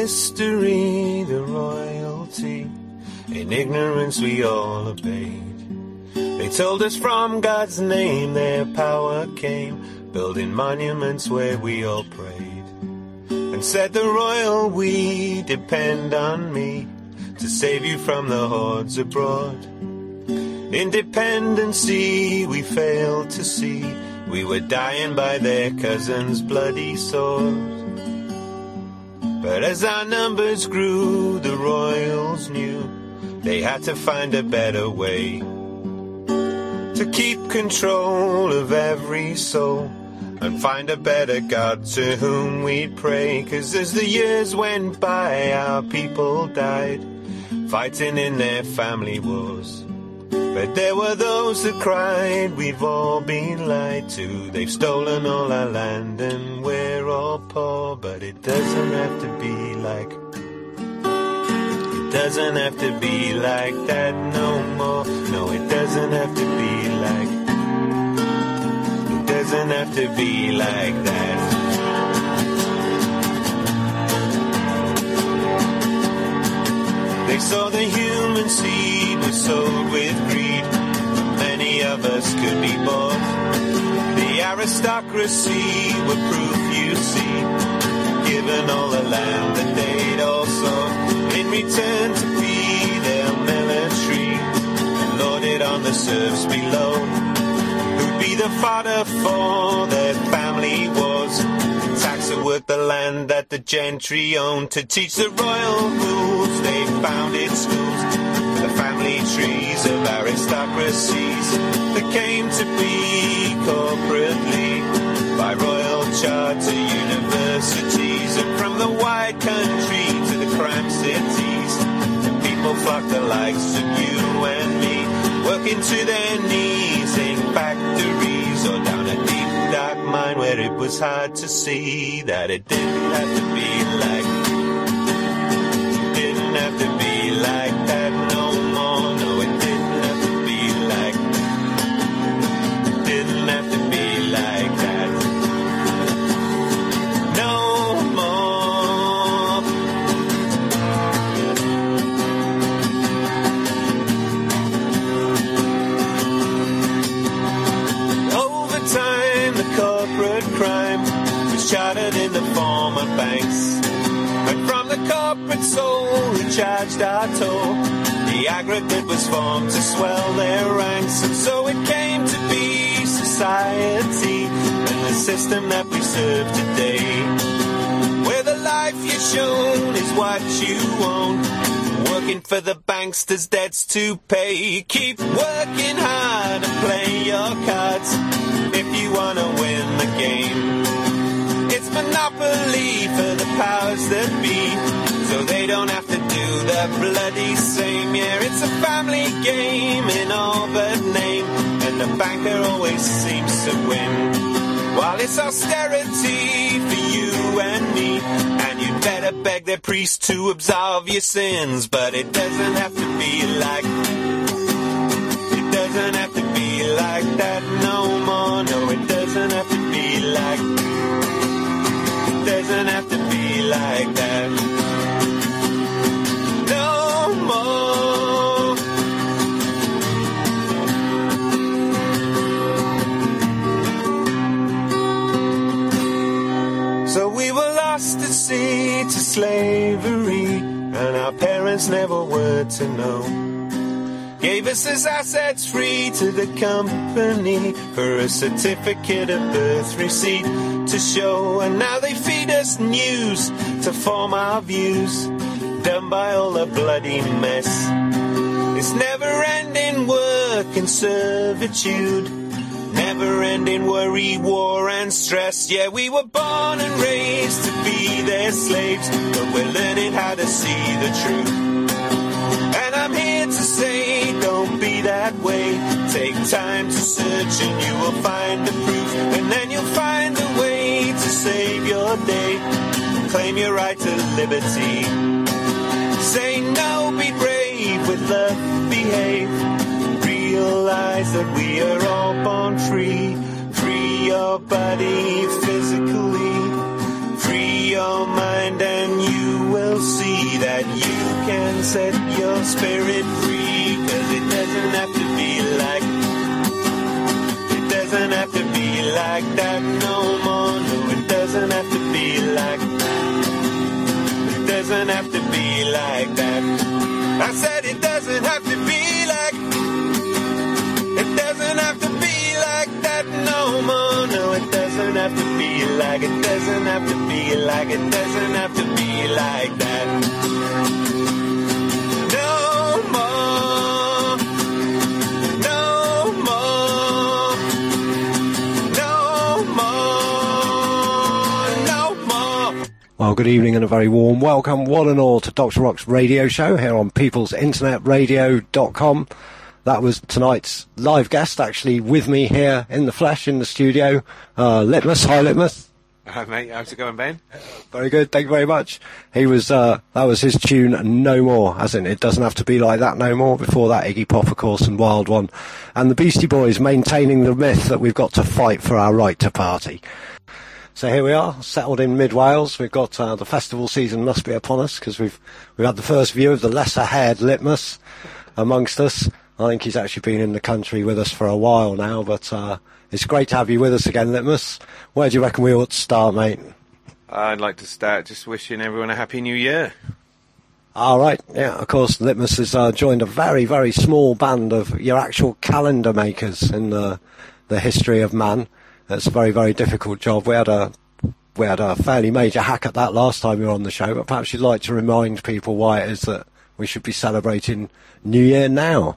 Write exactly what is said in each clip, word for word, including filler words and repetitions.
history, the royalty. In ignorance we all obeyed. They told us from God's name their power came, building monuments where we all prayed. And said the royal we depend on me to save you from the hordes abroad. Independency we failed to see, we were dying by their cousin's bloody sword. But as our numbers grew, the royals knew they had to find a better way to keep control of every soul and find a better God to whom we'd pray. 'Cause as the years went by, our people died fighting in their family wars. But there were those that cried, we've all been lied to. They've stolen all our land and we're all poor. But it doesn't have to be like, it doesn't have to be like that no more. No, it doesn't have to be like, it doesn't have to be like that. They saw the human seed was sowed with greed. Many of us could be bought. The aristocracy were proof, you see, given all the land that they'd also in return to be their military, loaded on the serfs below, who'd be the fodder for their family wars. Tax to work the land that the gentry owned, to teach the royal rules. They founded schools, the family trees of aristocracies that came to be corporately by royal charter universities. And from the wide country to the crime cities, the people flock the likes of you and me, working to their knees in factories or down a deep dark mine where it was hard to see that it didn't have to be like, it didn't have to be like that no more. No, it didn't have to be like, it didn't have to be like that no more. Over time the corporate crime was chartered in the form of banks, and from the corporate soul who charged our toll, the aggregate was formed to swell their ranks. And so it came to be society and the system that we serve today, where the life you're shown is what you own. Working for the banks, there's debts to pay. Keep working hard and play your cards if you want to win the game. It's monopoly for the powers that be, so they don't have to do the bloody same. Yeah, it's a family game in all but name, and the banker always seems to win. While it's austerity for you and me, and you'd better beg their priest to absolve your sins. But it doesn't have to be like, it doesn't have to be like that no more. No, it doesn't have to be like, it doesn't have to be like that no more. So we were lost at sea to slavery, and our parents never were to know. Gave us as assets free to the company for a certificate of birth receipt to show. And now they feed us news to form our views, done by all the bloody mess. It's never-ending work and servitude, never-ending worry, war and stress. Yeah, we were born and raised to be their slaves, but we're learning how to see the truth. And I'm here to say, don't be that way. Take time to search and you will find the proof, and then you'll find a way to save your day. Claim your right to liberty. Say no, be brave, with love behave. Realize that we are all born free. Free your body physically, free your mind and you will see that you can set your spirit free, 'cause it doesn't have to be like, it doesn't have to be like that no more. No, it doesn't have to be like that. It doesn't have to be like that. I said it doesn't have to be like, it doesn't have to be like that no more. No, it doesn't have to be like, it doesn't have to be like, it doesn't have to be like that no more, no more, no more, no more. Well, good evening and a very warm welcome, one and all, to Doctor Rock's radio show here on peoples internet radio dot com. That was tonight's live guest, actually with me here in the flesh in the studio, uh, Litmus. Hi, Litmus. Hi, mate. How's it going, Ben? Very good, thank you very much. He was, uh, that was his tune, No More, as in It Doesn't Have to Be Like That No More. Before that, Iggy Pop, of course, and Wild One. And the Beastie Boys maintaining the myth that we've got to fight for our right to party. So here we are, settled in mid-Wales. We've got uh, the festival season must be upon us, because we've we've had the first view of the lesser-haired Litmus amongst us. I think he's actually been in the country with us for a while now, but uh, it's great to have you with us again, Litmus. Where do you reckon we ought to start, mate? I'd like to start just wishing everyone a happy new year. All right, yeah, of course, Litmus has uh, joined a very, very small band of your actual calendar makers in the the history of man. It's a very, very difficult job. We had a we had a fairly major hack at that last time you were on the show, but perhaps you'd like to remind people why it is that we should be celebrating New Year now.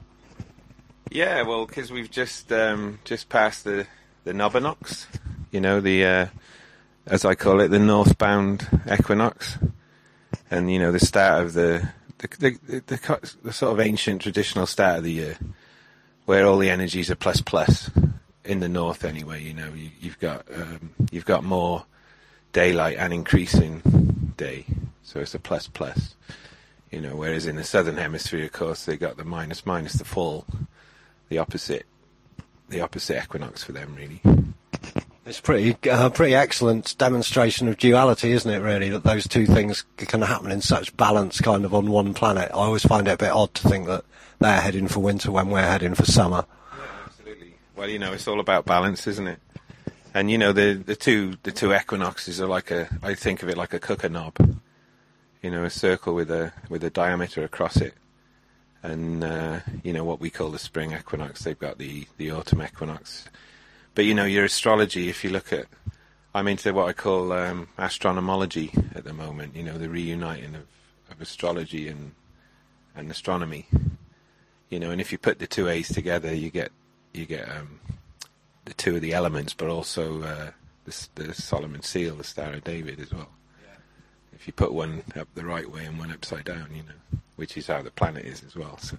Yeah, well, because we've just um, just passed the the Nobanox, you know, the uh, as I call it, the northbound equinox, and you know the start of the the, the the the the sort of ancient traditional start of the year, where all the energies are plus plus in the north anyway. You know, you, you've got um, you've got more daylight and increasing day, so it's a plus plus. You know, whereas in the southern hemisphere, of course, they got the minus minus the fall. The opposite, the opposite equinox for them, really. It's pretty, uh, pretty excellent demonstration of duality, isn't it? Really, that those two things can happen in such balance, kind of on one planet. I always find it a bit odd to think that they're heading for winter when we're heading for summer. Yeah, absolutely. Well, you know, it's all about balance, isn't it? And you know, the the two the two equinoxes are like a. I think of it like a cooker knob. You know, a circle with a with a diameter across it. And, uh, you know, what we call the spring equinox, they've got the, the autumn equinox. But, you know, your astrology, if you look at, I'm into what I call um, astronomology at the moment, you know, the reuniting of, of astrology and and astronomy. You know, and if you put the two A's together, you get you get um, the two of the elements, but also uh, the, the Solomon seal, the Star of David as well. Yeah. If you put one up the right way and one upside down, you know. Which is how the planet is as well. So,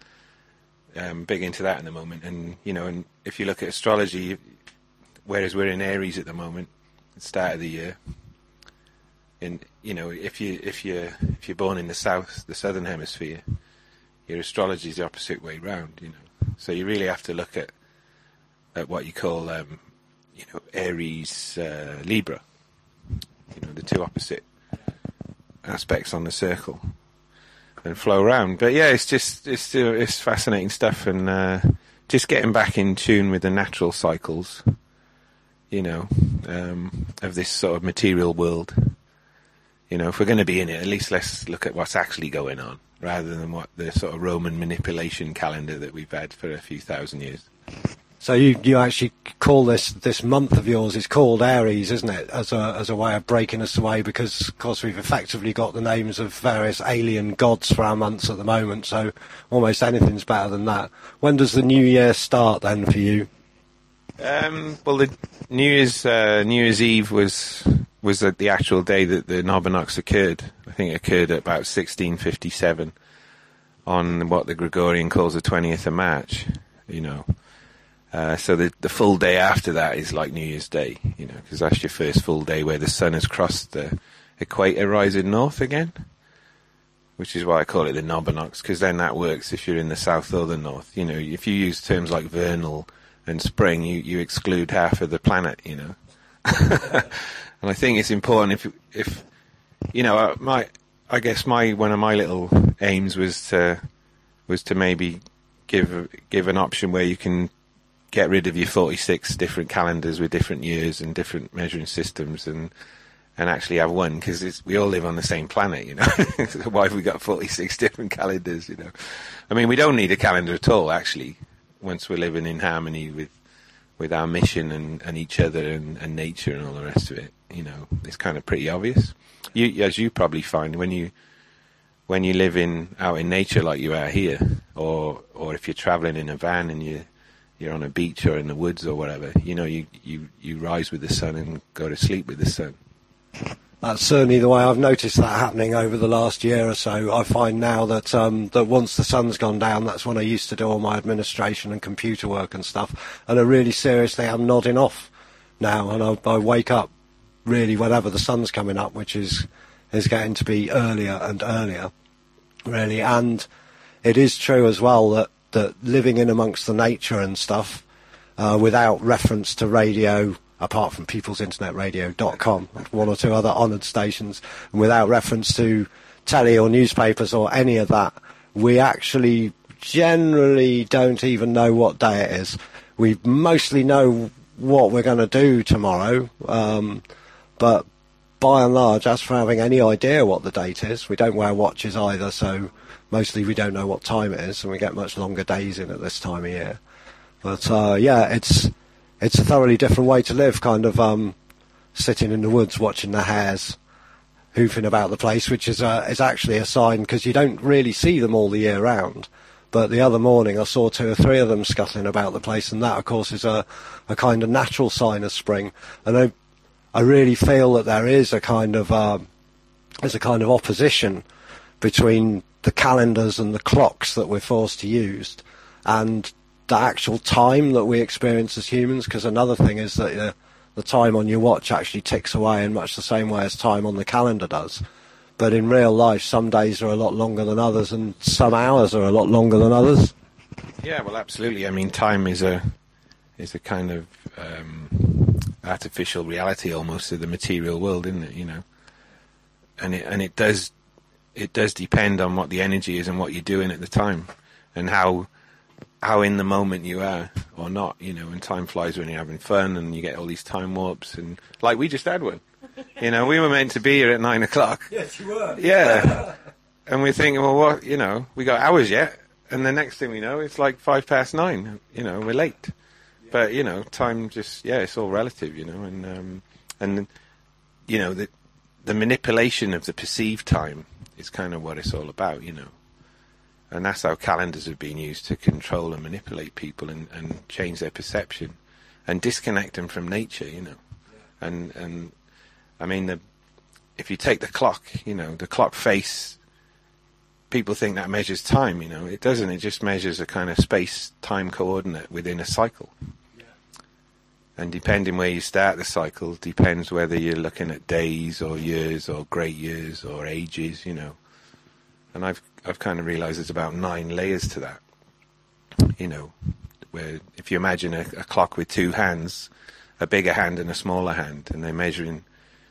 um, big into that in the moment. And you know, and if you look at astrology, whereas we're in Aries at the moment, the start of the year, and you know, if you if you if you're born in the south, the southern hemisphere, your astrology is the opposite way round. You know, so you really have to look at at what you call, um, you know, Aries, uh, Libra. You know, the two opposite aspects on the circle. And flow around, but yeah, it's just it's it's fascinating stuff, and uh, just getting back in tune with the natural cycles, you know, um, of this sort of material world. You know, if we're going to be in it, at least let's look at what's actually going on, rather than what the sort of Roman manipulation calendar that we've had for a few thousand years. So you you actually call this this month of yours is called Aries, isn't it? As a as a way of breaking us away, because of course we've effectively got the names of various alien gods for our months at the moment. So almost anything's better than that. When does the new year start then for you? Um, well, the New Year's uh, New Year's Eve was was the, the actual day that the Nobanox occurred. I think it occurred at about sixteen fifty-seven on what the Gregorian calls the twentieth of March. You know. Uh, so the the full day after that is like New Year's Day, you know, because that's your first full day where the sun has crossed the equator, rising north again, which is why I call it the Nobanox, because then that works if you're in the south or the north. You know, if you use terms like vernal and spring, you, you exclude half of the planet, you know. And I think it's important if, if you know, my I guess my one of my little aims was to was to maybe give give an option where you can get rid of your forty-six different calendars with different years and different measuring systems, and and actually have one, because we all live on the same planet, you know. So why have we got forty-six different calendars, you know? I mean, we don't need a calendar at all, actually, once we're living in harmony with with our mission and, and each other and, and nature and all the rest of it. You know, it's kind of pretty obvious. You, as you probably find, when you when you live in out in nature like you are here, or or if you're traveling in a van and you you're on a beach or in the woods or whatever, you know, you, you, you rise with the sun and go to sleep with the sun. That's certainly the way I've noticed that happening over the last year or so. I find now that um, that once the sun's gone down, that's when I used to do all my administration and computer work and stuff. And I really seriously am nodding off now, and I, I wake up really whenever the sun's coming up, which is is getting to be earlier and earlier, really. And it is true as well that, that living in amongst the nature and stuff, uh, without reference to radio, apart from peoples internet radio dot com, one or two other honoured stations, and without reference to telly or newspapers or any of that, we actually generally don't even know what day it is. We mostly know what we're going to do tomorrow, um, but by and large, as for having any idea what the date is, we don't wear watches either, so mostly we don't know what time it is, and we get much longer days in at this time of year. But uh, yeah, it's it's a thoroughly different way to live, kind of um, sitting in the woods watching the hares hoofing about the place, which is uh, is actually a sign, because you don't really see them all the year round. But the other morning I saw two or three of them scuttling about the place, and that, of course, is a, a kind of natural sign of spring. And I, I really feel that there is a kind of uh, there's a kind of opposition between the calendars and the clocks that we're forced to use and the actual time that we experience as humans, because another thing is that uh, the time on your watch actually ticks away in much the same way as time on the calendar does. But in real life, some days are a lot longer than others, and some hours are a lot longer than others. Yeah, well, absolutely. I mean, time is a is a kind of um, artificial reality almost of the material world, isn't it? You know, and it and it does it does depend on what the energy is and what you're doing at the time, and how how in the moment you are or not. You know, and time flies when you're having fun, and you get all these time warps, and like we just had one. You know, we were meant to be here at nine o'clock. Yes, you were. Yeah. And we're thinking, well, what, you know, we got hours yet. And the next thing we know, it's like five past nine. You know, we're late. Yeah. But, you know, time just, yeah, it's all relative, you know. And, um, and you know, the, the manipulation of the perceived time is kind of what it's all about, you know. And that's how calendars have been used to control and manipulate people and, and change their perception and disconnect them from nature, you know. Yeah. And, and, I mean, the, if you take the clock, you know, the clock face, people think that measures time, you know. It doesn't. It just measures a kind of space-time coordinate within a cycle. Yeah. And depending where you start the cycle depends whether you're looking at days or years or great years or ages, you know. And I've I've kind of realised there's about nine layers to that, you know, where if you imagine a, a clock with two hands, a bigger hand and a smaller hand, and they're measuring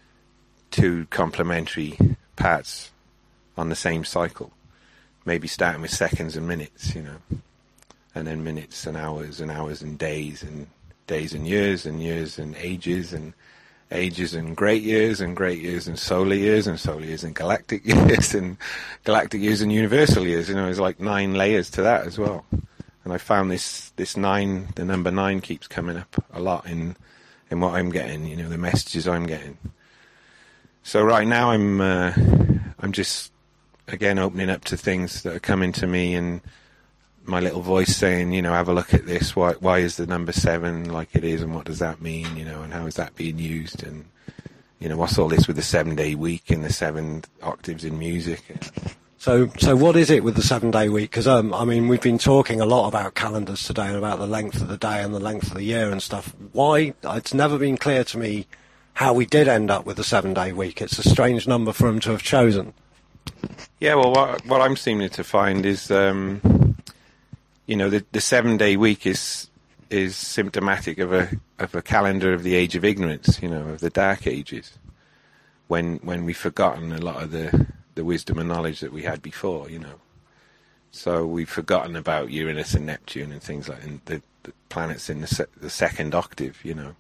two complementary parts on the same cycle, maybe starting with seconds and minutes, you know, and then minutes and hours and hours and days and days and years and years and ages and ages and great years and great years and solar years and solar years and galactic years and galactic years and universal years. You know, there's like nine layers to that as well. And I found this this nine, the number nine, keeps coming up a lot in in what I'm getting, you know, the messages I'm getting. So right now I'm uh, I'm just, again, opening up to things that are coming to me, and my little voice saying, you know, have a look at this. Why why is the number seven like it is, and what does that mean, you know, and how is that being used, and, you know, what's all this with the seven-day week and the seven octaves in music. So so what is it with the seven-day week? Because, um, I mean, we've been talking a lot about calendars today and about the length of the day and the length of the year and stuff. Why? It's never been clear to me how we did end up with the seven-day week. It's a strange number for them to have chosen. Yeah, well, what, what I'm seeming to find is, um, you know, the, the seven-day week is is symptomatic of a of a calendar of the age of ignorance, you know, of the Dark Ages, when when we've forgotten a lot of the the wisdom and knowledge that we had before, you know. So we've forgotten about Uranus and Neptune and things like and the, the planets in the, se- the second octave, you know.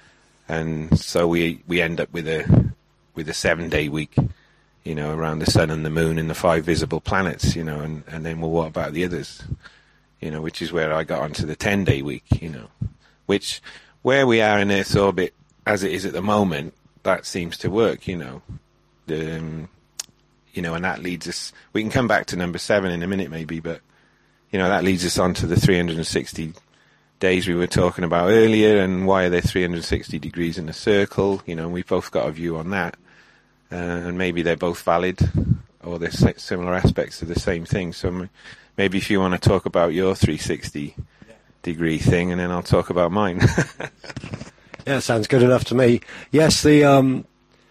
And so we we end up with a with a seven day week, you know, around the sun and the moon and the five visible planets, you know, and, and then well, what about the others? You know, which is where I got onto the ten day week, you know, which where we are in Earth's orbit as it is at the moment, that seems to work, you know. The, um, you know, and that leads us, we can come back to number seven in a minute maybe, but, you know, that leads us on to the three hundred sixty days we were talking about earlier, and why are there three hundred sixty degrees in a circle, you know, and we've both got a view on that, uh, and maybe they're both valid, or they're similar aspects of the same thing. So maybe if you want to talk about your three hundred sixty degree thing, and then I'll talk about mine. Yeah, sounds good enough to me. Yes, the um,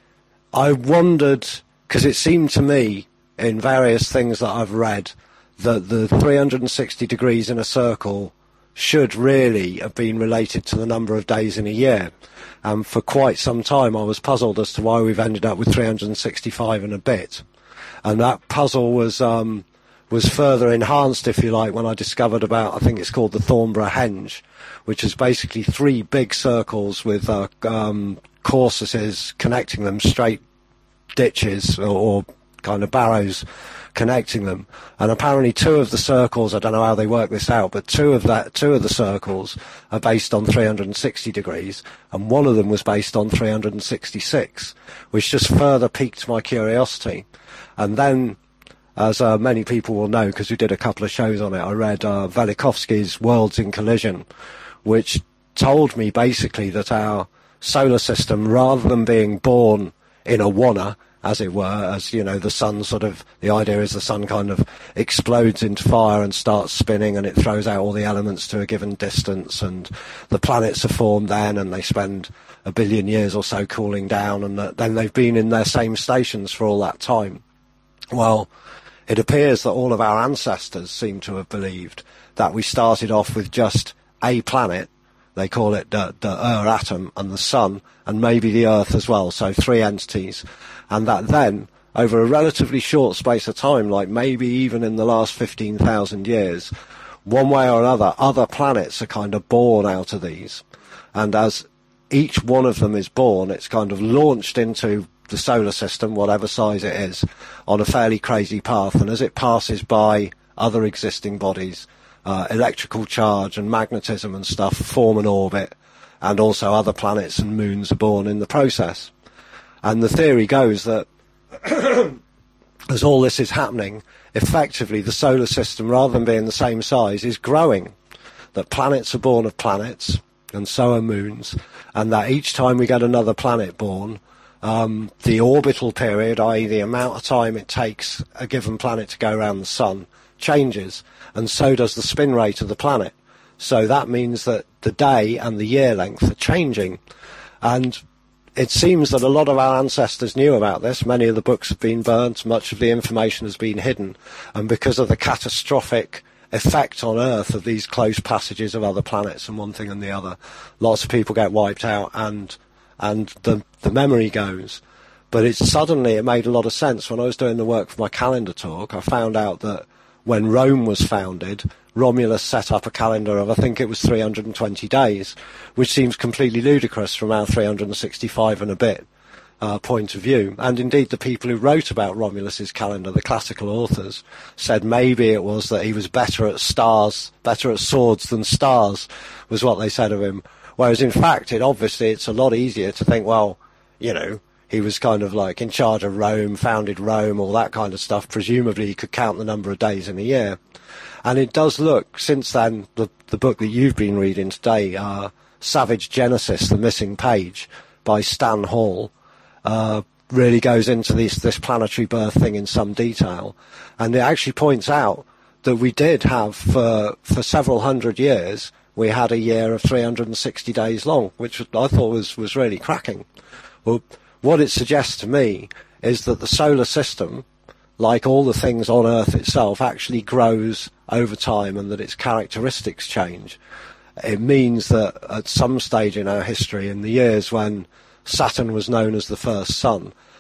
I wondered, because it seemed to me in various things that I've read that the three hundred sixty degrees in a circle should really have been related to the number of days in a year. And for quite some time I was puzzled as to why we've ended up with three hundred sixty-five and a bit. And that puzzle was um, was further enhanced, if you like, when I discovered about, I think it's called the Thornborough Henge, which is basically three big circles with uh, um, courses connecting them, straight ditches or, or kind of barrows connecting them. And apparently two of the circles, I don't know how they work this out, but two of that, two of the circles are based on three hundred sixty degrees, and one of them was based on three hundred sixty-six, which just further piqued my curiosity. And then, as uh, many people will know, because we did a couple of shows on it, I read uh, Velikovsky's Worlds in Collision, which told me basically that our solar system, rather than being born in a wanna, as it were, as, you know, the sun sort of, the idea is the sun kind of explodes into fire and starts spinning, and it throws out all the elements to a given distance, and the planets are formed then, and they spend a billion years or so cooling down, and uh, then they've been in their same stations for all that time. Well, it appears that all of our ancestors seem to have believed that we started off with just a planet. They call it the, the Ur atom, and the sun, and maybe the Earth as well, so three entities. And that then, over a relatively short space of time, like maybe even in the last fifteen thousand years, one way or another, other planets are kind of born out of these. And as each one of them is born, it's kind of launched into the solar system, whatever size it is, on a fairly crazy path. And as it passes by other existing bodies, uh, electrical charge and magnetism and stuff form an orbit, and also other planets and moons are born in the process. And the theory goes that as all this is happening, effectively the solar system, rather than being the same size, is growing. That planets are born of planets, and so are moons, and that each time we get another planet born, um, the orbital period, that is the amount of time it takes a given planet to go around the sun, changes, and so does the spin rate of the planet. So that means that the day and the year length are changing. And it seems that a lot of our ancestors knew about this. Many of the books have been burnt, much of the information has been hidden, and because of the catastrophic effect on Earth of these close passages of other planets and one thing and the other, lots of people get wiped out, and and the the memory goes. But it's suddenly, it made a lot of sense. When I was doing the work for my calendar talk, I found out that when Rome was founded, Romulus set up a calendar of, I think it was three hundred twenty days, which seems completely ludicrous from our three hundred sixty-five and a bit uh, point of view. And indeed, the people who wrote about Romulus's calendar, the classical authors, said maybe it was that he was better at stars, better at swords than stars, was what they said of him. Whereas in fact, it obviously, it's a lot easier to think, well, you know, he was kind of like in charge of Rome, founded Rome, all that kind of stuff. Presumably he could count the number of days in a year. And it does look, since then, the, the book that you've been reading today, uh, Savage Genesis, The Missing Page, by Stan Hall, uh, really goes into this, this planetary birth thing in some detail. And it actually points out that we did have, for, for several hundred years, we had a year of three hundred sixty days long, which I thought was, was really cracking. Well, what it suggests to me is that the solar system, like all the things on Earth itself, actually grows over time, and that its characteristics change. It means that at some stage in our history, in the years when Saturn was known as the first sun,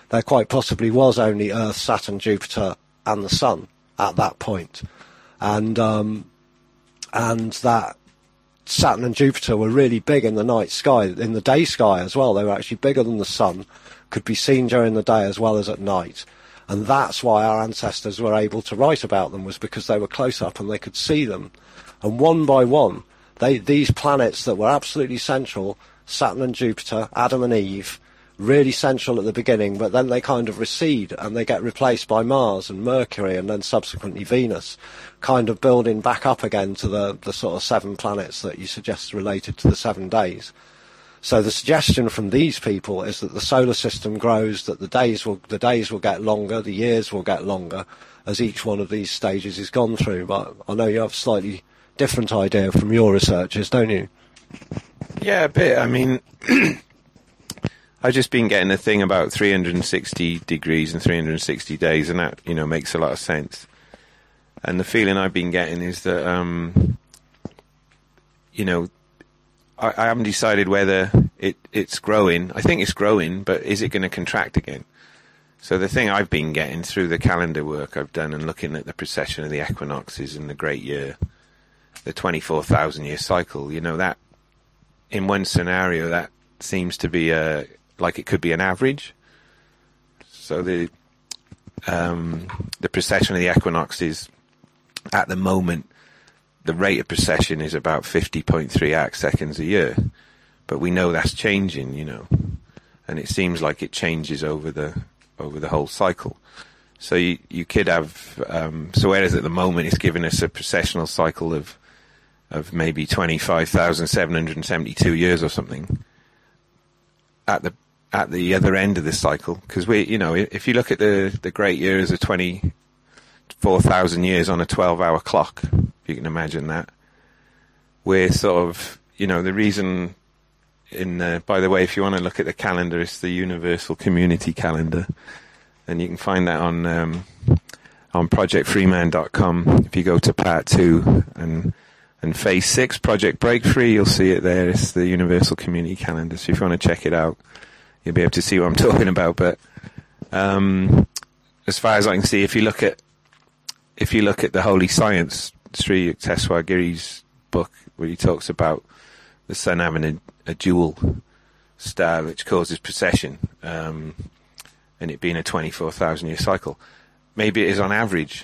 there quite possibly was only Earth, Saturn, Jupiter, and the Sun at that point, and um, and that Saturn and Jupiter were really big in the night sky, in the day sky as well. They were actually bigger than the Sun, could be seen during the day as well as at night. And that's why our ancestors were able to write about them, was because they were close up and they could see them. And one by one, they, these planets that were absolutely central, Saturn and Jupiter, Adam and Eve, really central at the beginning, but then they kind of recede and they get replaced by Mars and Mercury and then subsequently Venus, kind of building back up again to the, the sort of seven planets that you suggest related to the seven days. So the suggestion from these people is that the solar system grows, that the days will the days will get longer, the years will get longer as each one of these stages is gone through. But I know you have a slightly different idea from your researchers, don't you? Yeah, a bit. I mean, I've just been getting a thing about three hundred sixty degrees and three hundred sixty days, and that, you know, makes a lot of sense. And the feeling I've been getting is that, um, you know, I, I haven't decided whether it, it's growing. I think it's growing, but is it going to contract again? So the thing I've been getting through the calendar work I've done and looking at the precession of the equinoxes and the great year, the twenty-four thousand year cycle, you know, that in one scenario that seems to be a, like it could be an average. So the um, the precession of the equinoxes at the moment, the rate of precession is about fifty point three arc seconds a year, but we know that's changing, you know, and it seems like it changes over the over the whole cycle. So you you could have um, so whereas at the moment it's giving us a precessional cycle of of maybe twenty-five thousand seven hundred seventy-two years or something, at the at the other end of the cycle, because we, you know, if you look at the the great years of twenty-four thousand years on a twelve hour clock, if you can imagine that, we're sort of, you know, the reason in the, by the way, if you want to look at the calendar, it's the Universal Community Calendar, and you can find that on um, on project freeman dot com. If you go to part two and and phase six, Project Breakthrough, you'll see it there. It's the Universal Community Calendar. So if you want to check it out, you'll be able to see what I'm talking about. But um, as far as I can see, if you look at if you look at the Holy Science, Sri Yukteswar Giri's book, where he talks about the sun having a, a dual star which causes precession, um, and it being a twenty-four thousand year cycle, maybe it is on average.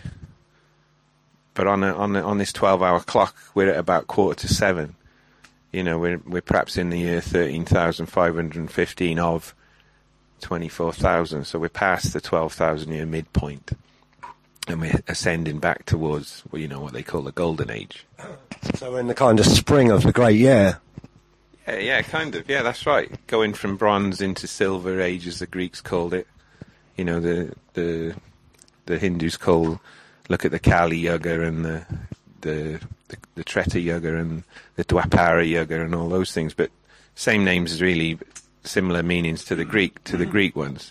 But on a, on a, on this twelve hour clock, we're at about quarter to seven. You know, we're we're perhaps in the year thirteen thousand five hundred fifteen of twenty-four thousand. So we're past the twelve thousand year midpoint, and we're ascending back towards, well, you know, what they call the golden age. So we're in the kind of spring of the great year. Yeah, yeah, kind of. Yeah, that's right. Going from bronze into silver age, as the Greeks called it. You know, the the the Hindus call. Look at the Kali Yuga and the, the the the Treta Yuga and the Dwapara Yuga and all those things, but same names, really similar meanings to the Greek to the Greek ones.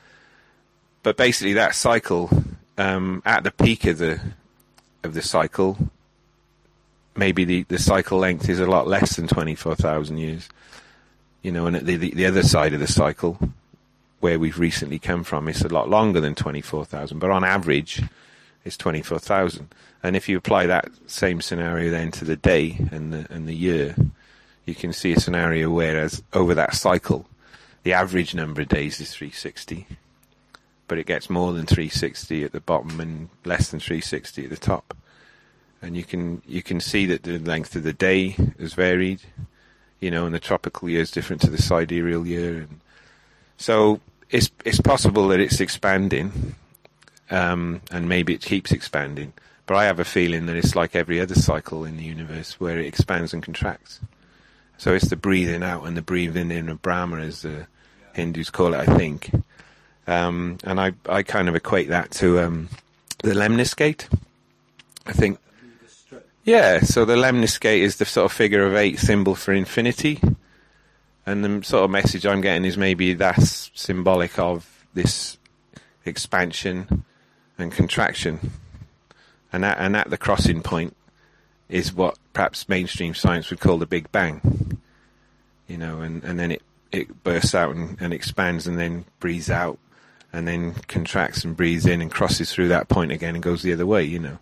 But basically, that cycle, um, at the peak of the of the cycle, maybe the, the cycle length is a lot less than twenty-four thousand years. You know, and at the, the the other side of the cycle, where we've recently come from, it's a lot longer than twenty-four thousand. But on average, it's twenty-four thousand. And if you apply that same scenario then to the day and the and the year, you can see a scenario whereas over that cycle, the average number of days is three hundred sixty, but it gets more than three hundred sixty at the bottom and less than three hundred sixty at the top. And you can you can see that the length of the day is varied, you know, and the tropical year is different to the sidereal year, and so it's it's possible that it's expanding. Um, and maybe it keeps expanding. But I have a feeling that it's like every other cycle in the universe where it expands and contracts. So it's the breathing out and the breathing in of Brahma, as the Hindus call it, I think. Um, and I, I kind of equate that to um, the lemniscate, I think. Yeah, so the lemniscate is the sort of figure of eight symbol for infinity. And the sort of message I'm getting is maybe that's symbolic of this expansion and contraction, and at, and at the crossing point is what perhaps mainstream science would call the Big Bang, you know, and, and then it, it bursts out and, and expands and then breathes out, and then contracts and breathes in and crosses through that point again and goes the other way, you know.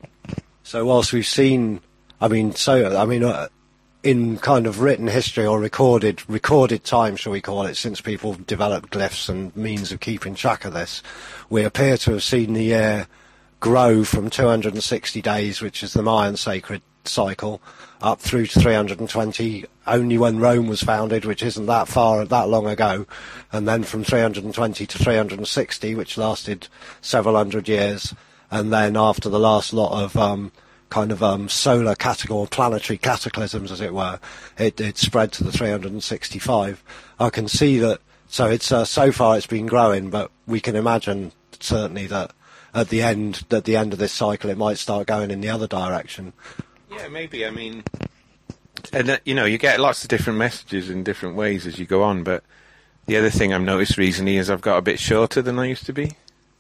So whilst we've seen, I mean, so I mean, uh, in kind of written history or recorded recorded time, shall we call it, since people developed glyphs and means of keeping track of this, we appear to have seen the year grow from two hundred sixty days, which is the Mayan sacred cycle, up through to three hundred twenty, only when Rome was founded, which isn't that far, that long ago, and then from three hundred twenty to three hundred sixty, which lasted several hundred years, and then after the last lot of um, kind of um, solar category, planetary cataclysms, as it were, it, it spread to the three hundred sixty-five. I can see that, so it's uh, so far it's been growing, but we can imagine certainly that at the end, at the end of this cycle, it might start going in the other direction. Yeah, maybe. I mean, and uh, you know, you get lots of different messages in different ways as you go on. But the other thing I've noticed recently is I've got a bit shorter than I used to be,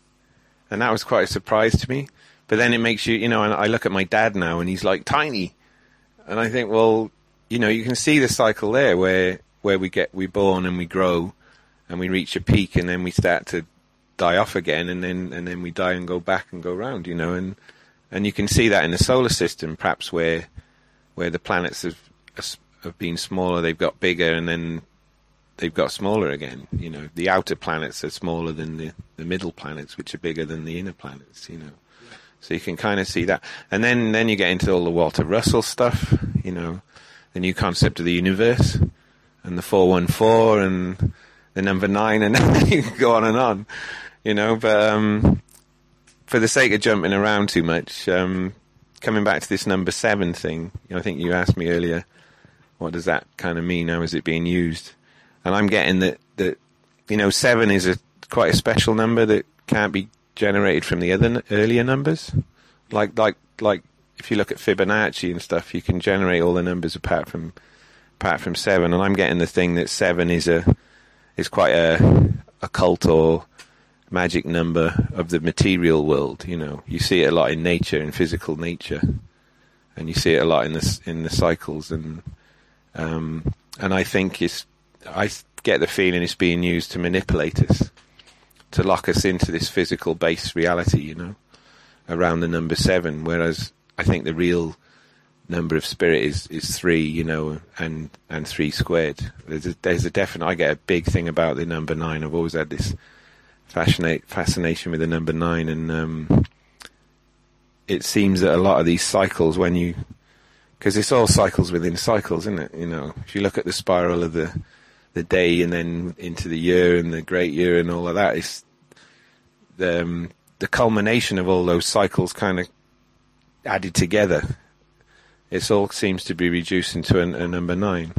and that was quite a surprise to me. But then it makes you, you know, and I look at my dad now, and he's like tiny, and I think, well, you know, you can see the cycle there where where we get we born and we grow, and we reach a peak, and then we start to die off again, and then and then we die and go back and go round, you know, and. And you can see that in the solar system, perhaps where where the planets have have been smaller, they've got bigger, and then they've got smaller again. You know, the outer planets are smaller than the, the middle planets, which are bigger than the inner planets. You know, yeah. So you can kind of see that. And then then you get into all the Walter Russell stuff. You know, the new concept of the universe, and the four one four, and the number nine, and you can go on and on. You know, but. Um, For the sake of jumping around too much, um, coming back to this number seven thing, you know, I think you asked me earlier, what does that kind of mean? How is it being used? And I'm getting that, that you know, seven is a quite a special number that can't be generated from the other n- earlier numbers. Like, like, like, if you look at Fibonacci and stuff, you can generate all the numbers apart from apart from seven. And I'm getting the thing that seven is a is quite a occult or magic number of the material world. You know, you see it a lot in nature, in physical nature, and you see it a lot in the in the cycles, and um, and I think it's I get the feeling it's being used to manipulate us, to lock us into this physical base reality, you know, around the number seven. Whereas I think the real number of spirit is is three, you know, and and three squared. There's a, there's a definite. I get a big thing about the number nine. I've always had this Fascinate, fascination with the number nine, and um, it seems that a lot of these cycles, when you, because it's all cycles within cycles, isn't it? You know, if you look at the spiral of the the day and then into the year and the great year and all of that, it's the um, the culmination of all those cycles kind of added together. It all seems to be reduced into a, a number nine,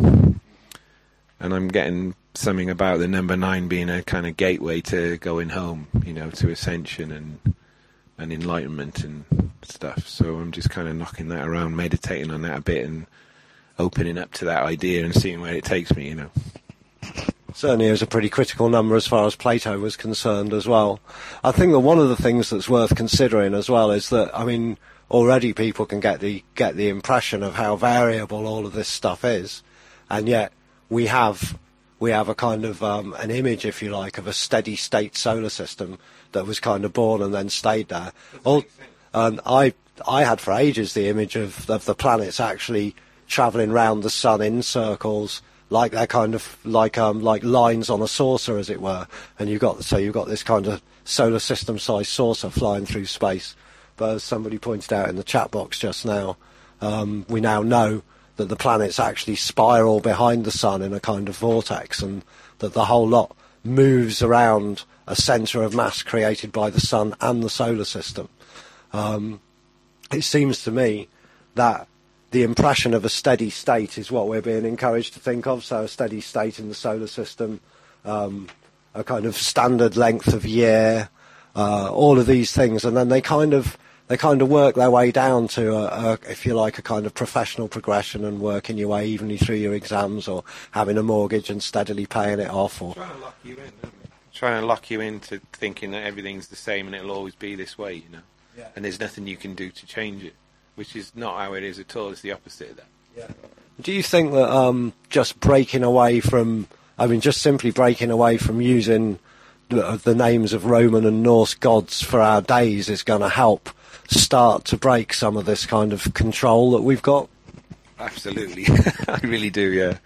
and I'm getting something about the number nine being a kind of gateway to going home, you know, to ascension and and enlightenment and stuff. So I'm just kind of knocking that around, meditating on that a bit, and opening up to that idea and seeing where it takes me, you know. Certainly it was a pretty critical number as far as Plato was concerned as well. I think that one of the things that's worth considering as well is that, I mean, already people can get the get the impression of how variable all of this stuff is, and yet we have we have a kind of um, an image, if you like, of a steady state solar system that was kind of born and then stayed there. All, and I I had for ages the image of, of the planets actually travelling round the sun in circles, like they're kind of like um like lines on a saucer, as it were. And you got so you've got this kind of solar system sized saucer flying through space. But as somebody pointed out in the chat box just now, um, we now know that the planets actually spiral behind the sun in a kind of vortex, and that the whole lot moves around a centre of mass created by the sun and the solar system. Um, it seems to me that the impression of a steady state is what we're being encouraged to think of. So a steady state in the solar system, um, a kind of standard length of year, uh, all of these things, and then they kind of they kind of work their way down to, a, a, if you like, a kind of professional progression, and working your way evenly through your exams, or having a mortgage and steadily paying it off. Or trying to lock you in, isn't it? Trying to lock you into thinking that everything's the same and it'll always be this way, you know. Yeah. And there's nothing you can do to change it, which is not how it is at all. It's the opposite of that. Yeah. Do you think that um, just breaking away from, I mean, just simply breaking away from using the, the names of Roman and Norse gods for our days is going to help start to break some of this kind of control that we've got. Absolutely. I really do, yeah.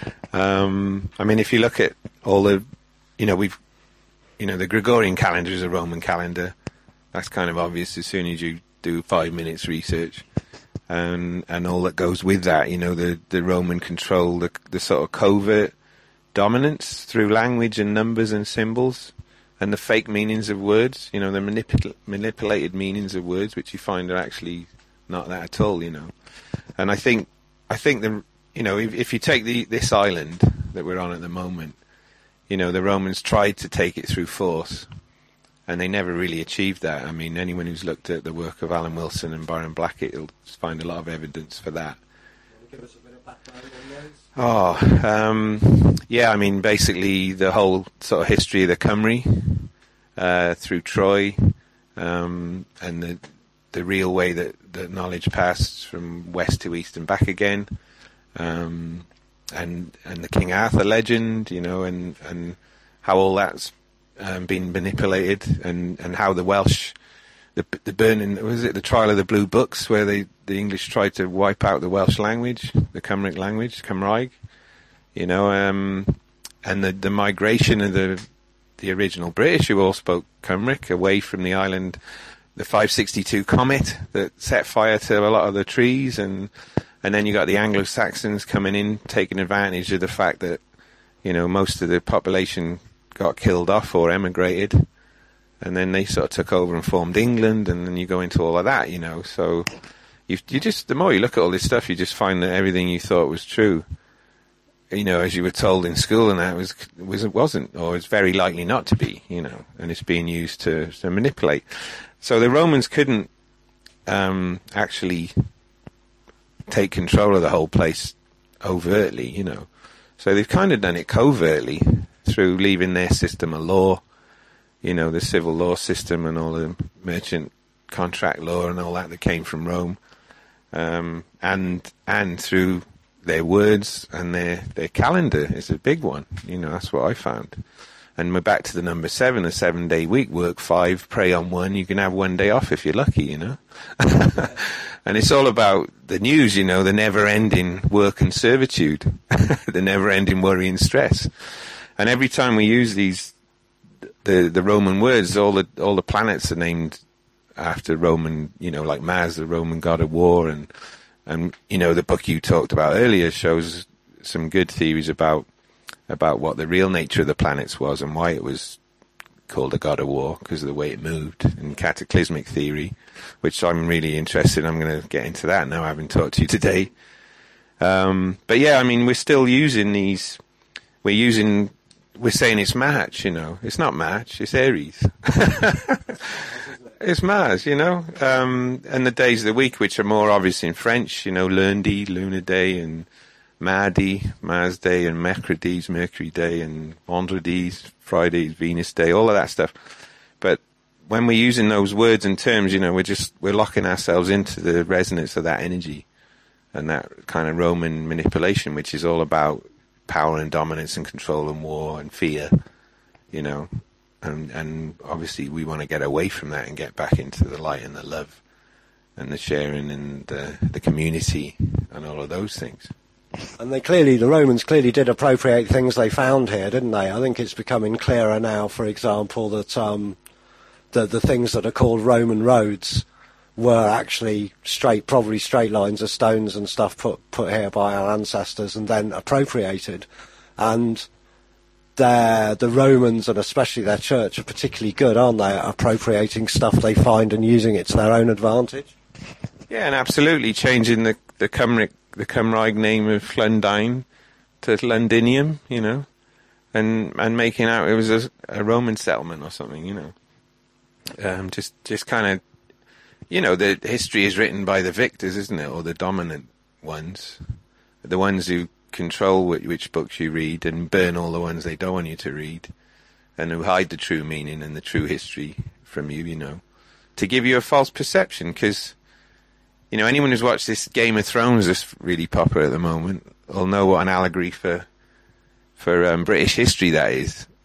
Um, I mean, if you look at all the, you know, we've, you know, the Gregorian calendar is a Roman calendar. That's kind of obvious as soon as you do five minutes research. And and all that goes with that, you know, the, the Roman control, the, the sort of covert dominance through language and numbers and symbols, and the fake meanings of words, you know, the manipul- manipulated meanings of words, which you find are actually not that at all, you know. And I think, I think the, you know, if, if you take the this island that we're on at the moment, you know, the Romans tried to take it through force, and they never really achieved that. I mean, anyone who's looked at the work of Alan Wilson and Byron Blackett will find a lot of evidence for that. Can you give us a bit of background on those? Oh, um, yeah, I mean, basically the whole sort of history of the Cymry uh, through Troy, um, and the the real way that, that knowledge passed from west to east and back again, um, and and the King Arthur legend, you know, and, and how all that's Um, been manipulated, and, and how the Welsh, the the burning, was it the trial of the Blue Books, where they the English tried to wipe out the Welsh language, the Cymric language, Cymraeg, you know, um, and the the migration of the the original British who all spoke Cymric away from the island, the five sixty-two comet that set fire to a lot of the trees, and and then you got the Anglo-Saxons coming in, taking advantage of the fact that, you know, most of the population got killed off or emigrated, and then they sort of took over and formed England, and then you go into all of that, you know. So you you just, the more you look at all this stuff, you just find that everything you thought was true, you know, as you were told in school, and that was was it wasn't, or it's very likely not to be, you know, and it's being used to, to manipulate. So the Romans couldn't um, actually take control of the whole place overtly, you know. So they've kind of done it covertly, through leaving their system of law, you know, the civil law system and all the merchant contract law and all that that came from Rome, um, and and through their words and their, their calendar is a big one. You know, that's what I found. And we're back to the number seven, a seven-day week, work five, pray on one. You can have one day off if you're lucky, you know. And it's all about the news, you know, the never-ending work and servitude, the never-ending worry and stress. And every time we use these, the the Roman words, all the all the planets are named after Roman, you know, like Mars, the Roman god of war, and and you know, the book you talked about earlier shows some good theories about about what the real nature of the planets was and why it was called a god of war, because of the way it moved, and cataclysmic theory, which I'm really interested in. I'm going to get into that now, having talked to you today. Um, but yeah, I mean, we're still using these. We're using. We're saying it's March, you know. It's not March, it's Aries. It's Mars, you know. Um, and the days of the week, which are more obvious in French, you know, Lundi, Lunar Day, and Mardi, Mars Day, and Mercredi, Mercury Day, and Vendredi, Friday, Venus Day, all of that stuff. But when we're using those words and terms, you know, we're just, we're locking ourselves into the resonance of that energy and that kind of Roman manipulation, which is all about power and dominance and control and war and fear, you know, and and obviously we want to get away from that and get back into the light and the love and the sharing and the, the community and all of those things. And they clearly, the Romans clearly did appropriate things they found here, didn't they? I think it's becoming clearer now, for example, that um, the, the things that are called Roman roads were actually straight, probably straight lines of stones and stuff put put here by our ancestors and then appropriated. And the Romans, and especially their church, are particularly good, aren't they, at appropriating stuff they find and using it to their own advantage? Yeah, and absolutely changing the the Cymric the Cymraeg name of Llundain to Londinium, you know, and and making out it was a, a Roman settlement or something, you know. Um, just just kind of. You know, the history is written by the victors, isn't it, or the dominant ones, the ones who control which, which books you read and burn all the ones they don't want you to read, and who hide the true meaning and the true history from you, you know, to give you a false perception. Because, you know, anyone who's watched this Game of Thrones that's really popular at the moment will know what an allegory for for um, British history that is.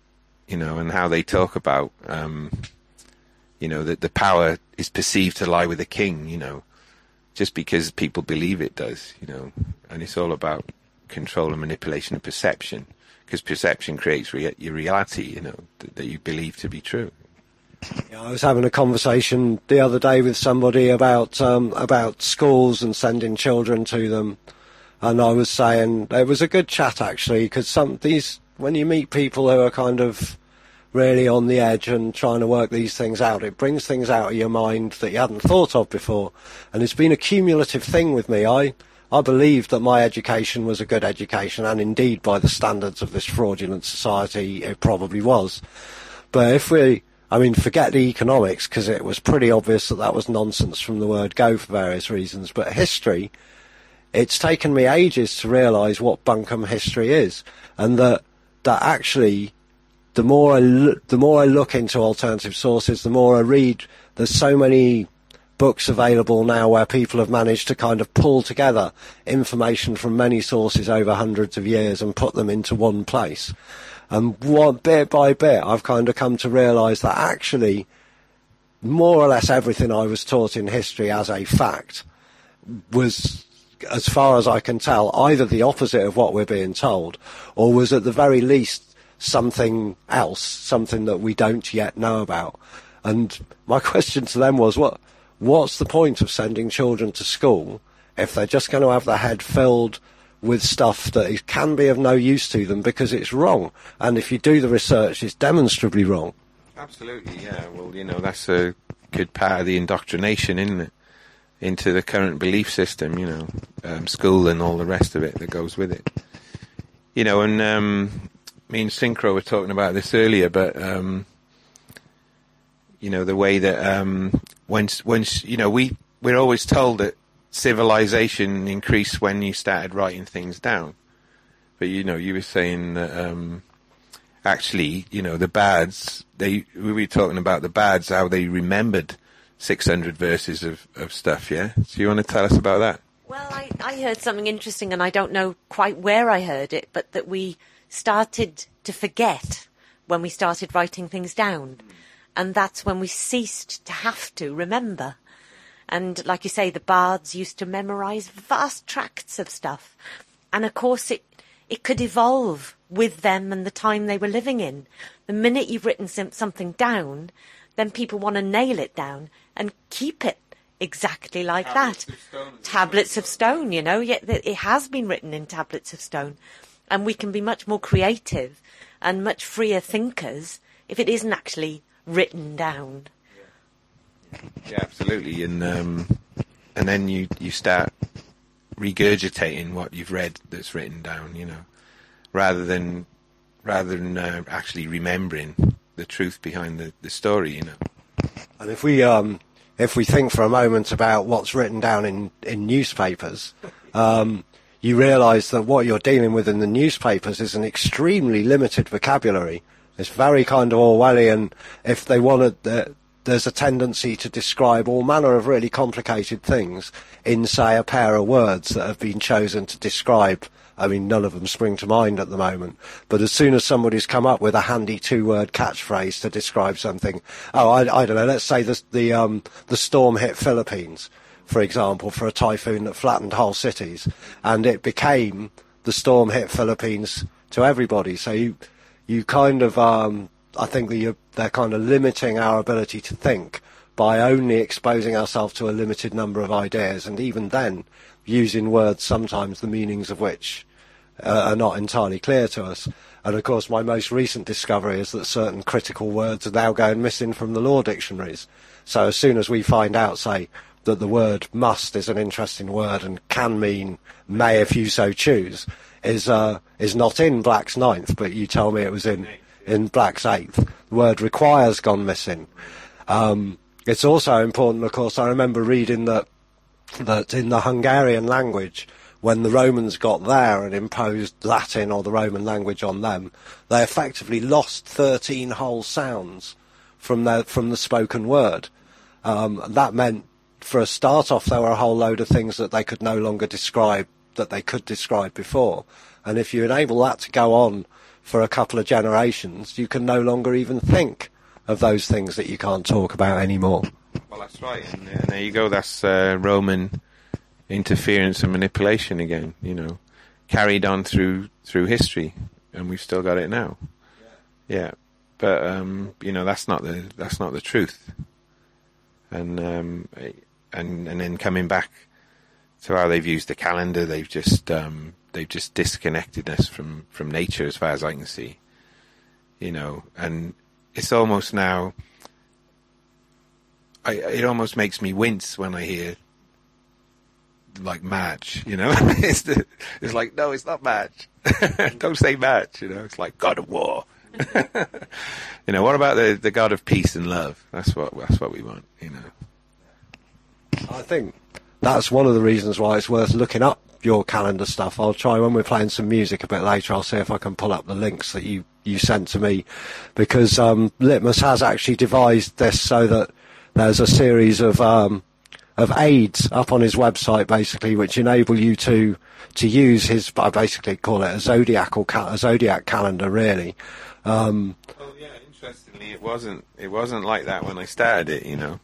you know, and how they talk about, um, you know, that the power is perceived to lie with the king, you know, just because people believe it does, you know, and it's all about control and manipulation of perception, because perception creates rea- your reality, you know, th- that you believe to be true. Yeah, I was having a conversation the other day with somebody about um, about schools and sending children to them, and I was saying it was a good chat actually, because some these when you meet people who are kind of really on the edge and trying to work these things out, it brings things out of your mind that you hadn't thought of before, and it's been a cumulative thing with me. I I believed that my education was a good education, and indeed by the standards of this fraudulent society it probably was. But if we I mean, forget the economics, because it was pretty obvious that that was nonsense from the word go for various reasons. But history, it's taken me ages to realise what bunkum history is, and that that actually, the more I look, the more I look into alternative sources, the more I read. There's so many books available now where people have managed to kind of pull together information from many sources over hundreds of years and put them into one place. And one, bit by bit, I've kind of come to realise that actually, more or less everything I was taught in history as a fact was, as far as I can tell, either the opposite of what we're being told, or was at the very least something else, something that we don't yet know about. And my question to them was, what, what's the point of sending children to school if they're just going to have their head filled with stuff that it can be of no use to them because it's wrong, and if you do the research, it's demonstrably wrong. Absolutely, yeah. Well, you know, that's a good part of the indoctrination, isn't it, into the current belief system, you know, um, school and all the rest of it that goes with it. You know, and um, me and Synchro were talking about this earlier, but, um, you know, the way that um, when, when, you know, we, we're always told that civilization increased when you started writing things down, but you know, you were saying that um, actually, you know, the Bards, they we were talking about the Bards, how they remembered six hundred verses of, of stuff. Yeah, so you want to tell us about that? Well, I, I heard something interesting, and I don't know quite where I heard it, but that we started to forget when we started writing things down, and that's when we ceased to have to remember. And like you say, the bards used to memorise vast tracts of stuff. And of course it, it could evolve with them and the time they were living in. The minute you've written some, something down, then people want to nail it down and keep it exactly like tablets that. Of stone, tablets of stone, you know, yet it has been written in tablets of stone. And we can be much more creative and much freer thinkers if it isn't actually written down. Yeah, absolutely, and um, and then you, you start regurgitating what you've read that's written down, you know, rather than rather than uh, actually remembering the truth behind the, the story, you know. And if we um, if we think for a moment about what's written down in in newspapers, um, you realise that what you're dealing with in the newspapers is an extremely limited vocabulary. It's very kind of Orwellian. If they wanted the there's a tendency to describe all manner of really complicated things in, say, a pair of words that have been chosen to describe. I mean, none of them spring to mind at the moment. But as soon as somebody's come up with a handy two-word catchphrase to describe something, oh, I, I don't know, let's say the, the, um, the storm hit Philippines, for example, for a typhoon that flattened whole cities. And it became the storm hit Philippines to everybody. So you, you kind of... Um, I think that you're, they're kind of limiting our ability to think by only exposing ourselves to a limited number of ideas, and even then using words sometimes the meanings of which uh, are not entirely clear to us. And of course my most recent discovery is that certain critical words are now going missing from the law dictionaries. So as soon as we find out, say, that the word must is an interesting word and can mean may if you so choose, is uh, is not in Black's ninth, but you tell me it was in... in Black's eighth. The word require's gone missing. Um, it's also important, of course, I remember reading that that in the Hungarian language, when the Romans got there and imposed Latin or the Roman language on them, they effectively lost thirteen whole sounds from their, from the spoken word. Um, that meant, for a start off, there were a whole load of things that they could no longer describe, that they could describe before. And if you enable that to go on for a couple of generations, you can no longer even think of those things that you can't talk about anymore. Well, that's right, and, and there you go. That's uh, Roman interference and manipulation again. You know, carried on through through history, and we've still got it now. Yeah, yeah. But um, you know, that's not the that's not the truth. And um, and and then coming back to how they've used the calendar, they've just um, they've just disconnected us from, from nature, as far as I can see. You know, and it's almost now. I, it almost makes me wince when I hear, like, March, you know? it's, the, it's like, no, it's not March. Don't say March, you know? It's like God of War. You know, what about the, the God of peace and love? That's what that's what we want, you know? I think that's one of the reasons why it's worth looking up your calendar stuff. I'll try, when we're playing some music a bit later, I'll see if I can pull up the links that you, you sent to me, because um, Litmus has actually devised this so that there's a series of um, of aids up on his website, basically, which enable you to to use his. I basically call it a zodiacal cal- a zodiac calendar, really. Um, well, yeah. Interestingly, it wasn't it wasn't like that when I started it. You know,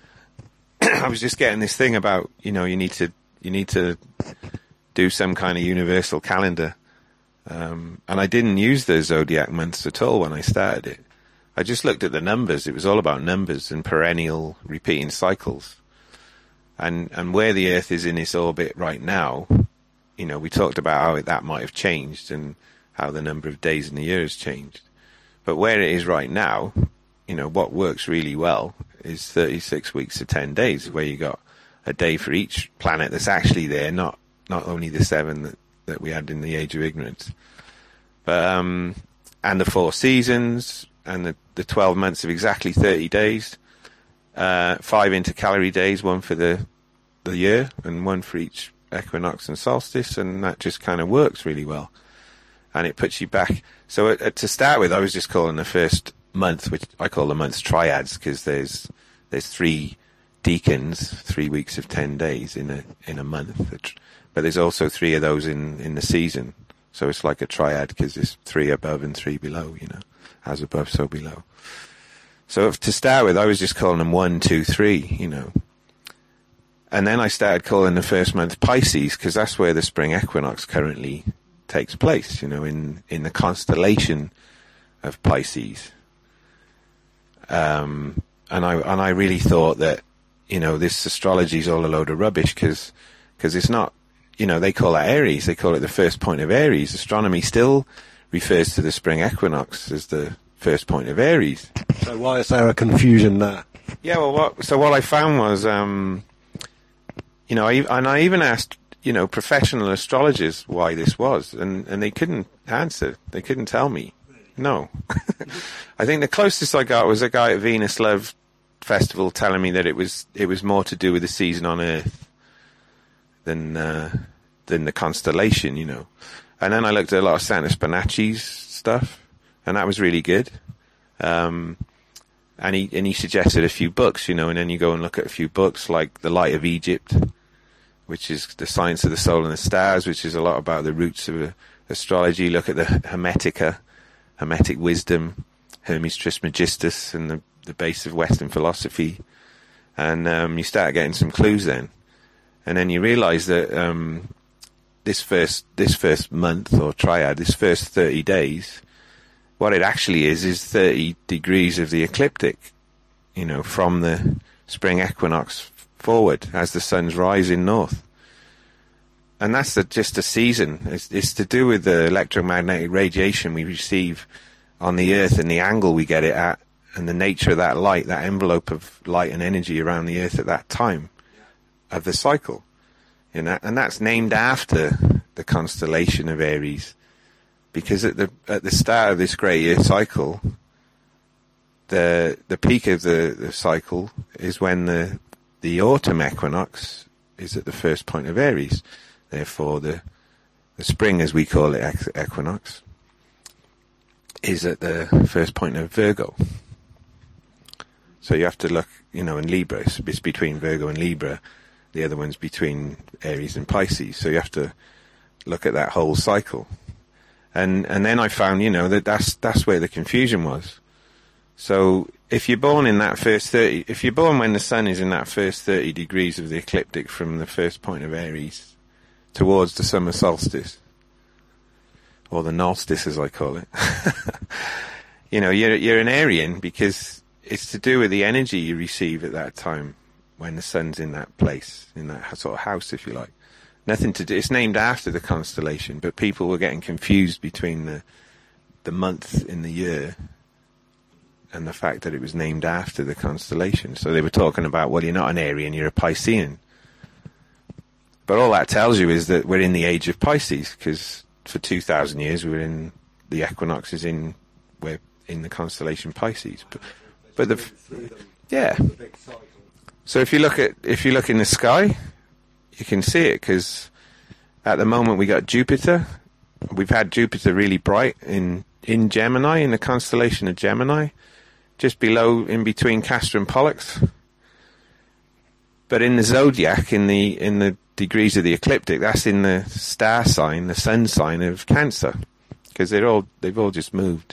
I was just getting this thing about, you know, you need to you need to do some kind of universal calendar, um, and I didn't use the zodiac months at all when I started it. I just looked at the numbers. It was all about numbers and perennial repeating cycles. And and where the Earth is in its orbit right now, you know, we talked about how that might have changed and how the number of days in the year has changed. But where it is right now, you know, what works really well is thirty-six weeks to ten days, where you got a day for each planet that's actually there, not not only the seven that, that we had in the Age of Ignorance. But um, and the four seasons, and the, the twelve months of exactly thirty days, uh, five intercalary days, one for the the year and one for each equinox and solstice, and that just kind of works really well. And it puts you back. So uh, to start with, I was just calling the first month, which I call the months triads, because there's there's three decans, three weeks of ten days in a in a month, but there's also three of those in, in the season. So it's like a triad, because there's three above and three below, you know. As above, so below. So if, to start with, I was just calling them one, two, three, you know. And then I started calling the first month Pisces, because that's where the spring equinox currently takes place, you know, in, in the constellation of Pisces. Um, and I and I really thought that, you know, this astrology is all a load of rubbish, because because it's not, you know, they call that Aries. They call it the first point of Aries. Astronomy still refers to the spring equinox as the first point of Aries. So why is there a confusion there? Yeah, well, what, so what I found was, um, you know, I, and I even asked, you know, professional astrologers why this was, and, and they couldn't answer. They couldn't tell me. No. I think the closest I got was a guy at Venus Love Festival telling me that it was it was more to do with the season on Earth than uh, than the constellation, you know. And then I looked at a lot of Santa Spinacci's stuff, and that was really good. Um, and he and he suggested a few books, you know, and then you go and look at a few books like The Light of Egypt, which is the science of the soul and the stars, which is a lot about the roots of uh, astrology. Look at the Hermetica, Hermetic wisdom, Hermes Trismegistus, and the, the base of Western philosophy. And um, you start getting some clues then. And then you realize that um, this first this first month or triad, this first thirty days, what it actually is is thirty degrees of the ecliptic, you know, from the spring equinox forward as the sun's rising north. And that's the, just a season. It's, it's to do with the electromagnetic radiation we receive on the Earth and the angle we get it at, and the nature of that light, that envelope of light and energy around the Earth at that time of the cycle. You know, and that's named after the constellation of Aries, because at the at the start of this great year cycle, the the peak of the, the cycle is when the the autumn equinox is at the first point of Aries. Therefore, the the spring, as we call it, equinox, is at the first point of Virgo. So you have to look, you know, in Libra, it's, it's between Virgo and Libra. The other one's between Aries and Pisces. So you have to look at that whole cycle. And and then I found, you know, that that's that's where the confusion was. So if you're born in that first thirty, if you're born when the sun is in that first thirty degrees of the ecliptic from the first point of Aries towards the summer solstice, or the Nolstice as I call it, you know, you're you're an Arian because it's to do with the energy you receive at that time when the sun's in that place, in that sort of house, if you like. Nothing to do. It's named after the constellation, but people were getting confused between the the month in the year and the fact that it was named after the constellation. So they were talking about, well, you're not an Arian, you're a Piscean. But all that tells you is that we're in the age of Pisces, because for two thousand years we were in the equinoxes in we're in the constellation Pisces. But, but the yeah. So if you look at if you look in the sky, you can see it, because at the moment we got Jupiter. We've had Jupiter really bright in, in Gemini, in the constellation of Gemini, just below, in between Castor and Pollux. But in the zodiac, in the in the degrees of the ecliptic, that's in the star sign, the sun sign of Cancer, because they're all they've all just moved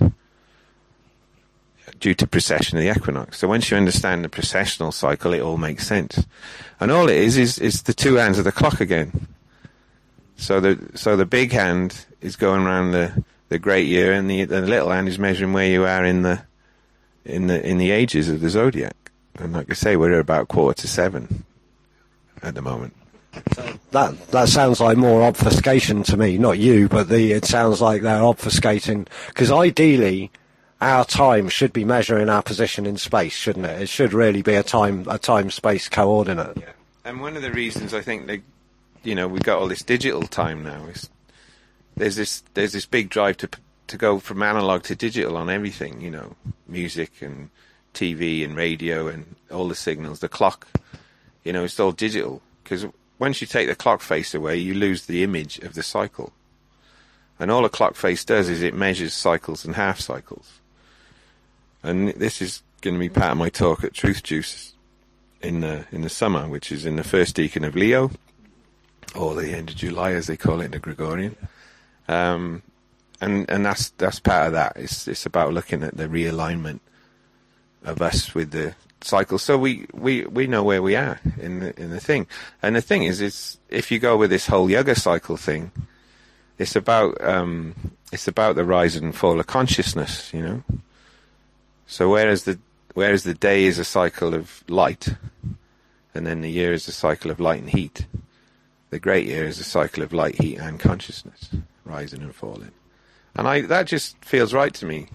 due to precession of the equinox. So once you understand the precessional cycle, it all makes sense. And all it is is is the two hands of the clock again. So the so the big hand is going around the, the great year, and the the little hand is measuring where you are in the in the in the ages of the zodiac. And like I say, we're about quarter to seven at the moment. So that that sounds like more obfuscation to me, not you, but the it sounds like they're obfuscating, because ideally our time should be measuring our position in space, shouldn't it? It should really be a time a time space coordinate. Yeah. And one of the reasons I think they, you know, we've got all this digital time now is there's this there's this big drive to to go from analog to digital on everything, you know, music and T V and radio and all the signals, the clock, you know, it's all digital, because once you take the clock face away, you lose the image of the cycle. And all a clock face does is it measures cycles and half cycles. And this is going to be part of my talk at Truth Juice in the in the summer, which is in the first decan of Leo, or the end of July as they call it in the Gregorian. Um, and and that's that's part of that. It's it's about looking at the realignment of us with the cycle, so we, we, we know where we are in the in the thing. And the thing is, it's if you go with this whole yoga cycle thing, it's about um, it's about the rise and fall of consciousness, you know. So whereas the whereas the day is a cycle of light, and then the year is a cycle of light and heat, the great year is a cycle of light, heat, and consciousness, rising and falling. And I that just feels right to me.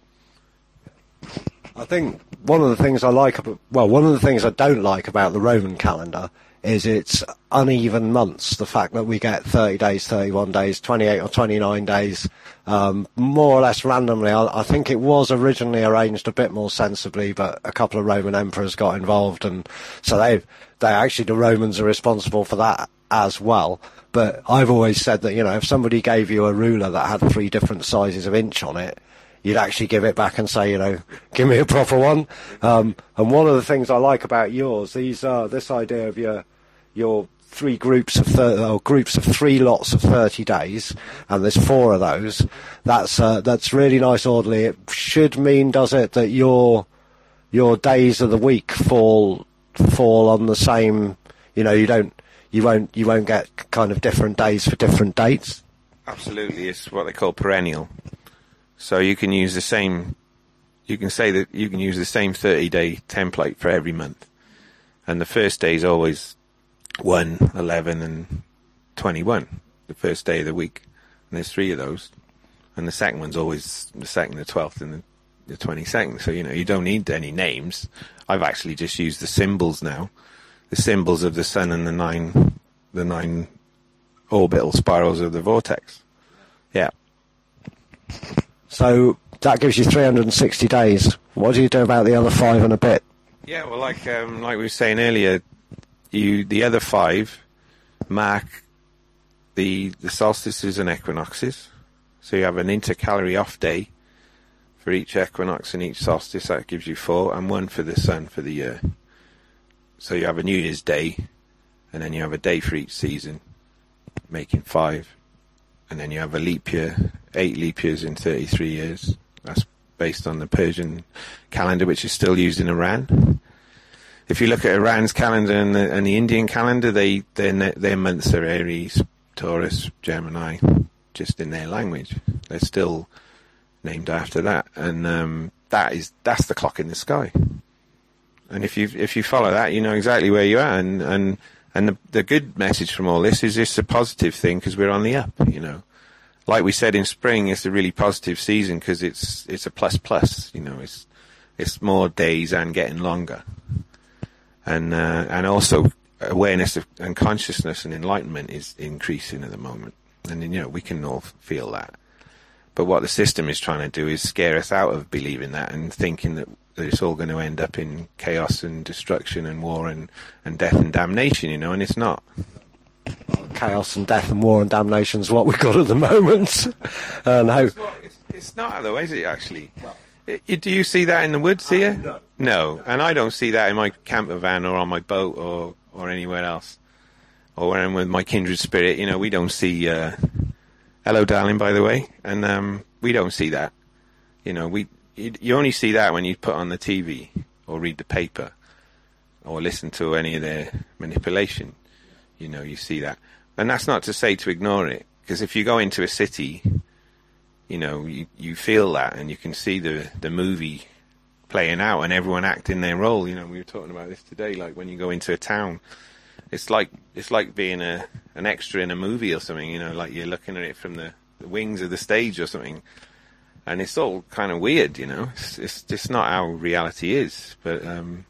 I think one of the things I like about, well, one of the things I don't like about the Roman calendar is its uneven months. The fact that we get thirty days, thirty-one days, twenty-eight or twenty-nine days, um, more or less randomly. I, I think it was originally arranged a bit more sensibly, but a couple of Roman emperors got involved, and so they, they actually, the Romans are responsible for that as well. But I've always said that, you know, if somebody gave you a ruler that had three different sizes of inch on it, you'd actually give it back and say, you know, give me a proper one. Um, and one of the things I like about yours, these are this idea of your your three groups of thir- or groups of three lots of thirty days, and there's four of those. That's uh, that's really nice, orderly. It should mean, does it, that your your days of the week fall fall on the same? You know, you don't you won't you won't get kind of different days for different dates. Absolutely, it's what they call perennial. So you can use the same, you can say that you can use the same thirty-day template for every month. And the first day is always one, eleven, and twenty-one, the first day of the week. And there's three of those. And the second one's always the second, the twelfth, and the, the twenty-second. So, you know, you don't need any names. I've actually just used the symbols now. The symbols of the sun and the nine, the nine orbital spirals of the vortex. Yeah. So that gives you three hundred sixty days. What do you do about the other five and a bit? Yeah, well, like um, like we were saying earlier, you the other five mark the the solstices and equinoxes. So you have an intercalary off day for each equinox and each solstice. That gives you four, and one for the sun for the year. So you have a New Year's Day, and then you have a day for each season, making five. And then you have a leap year, eight leap years in thirty-three years. That's based on the Persian calendar, which is still used in Iran. If you look at Iran's calendar and the, and the Indian calendar, they their their months are Aries, Taurus, Gemini, just in their language. They're still named after that, and um, that is that's the clock in the sky. And if you if you follow that, you know exactly where you are. And and and the the good message from all this is it's a positive thing because we're on the up. You know, like we said in spring, it's a really positive season because it's it's a plus plus. You know, it's it's more days and getting longer. And uh, and also awareness of, and consciousness and enlightenment is increasing at the moment, and you know we can all feel that. But what the system is trying to do is scare us out of believing that and thinking that, that it's all going to end up in chaos and destruction and war and, and death and damnation, you know, and it's not. Well, chaos and death and war and damnation is what we've got at the moment. And how it's, not, it's, it's not, though, is it? Actually, it, do you see that in the woods here? No. No, and I don't see that in my camper van or on my boat or, or anywhere else. Or when I'm with my kindred spirit, you know, we don't see... Uh, hello, darling, by the way. And um, we don't see that. You know, we you, you only see that when you put on the T V or read the paper or listen to any of their manipulation. You know, you see that. And that's not to say to ignore it, because if you go into a city, you know, you, you feel that and you can see the, the movie playing out and everyone acting their role. You know, we were talking about this today, like when you go into a town, it's like it's like being a an extra in a movie or something, you know, like you're looking at it from the, the wings of the stage or something. And it's all kind of weird, you know. It's, it's just not how reality is. But um,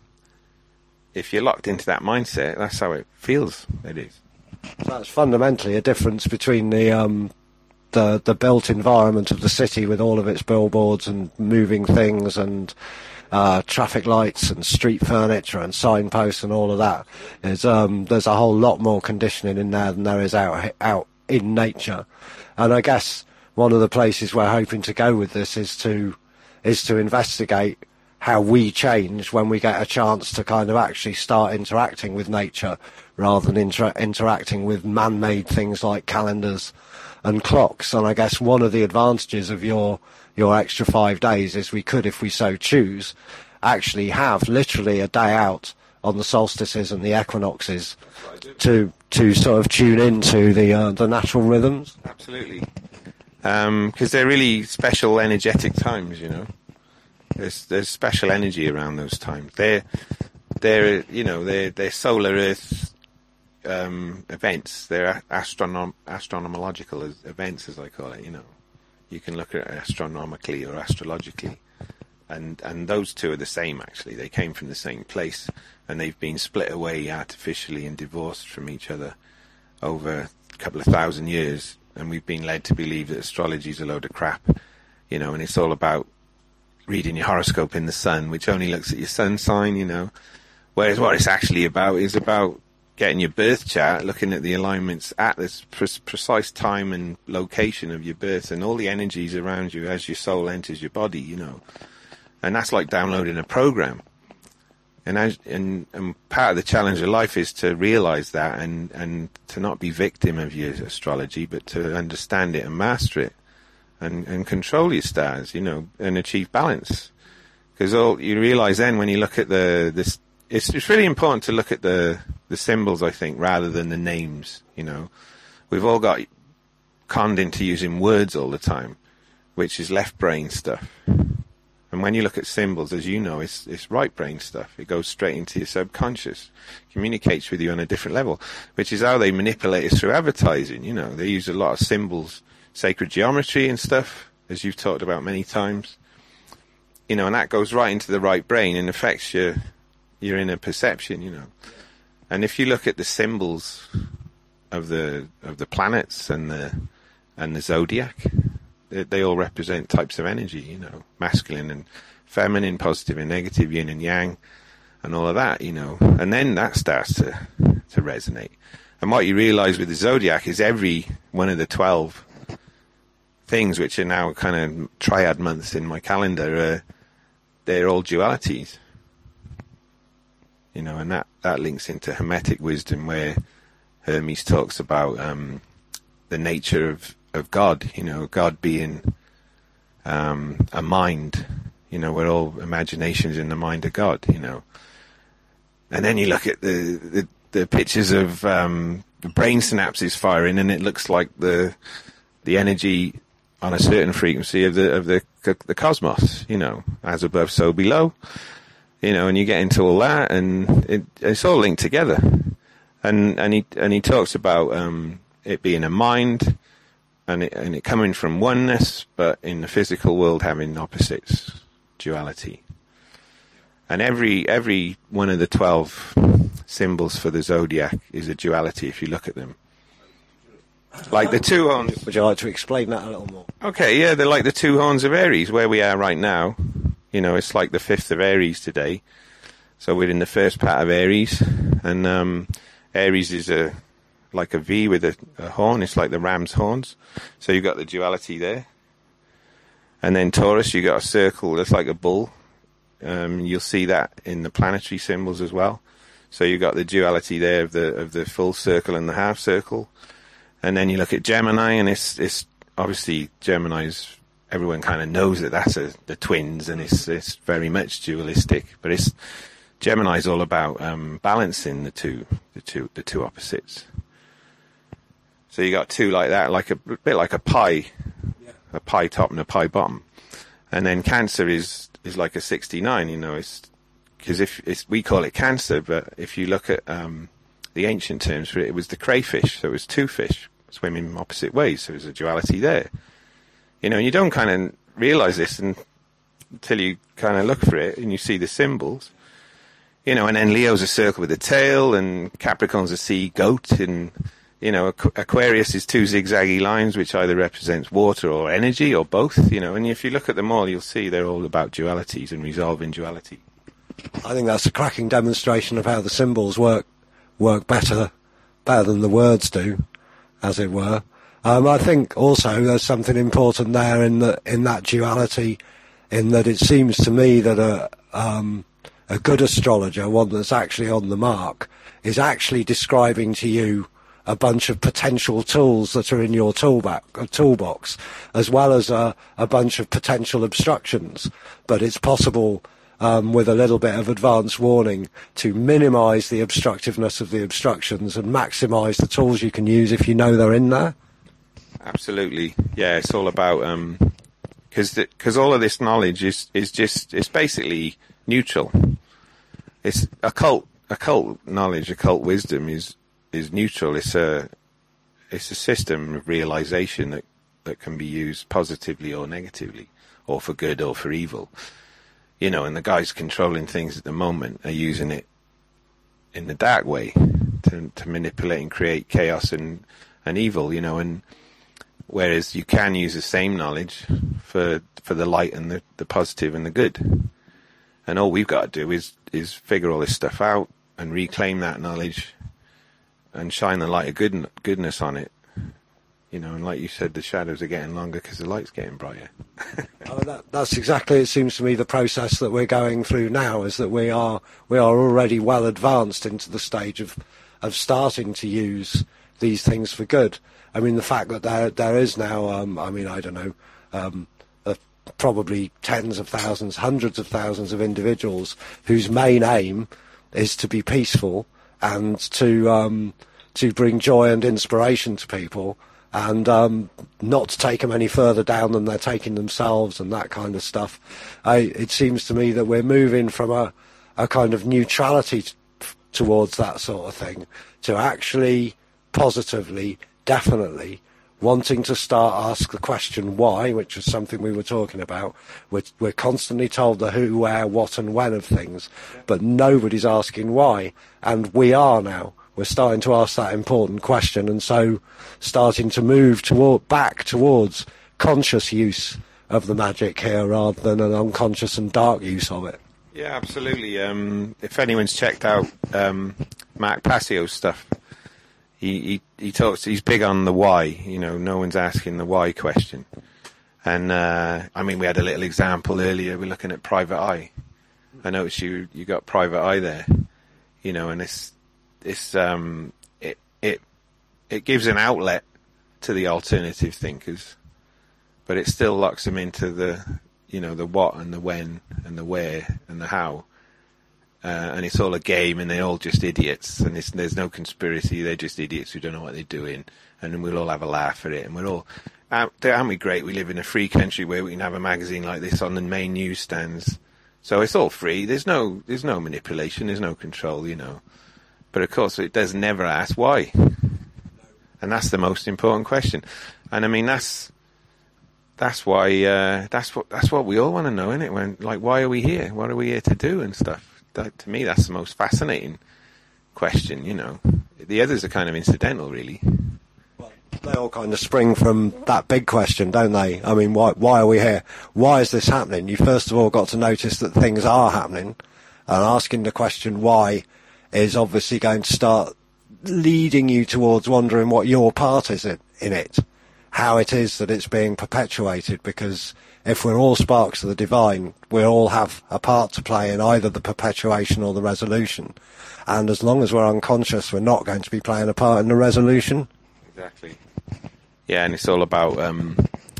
if you're locked into that mindset, that's how it feels. It is. That's fundamentally a difference between the um, the the built environment of the city with all of its billboards and moving things and uh, traffic lights and street furniture and signposts and all of that. Is um, there's a whole lot more conditioning in there than there is out out in nature. And I guess one of the places we're hoping to go with this is to is to investigate how we change when we get a chance to kind of actually start interacting with nature rather than inter- interacting with man-made things like calendars and clocks. And I guess one of the advantages of your your extra five days is we could, if we so choose, actually have literally a day out on the solstices and the equinoxes to to sort of tune into the uh, the natural rhythms. Absolutely, because um, they're really special, energetic times. You know, there's there's special energy around those times. They're they're you know they're they're solar Earth um, events. They're astronom astronomological events, as I call it. You know, you can look at it astronomically or astrologically. And and those two are the same, actually. They came from the same place, and they've been split away artificially and divorced from each other over a couple of thousand years. And we've been led to believe that astrology is a load of crap, you know, and it's all about reading your horoscope in the sun, which only looks at your sun sign, you know. Whereas what it's actually about is about getting your birth chart, looking at the alignments at this pre precise time and location of your birth and all the energies around you as your soul enters your body, you know. And that's like downloading a program. And, as, and and part of the challenge of life is to realize that and, and to not be victim of your astrology, but to understand it and master it and, and control your stars, you know, and achieve balance. Because all you realize then when you look at the, this, it's, it's really important to look at the, the symbols, I think, rather than the names, you know. We've all got conned into using words all the time, which is left brain stuff. And when you look at symbols, as you know, it's, it's right brain stuff. It goes straight into your subconscious, communicates with you on a different level, which is how they manipulate us through advertising. You know, they use a lot of symbols, sacred geometry and stuff, as you've talked about many times. You know, and that goes right into the right brain and affects your, your inner perception, you know. And if you look at the symbols of the, of the planets and the, and the zodiac, they all represent types of energy, you know, masculine and feminine, positive and negative, yin and yang, and all of that, you know. And then that starts to to resonate. And what you realise with the zodiac is every one of the twelve things, which are now kind of triad months in my calendar, uh, they're all dualities, you know. And that that links into Hermetic wisdom, where Hermes talks about um, the nature of of God, you know, God being um, a mind, you know, we're all imaginations in the mind of God, you know. And then you look at the the, the pictures of um, brain synapses firing, and it looks like the the energy on a certain frequency of the of the the cosmos, you know, as above, so below, you know, and you get into all that, and it, it's all linked together. And and he and he talks about um, it being a mind, and it and it coming from oneness, but in the physical world having opposites, duality. And every every one of the twelve symbols for the zodiac is a duality if you look at them. Like the two horns. Would you like to explain that a little more? Okay, yeah, they're like the two horns of Aries, where we are right now. You know, it's like the fifth of Aries today. So we're in the first part of Aries, and um, Aries is a like a V with a, a horn. It's like the ram's horns. So you've got the duality there. And then Taurus, you've got a circle that's like a bull. Um, you'll see that in the planetary symbols as well. So you've got the duality there of the of the full circle and the half circle. And then you look at Gemini, and it's it's obviously Gemini's, everyone kind of knows that that's a, the twins, and it's it's very much dualistic. But it's Gemini's all about um, balancing the two the two the two opposites. So you got two like that, like a, a bit like a pie, yeah. A pie top and a pie bottom. And then Cancer is is like a sixty-nine. You know, it's because if it's, we call it Cancer, but if you look at um, the ancient terms for it, it was the crayfish. So it was two fish swimming opposite ways. So there's a duality there. You know, and you don't kind of realize this and, until you kind of look for it and you see the symbols. You know, and then Leo's a circle with a tail, and Capricorn's a sea goat, and, you know, Aqu- Aquarius is two zigzaggy lines, which either represents water or energy or both, you know. And if you look at them all, you'll see they're all about dualities and resolving duality. I think that's a cracking demonstration of how the symbols work work better better than the words do, as it were. Um, I think also there's something important there in the in that duality, in that it seems to me that a um, a good astrologer, one that's actually on the mark, is actually describing to you a bunch of potential tools that are in your toolbox, toolbox as well as a, a bunch of potential obstructions. But it's possible, Um, with a little bit of advance warning, to minimise the obstructiveness of the obstructions and maximise the tools you can use if you know they're in there. Absolutely, yeah. It's all about because um, because all of this knowledge is is just it's basically neutral. It's occult occult knowledge, occult wisdom is is neutral. It's a it's a system of realisation that that can be used positively or negatively, or for good or for evil. You know, and the guys controlling things at the moment are using it in the dark way to to manipulate and create chaos and, and evil, you know, and whereas you can use the same knowledge for for the light and the, the positive and the good. And all we've got to do is, is figure all this stuff out and reclaim that knowledge and shine the light of good, goodness on it. You know, and like you said, the shadows are getting longer because the light's getting brighter. Oh, that, that's exactly, it seems to me, the process that we're going through now, is that we are we are already well advanced into the stage of of starting to use these things for good. I mean, the fact that there there is now, um, I mean, I don't know, um, uh, probably tens of thousands, hundreds of thousands of individuals whose main aim is to be peaceful and to um, to bring joy and inspiration to people, and um, not to take them any further down than they're taking themselves and that kind of stuff. I, it seems to me that we're moving from a, a kind of neutrality t- towards that sort of thing to actually positively, definitely wanting to start ask the question why, which is something we were talking about. We're, we're constantly told the who, where, what and when of things, but nobody's asking why, and we are now. We're starting to ask that important question, and so starting to move toward, back towards conscious use of the magic here rather than an unconscious and dark use of it. Yeah, absolutely. Um, if anyone's checked out um, Mark Passio's stuff, he, he he talks. He's big on the why. You know, no one's asking the why question. And uh, I mean, we had a little example earlier. We're looking at Private Eye. I noticed you you got Private Eye there. You know, and it's it's um it it it gives an outlet to the alternative thinkers, but it still locks them into the, you know, the what and the when and the where and the how. Uh, and it's all a game, and they're all just idiots, and it's, there's no conspiracy. They're just idiots who don't know what they're doing, and then we'll all have a laugh at it. And we're all, aren't we great? We live in a free country where we can have a magazine like this on the main newsstands, so it's all free. There's no, there's no manipulation. There's no control, you know. But of course, it does never ask why, and that's the most important question. And I mean, that's that's why uh, that's what that's what we all want to know, isn't it? When, like, why are we here? What are we here to do and stuff? That, to me, that's the most fascinating question, you know. The others are kind of incidental, really. Well, they all kind of spring from that big question, don't they? I mean, why why are we here? Why is this happening? You first of all got to notice that things are happening, and asking the question why is obviously going to start leading you towards wondering what your part is in, in it, how it is that it's being perpetuated, because if we're all sparks of the divine, we all have a part to play in either the perpetuation or the resolution. And as long as we're unconscious, we're not going to be playing a part in the resolution. Exactly. Yeah, and it's all about, um,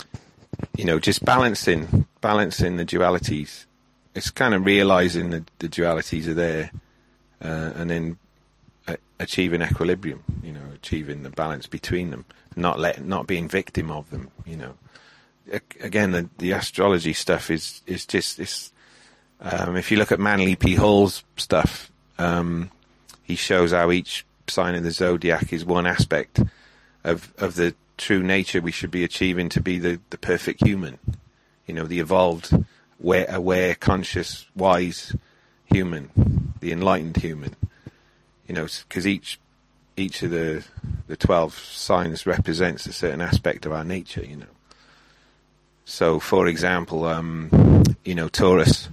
you know, just balancing, balancing the dualities. It's kind of realising that the dualities are there, uh, and then uh, achieving equilibrium, you know, achieving the balance between them, not let, not being victim of them, you know. Again, the, the astrology stuff is is just this. Um, if you look at Manly P. Hall's stuff, um, he shows how each sign of the zodiac is one aspect of of the true nature we should be achieving to be the, the perfect human. You know, the evolved, aware, aware, conscious, wise human, the enlightened human. You know, because each each of the the twelve signs represents a certain aspect of our nature. You know. So, for example, um, you know, Taurus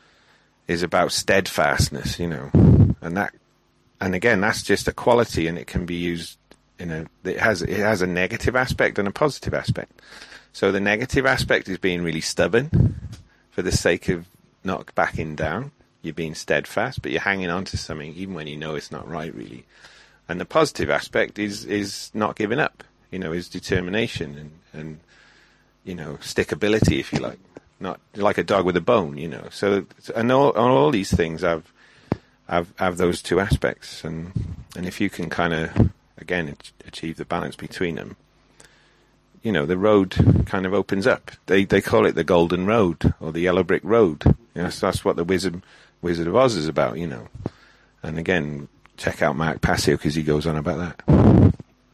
is about steadfastness, you know, and that, and again, that's just a quality, and it can be used in a, it has, it has a negative aspect and a positive aspect. So the negative aspect is being really stubborn for the sake of not backing down. You're being steadfast, but you're hanging on to something even when you know it's not right, really. And the positive aspect is, is not giving up, you know, is determination and, and, you know, stickability, if you like, not like a dog with a bone, you know. So, and all, all these things have, have, have those two aspects, and and if you can kind of, again, achieve the balance between them, you know, the road kind of opens up. They they call it the Golden Road or the Yellow Brick Road. You know, so that's what the Wizard Wizard of Oz is about, you know. And again, check out Mark Passio because he goes on about that.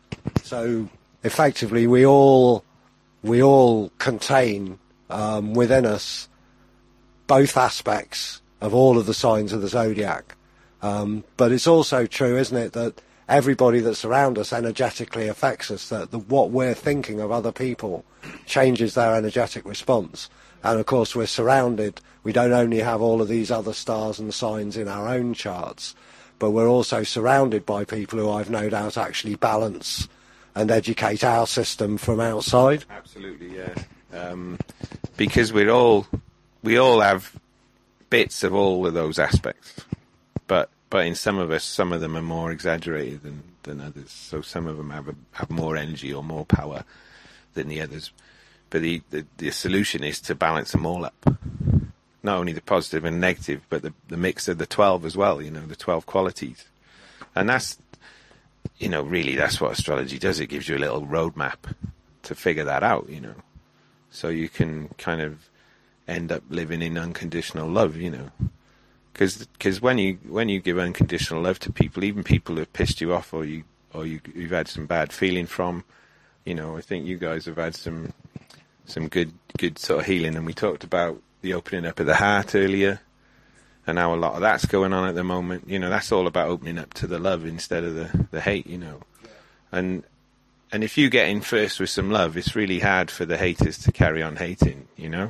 So effectively, we all. We all contain um, within us both aspects of all of the signs of the zodiac. Um, but it's also true, isn't it, that everybody that's around us energetically affects us, that the, what we're thinking of other people changes their energetic response. And of course, we're surrounded. We don't only have all of these other stars and signs in our own charts, but we're also surrounded by people who I've no doubt actually balance and educate our system from outside. Absolutely, yeah. Um, because we're all, we all have bits of all of those aspects, but but in some of us, some of them are more exaggerated than, than others. So some of them have a, have more energy or more power than the others. But the, the the solution is to balance them all up. Not only the positive and negative, but the the mix of the twelve as well. You know, the twelve qualities, and that's. You know, really, that's what astrology does. It gives you a little roadmap to figure that out, you know. So you can kind of end up living in unconditional love, you know. Because when you when you give unconditional love to people, even people who have pissed you off or, you, or you, you've had some bad feeling from, you know, I think you guys have had some some good, good sort of healing. And we talked about the opening up of the heart earlier. And how a lot of that's going on at the moment. You know, that's all about opening up to the love instead of the, the hate, you know. And and if you get in first with some love, it's really hard for the haters to carry on hating, you know.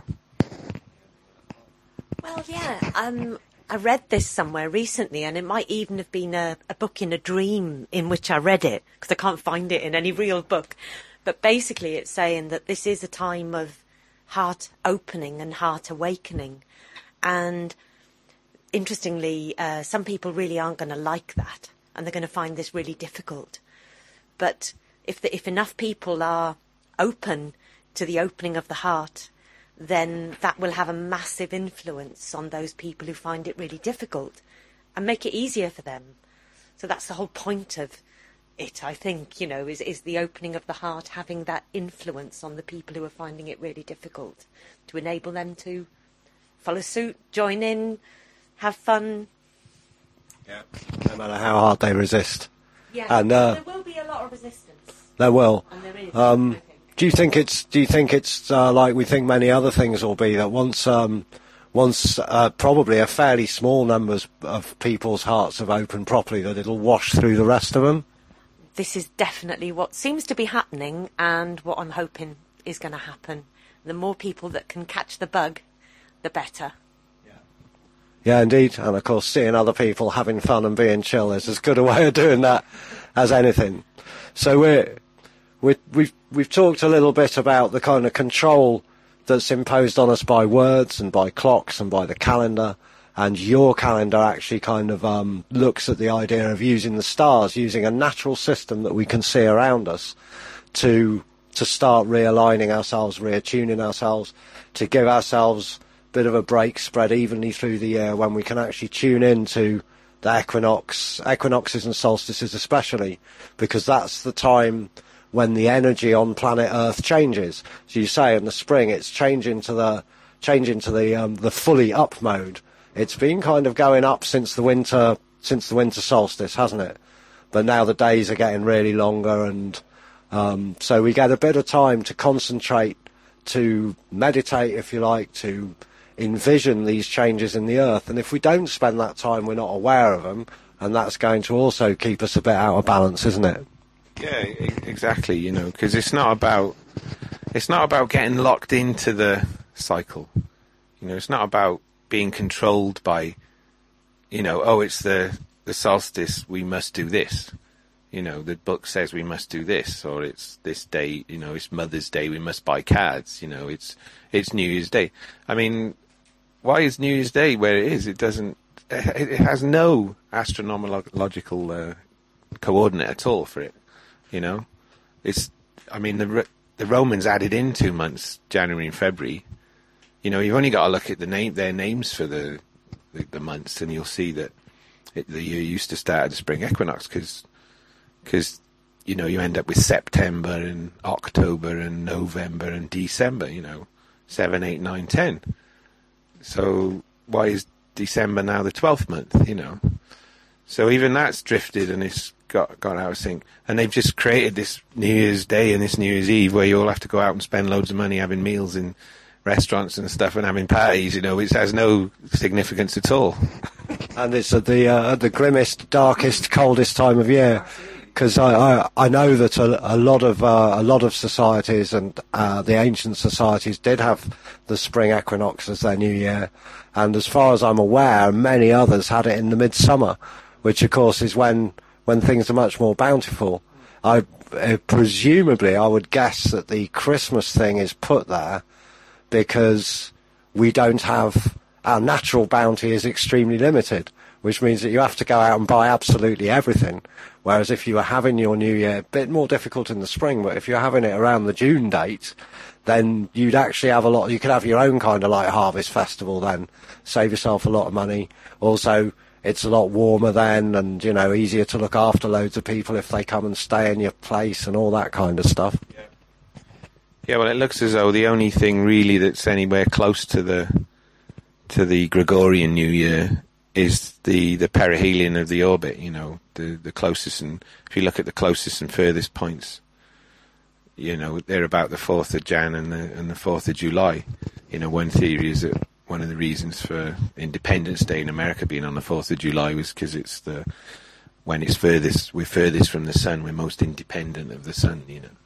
Well, yeah. Um, I read this somewhere recently, and it might even have been a, a book in a dream in which I read it, because I can't find it in any real book. But basically it's saying that this is a time of heart opening and heart awakening. And interestingly, uh, some people really aren't going to like that, and they're going to find this really difficult. But if the, if enough people are open to the opening of the heart, then that will have a massive influence on those people who find it really difficult and make it easier for them. So that's the whole point of it, I think, you know, is, is the opening of the heart having that influence on the people who are finding it really difficult, to enable them to follow suit, join in, have fun. Yeah. No matter how hard they resist. Yeah, and, uh, there will be a lot of resistance. There will. And there is, um, I think. Do you think it's? Do you think it's uh, like we think many other things will be, that once, um, once uh, probably a fairly small numbers of people's hearts have opened properly, that it'll wash through the rest of them? This is definitely what seems to be happening, and what I'm hoping is going to happen. The more people that can catch the bug, the better. Yeah, indeed. And of course, seeing other people having fun and being chill is as good a way of doing that as anything. So we're, we're, we've we've talked a little bit about the kind of control that's imposed on us by words and by clocks and by the calendar. And your calendar actually kind of um, looks at the idea of using the stars, using a natural system that we can see around us to to start realigning ourselves, reattuning ourselves, to give ourselves a bit of a break spread evenly through the year, when we can actually tune in to the equinox, equinoxes and solstices especially, because that's the time when the energy on planet Earth changes. So you say in the spring it's changing to the changing to the um, the fully up mode. It's been kind of going up since the winter since the winter solstice, hasn't it? But now the days are getting really longer, and um, so we get a bit of time to concentrate, to meditate, if you like, to envision these changes in the earth. And if we don't spend that time, we're not aware of them, and that's going to also keep us a bit out of balance, isn't it? Yeah, e- exactly. You know, because it's not about it's not about getting locked into the cycle. You know, it's not about being controlled by, you know, oh, it's the the solstice, we must do this. You know, the book says we must do this, or it's this day, you know, it's Mother's Day, we must buy cards. You know, it's it's New Year's Day. I mean, why is New Year's Day where it is? It doesn't. It, it has no astronomical uh, coordinate at all for it. You know, it's. I mean, the the Romans added in two months, January and February. You know, you've only got to look at the name, their names for the, the, the months, and you'll see that it, the year used to start at the spring equinox, because, because, you know, you end up with September and October and November and December, you know, seven, eight, nine, ten. So why is December now the twelfth month, you know? So even that's drifted and it's got, got out of sync. And they've just created this New Year's Day and this New Year's Eve where you all have to go out and spend loads of money having meals in restaurants and stuff and having parties, you know, which has no significance at all. And it's at the uh, at the grimmest, darkest, coldest time of year, because I, I I know that a, a lot of uh, a lot of societies and uh, the ancient societies did have the spring equinox as their new year, and as far as I'm aware, many others had it in the midsummer, which of course is when when things are much more bountiful. I uh, presumably I would guess that the Christmas thing is put there because we don't have, our natural bounty is extremely limited, which means that you have to go out and buy absolutely everything. Whereas if you were having your New Year, a bit more difficult in the spring, but if you're having it around the June date, then you'd actually have a lot, you could have your own kind of like harvest festival then, save yourself a lot of money. Also, it's a lot warmer then, and, you know, easier to look after loads of people if they come and stay in your place and all that kind of stuff. Yeah. Yeah, well, it looks as though the only thing really that's anywhere close to the to the Gregorian New Year is the, the perihelion of the orbit, you know, the, the closest, and if you look at the closest and furthest points, you know, they're about the fourth of Jan and the, and the fourth of July. You know, one theory is that one of the reasons for Independence Day in America being on the fourth of July was because it's the, when it's furthest, we're furthest from the sun, we're most independent of the sun, you know.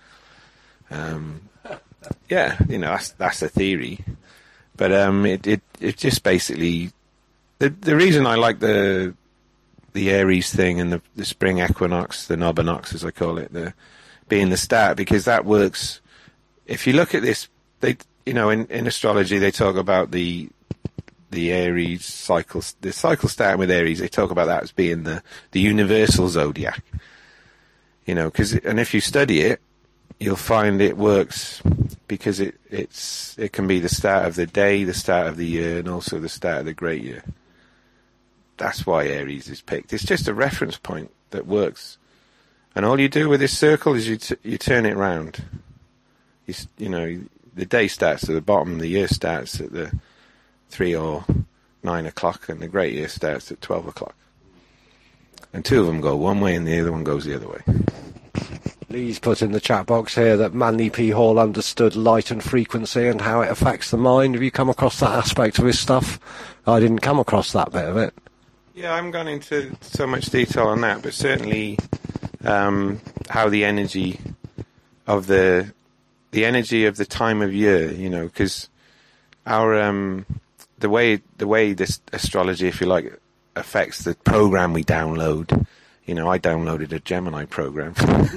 Um, yeah, you know, that's that's a theory, but um, it, it it just basically the the reason I like the the Aries thing and the the spring equinox, the Nobinox as I call it, the being the start, because that works. If you look at this, they you know in, in astrology they talk about the the Aries cycle, the cycle starting with Aries. They talk about that as being the the universal zodiac. You know, cause, and if you study it, you'll find it works because it, it's, it can be the start of the day, the start of the year, and also the start of the great year. That's why Aries is picked. It's just a reference point that works. And all you do with this circle is you t- you turn it round. You, you know, the day starts at the bottom, the year starts at the three or nine o'clock, and the great year starts at twelve o'clock. And two of them go one way and the other one goes the other way. Lee's put in the chat box here that Manly P. Hall understood light and frequency and how it affects the mind. Have you come across that aspect of his stuff? I didn't come across that bit of it. Yeah, I haven't gone into so much detail on that, but certainly um, how the energy of the the energy of the time of year, you know, because our um, the way the way this astrology, if you like, affects the program we download. You know, I downloaded a Gemini program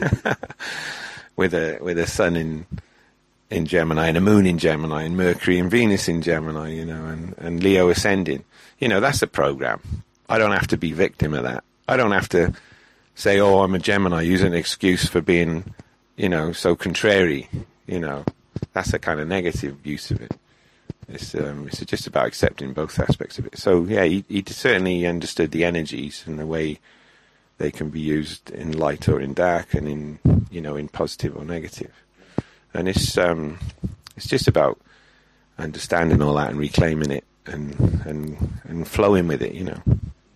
with a with a sun in in Gemini and a moon in Gemini and Mercury and Venus in Gemini, you know, and, and Leo ascending. You know, that's a program. I don't have to be victim of that. I don't have to say, oh, I'm a Gemini, use an excuse for being, you know, so contrary. You know, that's a kind of negative use of it. It's um, it's just about accepting both aspects of it. So, yeah, he, he certainly understood the energies and the way they can be used in light or in dark, and in, you know, in positive or negative. And it's um, it's just about understanding all that and reclaiming it and and and flowing with it, you know.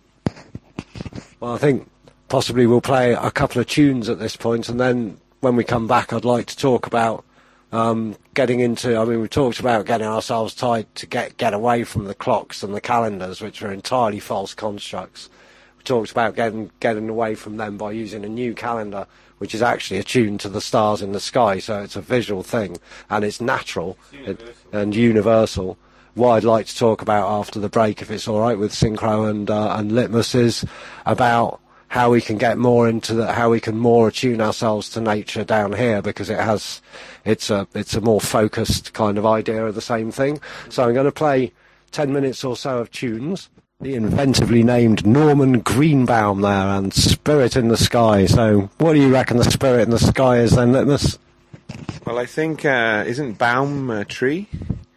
Well, I think possibly we'll play a couple of tunes at this point, and then when we come back, I'd like to talk about um, getting into. I mean, we talked about getting ourselves tied to get get away from the clocks and the calendars, which are entirely false constructs. Talked about getting getting away from them by using a new calendar, which is actually attuned to the stars in the sky, so it's a visual thing and it's natural it's it, and universal. What I'd like to talk about after the break, if it's all right with Synchro and uh, and Litmus, is about how we can get more into the, how we can more attune ourselves to nature down here, because it has it's a it's a more focused kind of idea of the same thing. So I'm going to play ten minutes or so of tunes. The inventively named Norman Greenbaum there, and Spirit in the Sky. So what do you reckon the Spirit in the Sky is then, Litmus? Well, I think, uh, isn't Baum a tree?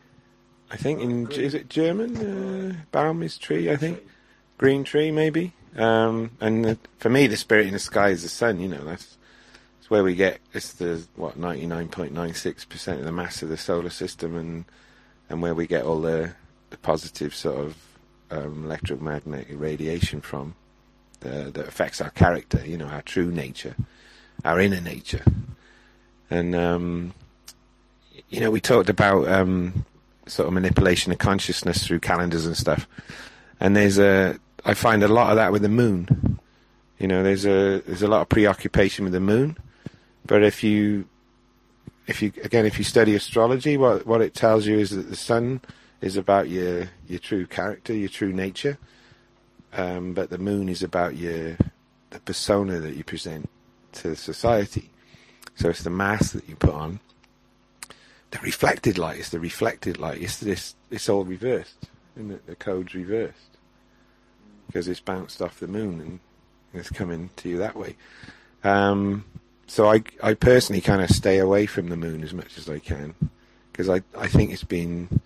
I think, in is it German? Uh, Baum is tree, I think. Green tree, maybe. Um, and uh, for me, the Spirit in the Sky is the sun, you know, that's, that's where we get, it's the, what, ninety-nine point nine six percent of the mass of the solar system, and and where we get all the, the positive sort of Um, electromagnetic radiation from the, that affects our character, you know, our true nature, our inner nature. And um, you know, we talked about um, sort of manipulation of consciousness through calendars and stuff, and there's a I find a lot of that with the moon. You know, there's a there's a lot of preoccupation with the moon, but if you if you again if you study astrology, what what it tells you is that the sun is about your your true character, your true nature, um, but the moon is about your the persona that you present to society. So it's the mask that you put on, the reflected light. It's the reflected light. It's this. It's all reversed, isn't it? The code's reversed because it's bounced off the moon and it's coming to you that way. Um, so I I personally kind of stay away from the moon as much as I can, because I I think it's been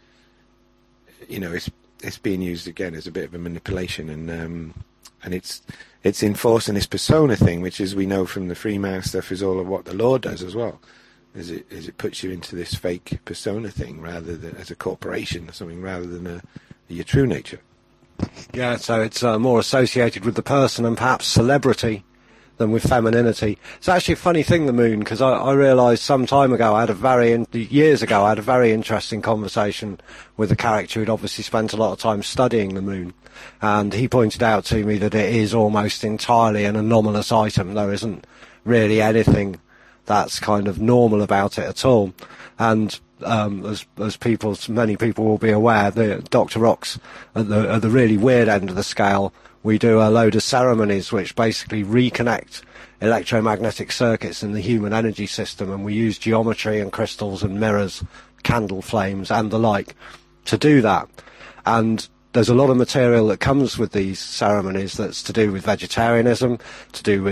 you know, it's it's being used again as a bit of a manipulation, and um, and it's it's enforcing this persona thing, which, as we know from the Freeman stuff, is all of what the law does as well. Is it is it puts you into this fake persona thing rather than as a corporation or something, rather than a, your true nature. Yeah, so it's uh, more associated with the person and perhaps celebrity than with femininity. It's actually a funny thing, the moon, because I, I realised some time ago, I had a very, in, years ago, I had a very interesting conversation with a character who'd obviously spent a lot of time studying the moon. And he pointed out to me that it is almost entirely an anomalous item. There isn't really anything that's kind of normal about it at all. And um, as as people, many people will be aware, the Doctor Rocks at the, at the really weird end of the scale, we do a load of ceremonies which basically reconnect electromagnetic circuits in the human energy system, and we use geometry and crystals and mirrors, candle flames and the like to do that. And there's a lot of material that comes with these ceremonies that's to do with vegetarianism, to do with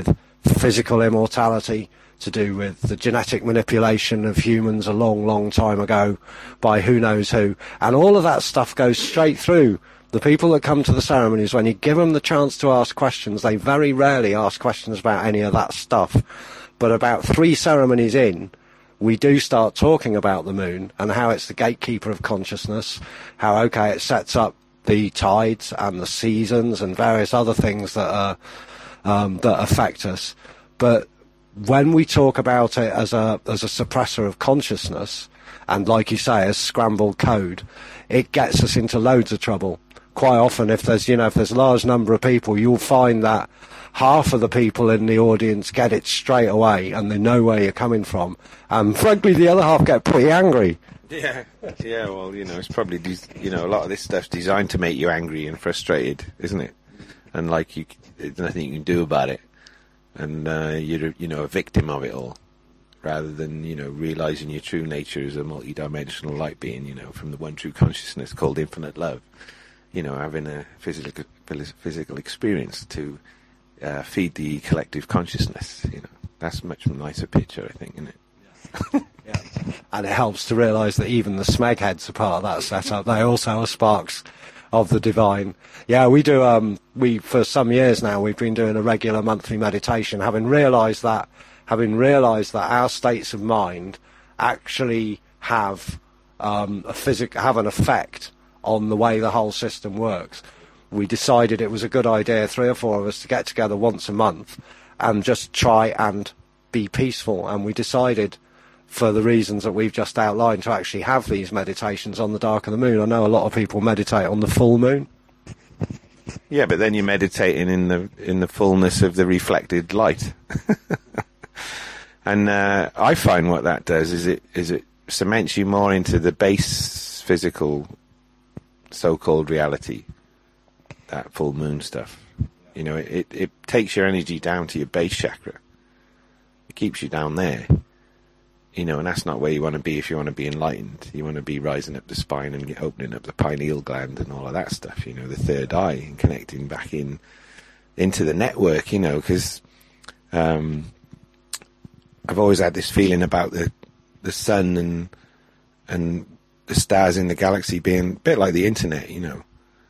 physical immortality, to do with the genetic manipulation of humans a long, long time ago by who knows who. And all of that stuff goes straight through. The people that come to the ceremonies, when you give them the chance to ask questions, they very rarely ask questions about any of that stuff. But about three ceremonies in, we do start talking about the moon and how it's the gatekeeper of consciousness, how, okay, it sets up the tides and the seasons and various other things that are, um, that affect us. But when we talk about it as a as a suppressor of consciousness, and like you say, as scrambled code, it gets us into loads of trouble. Quite often, if there's you know if there's a large number of people, you'll find that half of the people in the audience get it straight away, and they know where you're coming from. And frankly, the other half get pretty angry. Yeah, yeah. Well, you know, it's probably des- you know a lot of this stuff's designed to make you angry and frustrated, isn't it? And like you, there's nothing you can do about it. And uh, you're, you know, a victim of it all, rather than, you know, realizing your true nature as a multi-dimensional light being, you know, from the one true consciousness called infinite love. You know, having a physical physical experience to uh, feed the collective consciousness. You know, that's a much nicer picture, I think, isn't it? Yeah. Yeah. And it helps to realise that even the smegheads are part of that setup. They also are sparks of the divine. Yeah, we do, um, we, for some years now, we've been doing a regular monthly meditation, having realised that, having realised that our states of mind actually have, um, a physic, have an effect on the way the whole system works. We decided it was a good idea, three or four of us, to get together once a month and just try and be peaceful. And we decided, for the reasons that we've just outlined, to actually have these meditations on the dark of the moon. I know a lot of people meditate on the full moon. Yeah, but then you're meditating in the in the fullness of the reflected light. And uh, I find what that does is it is it cements you more into the base physical so-called reality, that full moon stuff. You know, it, it takes your energy down to your base chakra. It keeps you down there. You know, and that's not where you want to be if you want to be enlightened. You want to be rising up the spine and get, opening up the pineal gland and all of that stuff, you know, the third eye, and connecting back in into the network, you know, because um, I've always had this feeling about the the sun and and the stars in the galaxy being a bit like the internet, you know,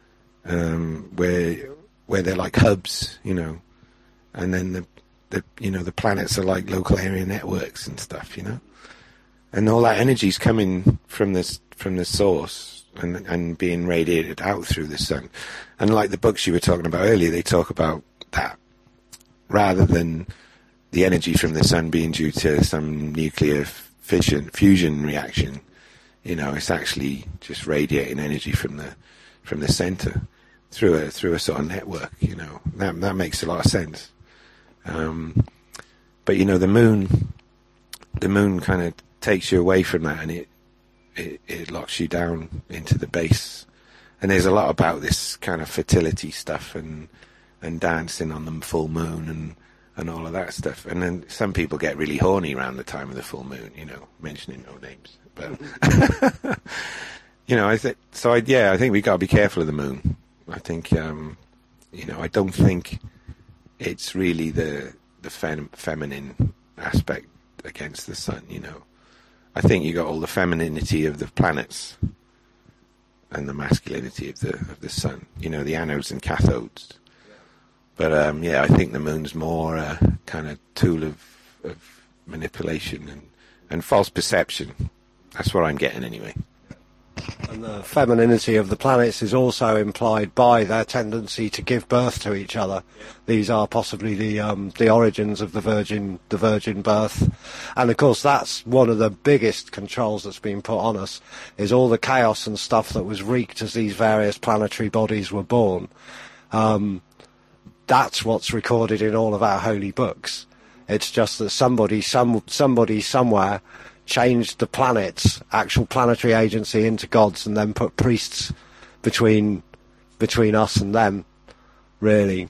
um, where where they're like hubs, you know, and then the, the you know the planets are like local area networks and stuff, you know. And all that energy's coming from this from the source and and being radiated out through the sun. And like the books you were talking about earlier, they talk about that rather than the energy from the sun being due to some nuclear fission fusion reaction. You know, it's actually just radiating energy from the from the center through a through a sort of network. You know, that that makes a lot of sense. Um, but you know, the moon, the moon kind of takes you away from that, and it, it it locks you down into the base. And there's a lot about this kind of fertility stuff and and dancing on the full moon and and all of that stuff. And then some people get really horny around the time of the full moon, you know, mentioning no names. But you know, I think so. I, yeah, I think we got to be careful of the moon. I think um, you know, I don't think it's really the the fem- feminine aspect against the sun. You know, I think you got all the femininity of the planets and the masculinity of the of the sun. You know, the anodes and cathodes. But um, yeah, I think the moon's more a uh, kind of tool of, of manipulation and, and false perception. That's what I'm getting anyway. And the femininity of the planets is also implied by their tendency to give birth to each other. Yeah. These are possibly the um, the origins of the virgin the virgin birth, and of course that's one of the biggest controls that's been put on us. Is all the chaos and stuff that was wreaked as these various planetary bodies were born. Um, that's what's recorded in all of our holy books. It's just that somebody some somebody somewhere changed the planets, actual planetary agency, into gods, and then put priests between between us and them, really.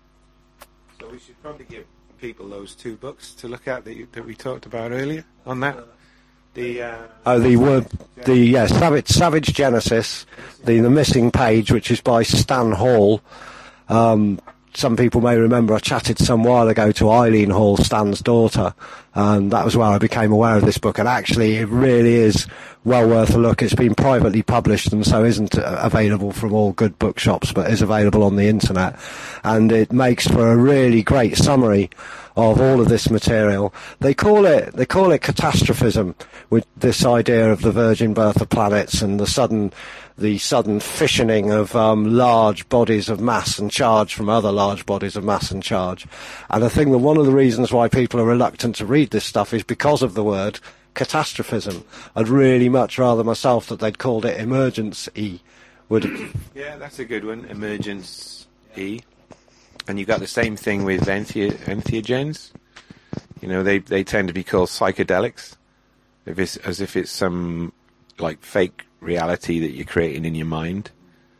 So we should probably give people those two books to look at that, you, that we talked about earlier on that. The uh, oh, the word, the yeah, Savage Savage Genesis, the the missing page, which is by Stan Hall. Um, some people may remember I chatted some while ago to Eileen Hall, Stan's daughter, and that was where I became aware of this book. And actually, it really is well worth a look. It's been privately published and so isn't available from all good bookshops, but is available on the internet. And it makes for a really great summary of all of this material. They call it they call it catastrophism, with this idea of the virgin birth of planets and the sudden the sudden fissioning of um, large bodies of mass and charge from other large bodies of mass and charge. And I think that one of the reasons why people are reluctant to read this stuff is because of the word catastrophism. I'd really much rather myself that they'd called it emergence-y. Would Yeah, that's a good one, emergence-y. And you got the same thing with enthea- entheogens. You know, they they tend to be called psychedelics, if it's, as if it's some like fake reality that you're creating in your mind.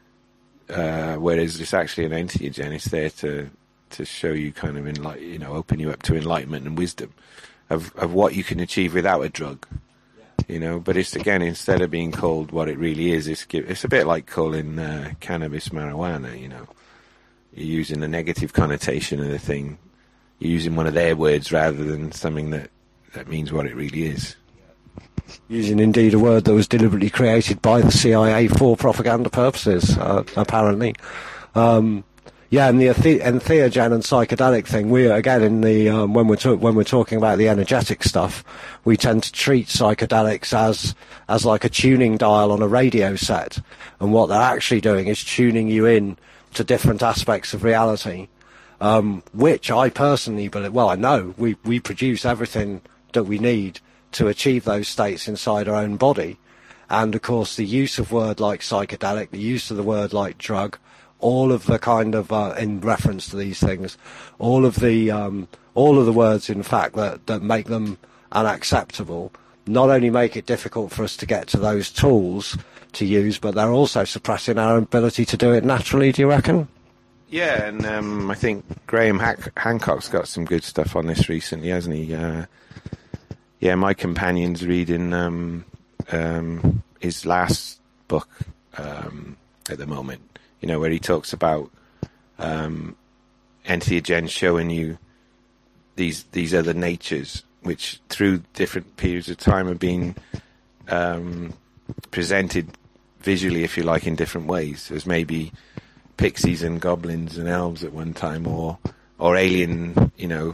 Uh, whereas it's actually an entheogen. It's there to to show you kind of enlight, you know, open you up to enlightenment and wisdom of of what you can achieve without a drug. You know, but it's again, instead of being called what it really is, it's it's a bit like calling uh, cannabis marijuana. You know. You're using the negative connotation of the thing. You're using one of their words rather than something that, that means what it really is. Using indeed a word that was deliberately created by the C I A for propaganda purposes, uh, apparently. Um, yeah, and the enthe- entheogen and psychedelic thing. We again in the um, when we're to- when we're talking about the energetic stuff, we tend to treat psychedelics as as like a tuning dial on a radio set, and what they're actually doing is tuning you in to different aspects of reality, um, which I personally believe, well, I know we, we produce everything that we need to achieve those states inside our own body. And, of course, the use of word like psychedelic, the use of the word like drug, all of the kind of, uh, in reference to these things, all of the, um, all of the words, in fact, that, that make them unacceptable, not only make it difficult for us to get to those tools to use, but they're also suppressing our ability to do it naturally, do you reckon? Yeah, and um, I think Graham Hack- Hancock's got some good stuff on this recently, hasn't he? Uh, yeah, my companion's reading um, um, his last book um, at the moment, you know, where he talks about um, entheogens showing you these these other natures, which through different periods of time have been um, presented visually, if you like, in different ways, as maybe pixies and goblins and elves at one time, or or alien, you know,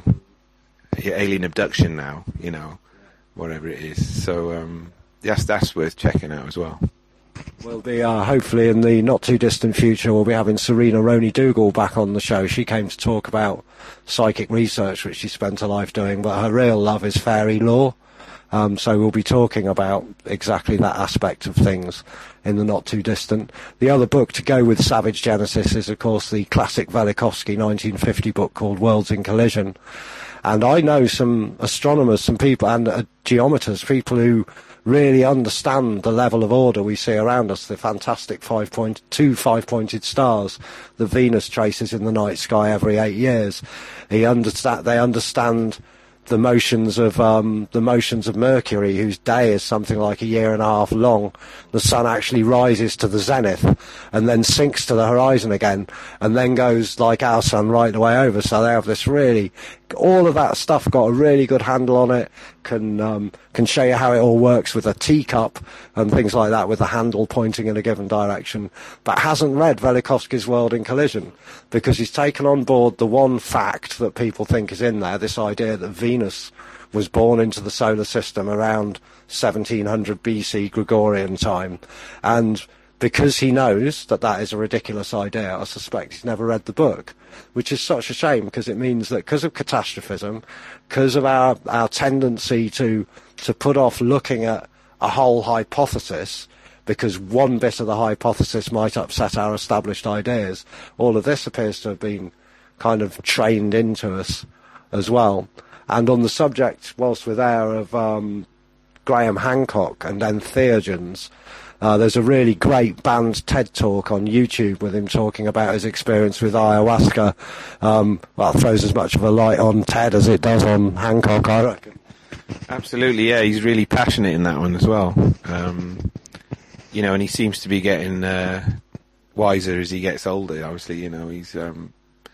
alien abduction now, you know, whatever it is. So um, yes, that's worth checking out as well. We'll be, uh, hopefully in the not too distant future, we'll be having Serena Roney-Dougal back on the show. She came to talk about psychic research, which she spent her life doing, but her real love is fairy lore. Um, so we'll be talking about exactly that aspect of things in the not too distant. The other book to go with Savage Genesis is, of course, the classic Velikovsky nineteen fifty book called Worlds in Collision. And I know some astronomers, some people, and uh, geometers, people who really understand the level of order we see around us, the fantastic five point two five-pointed stars that Venus traces in the night sky every eight years. He understand, they understand the motions of um, the motions of Mercury, whose day is something like a year and a half long. The sun actually rises to the zenith and then sinks to the horizon again, and then goes like our sun right the way over. So they have this really, all of that stuff got a really good handle on it. Can um, can show you how it all works with a teacup and things like that, with the handle pointing in a given direction. But hasn't read Velikovsky's World in Collision, because he's taken on board the one fact that people think is in there, this idea that Venus was born into the solar system around seventeen hundred B C Gregorian time. And because he knows that that is a ridiculous idea, I suspect he's never read the book, which is such a shame, because it means that because of catastrophism, because of our, our tendency to to put off looking at a whole hypothesis, because one bit of the hypothesis might upset our established ideas, all of this appears to have been kind of trained into us as well. And on the subject, whilst we're there, of um, Graham Hancock and entheogens, Uh, there's a really great banned TED talk on YouTube with him talking about his experience with ayahuasca. Um, well, it throws as much of a light on TED as it does on Hancock, I reckon. Absolutely, yeah. He's really passionate in that one as well. Um, you know, and he seems to be getting uh, wiser as he gets older. Obviously, you know, he's. Um,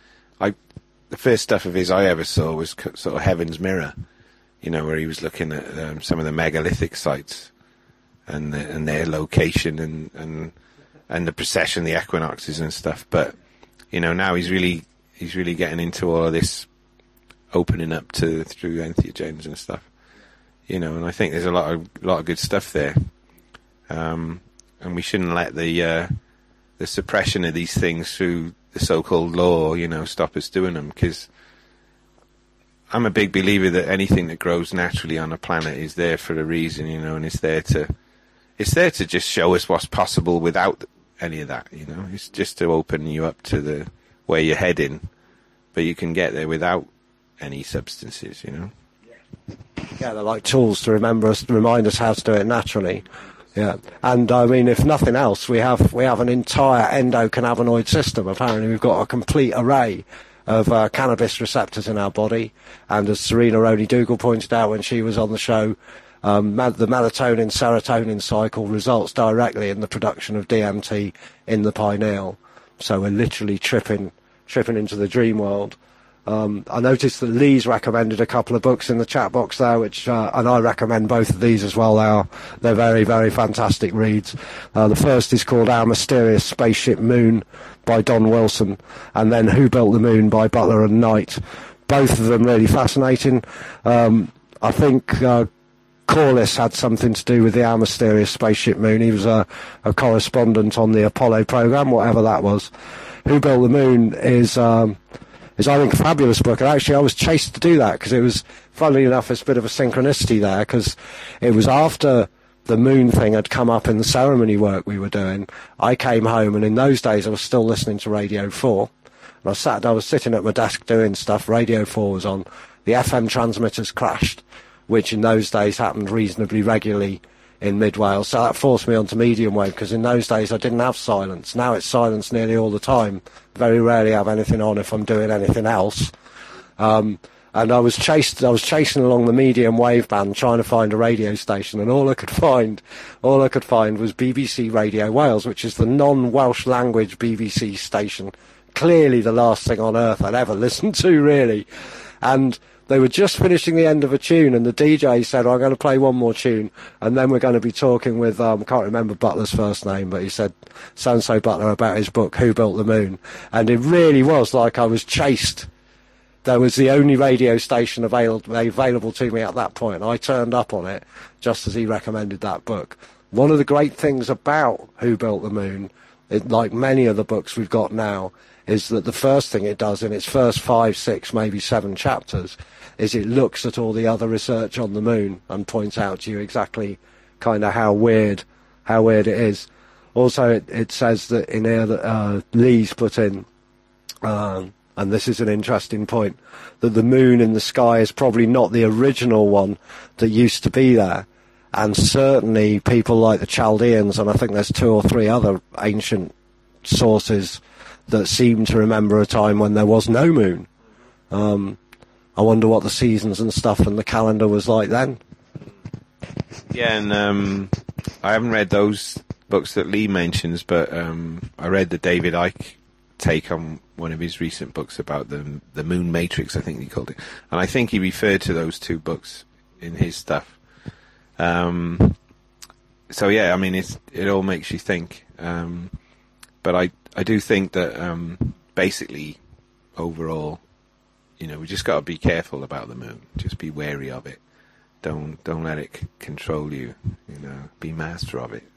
I, the first stuff of his I ever saw was sort of Heaven's Mirror, you know, where he was looking at um, some of the megalithic sites and the, and their location and, and and the precession, the equinoxes and stuff. But you know, now he's really he's really getting into all of this, opening up to through entheogens and stuff. You know, and I think there's a lot of lot of good stuff there. Um, and we shouldn't let the uh, the suppression of these things through the so-called law, you know, stop us doing them. Because I'm a big believer that anything that grows naturally on a planet is there for a reason, you know, and it's there to it's there to just show us what's possible without any of that, you know. It's just to open you up to the where you're heading, but you can get there without any substances, you know. Yeah, they're like tools to remember us, to remind us how to do it naturally. Yeah, and I mean, if nothing else, we have we have an entire endocannabinoid system. Apparently, we've got a complete array of uh, cannabis receptors in our body. And as Serena Roney Dougal pointed out when she was on the show, um, the melatonin-serotonin cycle results directly in the production of D M T in the pineal. So we're literally tripping tripping into the dream world. Um, I noticed that Lee's recommended a couple of books in the chat box there, which uh, and I recommend both of these as well. They are, they're very, very fantastic reads. Uh, the first is called Our Mysterious Spaceship Moon by Don Wilson, and then Who Built the Moon by Butler and Knight. Both of them really fascinating. Um, I think uh, Corliss had something to do with the Our Mysterious Spaceship Moon. He was a, a correspondent on the Apollo program, whatever that was. Who Built the Moon is... Um, is I think a fabulous book, and actually I was chased to do that because it was, funnily enough, it's a bit of a synchronicity there, because it was after the moon thing had come up in the ceremony work we were doing. I came home, and in those days I was still listening to Radio four, and I sat, I was sitting at my desk doing stuff, Radio four was on, the F M transmitters crashed, which in those days happened reasonably regularly in mid-Wales, so that forced me onto medium wave, because in those days I didn't have silence. Now it's silence nearly all the time. Very rarely have anything on if I'm doing anything else. Um, and I was chased, I was chasing along the medium wave band trying to find a radio station, and all I could find, all I could find was B B C Radio Wales, which is the non-Welsh language B B C station. Clearly the last thing on earth I'd ever listened to, really. And they were just finishing the end of a tune, and the D J said, I'm going to play one more tune, and then we're going to be talking with, um, I can't remember Butler's first name, but he said, so-and-so Butler, about his book, Who Built the Moon? And it really was like I was chased. There was the only radio station available, available to me at that point. I turned up on it, just as he recommended that book. One of the great things about Who Built the Moon, it, like many of the books we've got now, is that the first thing it does in its first five, six, maybe seven chapters is it looks at all the other research on the moon and points out to you exactly kind of how weird, how weird it is. Also, it, it says that in here that uh, Lee's put in, um, and this is an interesting point, that the moon in the sky is probably not the original one that used to be there. And certainly people like the Chaldeans, and I think there's two or three other ancient sources that seem to remember a time when there was no moon. Um, I wonder what the seasons and stuff and the calendar was like then. Yeah, and um, I haven't read those books that Lee mentions, but um, I read the David Icke take on one of his recent books about the the Moon Matrix, I think he called it. And I think he referred to those two books in his stuff. Um, so, yeah, I mean, it's, it all makes you think. Um, but I, I do think that um, basically, overall, you know, we just got to be careful about the moon. Just be wary of it. Don't don't let it c- control you. You know, be master of it.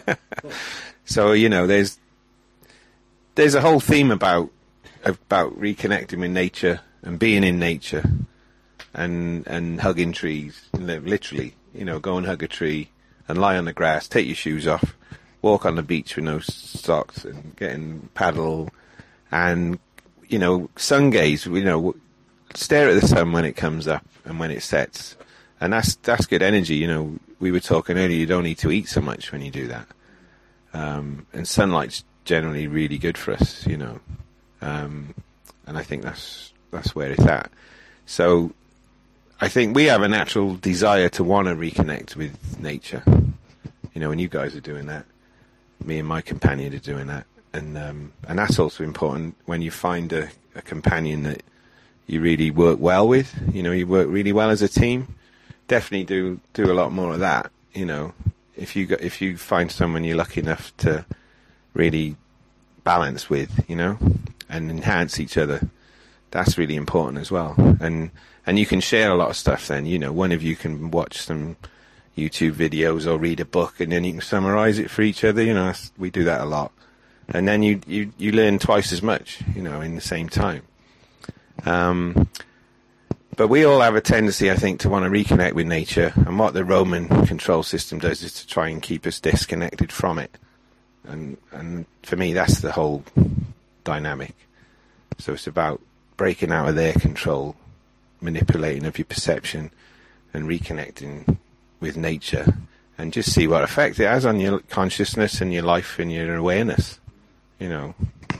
So you know, there's there's a whole theme about about reconnecting with nature and being in nature, and and hugging trees. Literally, you know, go and hug a tree and lie on the grass. Take your shoes off. Walk on the beach with no socks and get in paddle, and you know, sun gaze. You know, stare at the sun when it comes up and when it sets, and that's that's good energy. You know, we were talking earlier. You don't need to eat so much when you do that, um, and sunlight's generally really good for us. You know, um, and I think that's that's where it's at. So, I think we have a natural desire to want to reconnect with nature. You know, and you guys are doing that. Me and my companion are doing that, and um, and that's also important when you find a, a companion that you really work well with. You know, you work really well as a team. Definitely do do a lot more of that. You know, if you go, if you find someone you're lucky enough to really balance with, you know, and enhance each other, that's really important as well. And and you can share a lot of stuff then. You know, one of you can watch some YouTube videos or read a book, and then you can summarize it for each other. You know, that's, we do that a lot. And then you, you, you learn twice as much, you know, in the same time. Um, but we all have a tendency, I think, to want to reconnect with nature. And what the Roman control system does is to try and keep us disconnected from it. And and for me, that's the whole dynamic. So it's about breaking out of their control, manipulating of your perception, and reconnecting with nature, and just see what effect it has on your consciousness and your life and your awareness, you know.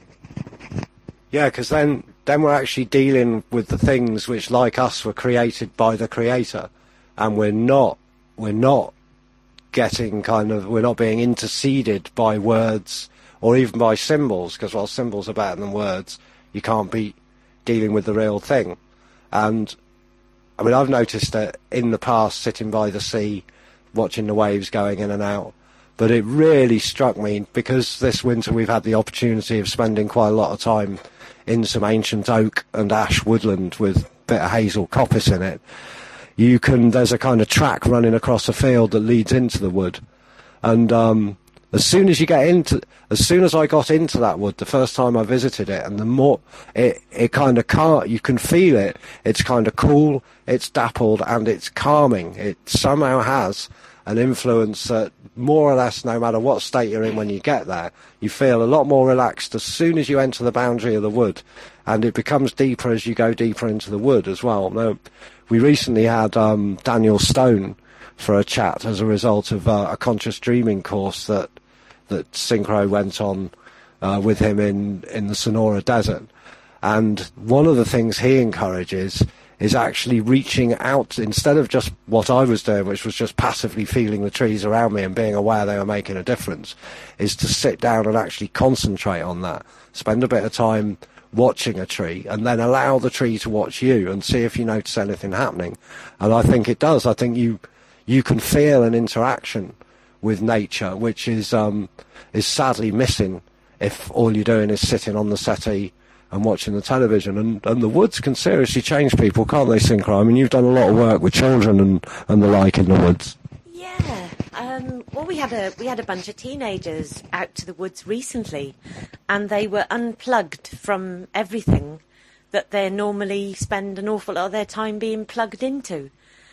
Yeah, because then, then we're actually dealing with the things which, like us, were created by the Creator, and we're not, we're not getting kind of, we're not being interceded by words or even by symbols, because while symbols are better than words, you can't be dealing with the real thing. And I mean, I've noticed that in the past, sitting by the sea, watching the waves going in and out, but it really struck me, because this winter we've had the opportunity of spending quite a lot of time in some ancient oak and ash woodland with a bit of hazel coppice in it. You can, there's a kind of track running across a field that leads into the wood. And um, as soon as you get into, as soon as I got into that wood, the first time I visited it, and the more, it, it kind of, car, you can feel it, it's kind of cool, it's dappled, and it's calming. It somehow has an influence that more or less, no matter what state you're in when you get there, you feel a lot more relaxed as soon as you enter the boundary of the wood. And it becomes deeper as you go deeper into the wood as well. Now, we recently had um, Daniel Stone for a chat as a result of uh, a conscious dreaming course that that Synchro went on uh, with him in, in the Sonora Desert. And one of the things he encourages is actually reaching out, instead of just what I was doing, which was just passively feeling the trees around me and being aware they were making a difference, is to sit down and actually concentrate on that. Spend a bit of time watching a tree, and then allow the tree to watch you and see if you notice anything happening. And I think it does. I think you you can feel an interaction with nature, which is um, is sadly missing if all you're doing is sitting on the settee and watching the television. And, and the woods can seriously change people, can't they, Synchro? I mean, you've done a lot of work with children and, and the like in the woods. Yeah. Um, well, we had a we had a bunch of teenagers out to the woods recently, and they were unplugged from everything that they normally spend an awful lot of their time being plugged into.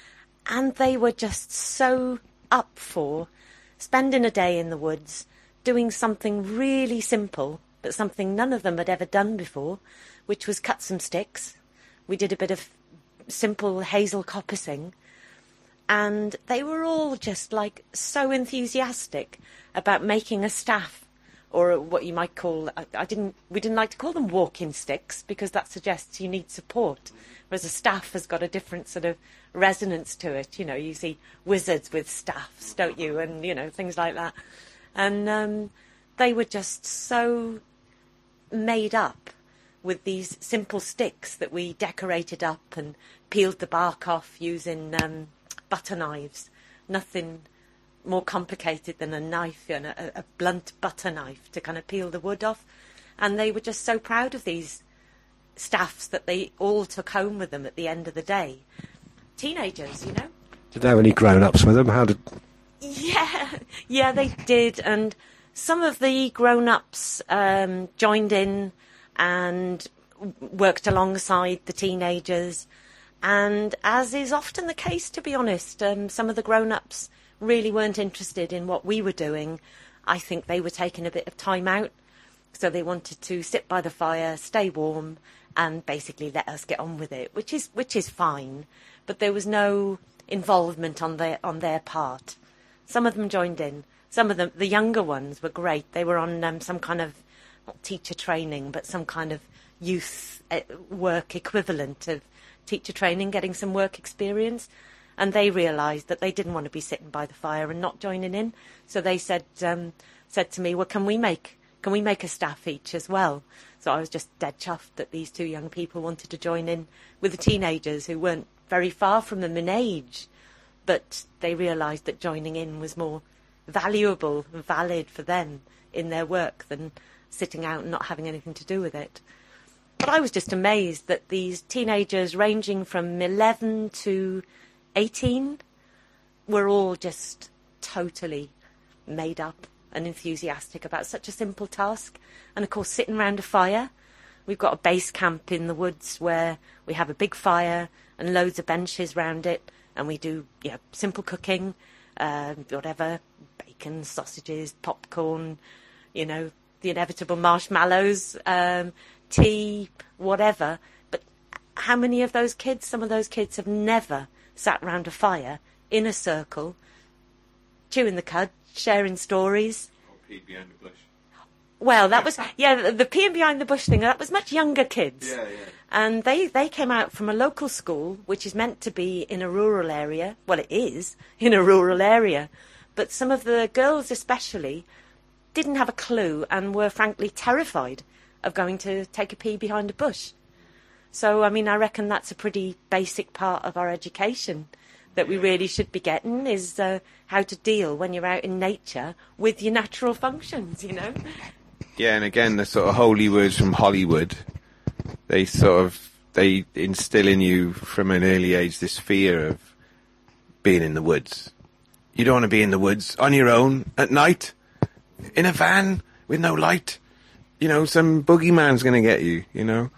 And they were just so up for spending a day in the woods, doing something really simple, but something none of them had ever done before, which was cut some sticks. We did a bit of simple hazel coppicing, and they were all just like so enthusiastic about making a staff, or what you might call, I, I didn't, we didn't like to call them walking sticks, because that suggests you need support, whereas a staff has got a different sort of resonance to it. You know, you see wizards with staffs, don't you, and, you know, things like that. And um, they were just so made up with these simple sticks that we decorated up and peeled the bark off using um, butter knives. Nothing more complicated than a knife, and a, a blunt butter knife to kind of peel the wood off. And they were just so proud of these staffs that they all took home with them at the end of the day. Teenagers, you know. Did they have any grown-ups with them? How did... Yeah, yeah, they did. And some of the grown-ups um, joined in and worked alongside the teenagers. And as is often the case, to be honest, um, some of the grown-ups really weren't interested in what we were doing. I think they were taking a bit of time out, so they wanted to sit by the fire, stay warm, and basically let us get on with it, which is which is fine. But there was no involvement on their on their part. Some of them joined in. Some of them, the younger ones, were great. They were on um, some kind of, not teacher training, but some kind of youth uh, work equivalent of teacher training, getting some work experience. And they realised that they didn't want to be sitting by the fire and not joining in. So they said um, said to me, well, can we make can we make a staff each as well? So I was just dead chuffed that these two young people wanted to join in with the teenagers who weren't very far from them in age, but they realised that joining in was more valuable and valid for them in their work than sitting out and not having anything to do with it. But I was just amazed that these teenagers ranging from eleven to eighteen were all just totally made up and enthusiastic about such a simple task. And of course, sitting round a fire. We've got a base camp in the woods where we have a big fire and loads of benches round it, and we do, you know, simple cooking, uh, whatever, bacon, sausages, popcorn, you know, the inevitable marshmallows, um, tea, whatever. But how many of those kids, some of those kids have never sat round a fire in a circle, chewing the cud, sharing stories. Or peed behind the bush. Well, that was, yeah, the, the peeing behind the bush thing, that was much younger kids. Yeah, yeah. And they, they came out from a local school, which is meant to be in a rural area. Well, it is in a rural area. But some of the girls especially didn't have a clue and were frankly terrified of going to take a pee behind a bush. So, I mean, I reckon that's a pretty basic part of our education that we really should be getting, is uh, how to deal when you're out in nature with your natural functions, you know? Yeah, and again, the sort of holy words from Hollywood, they sort of, they instill in you from an early age this fear of being in the woods. You don't want to be in the woods on your own at night, in a van with no light. You know, some boogeyman's going to get you, you know.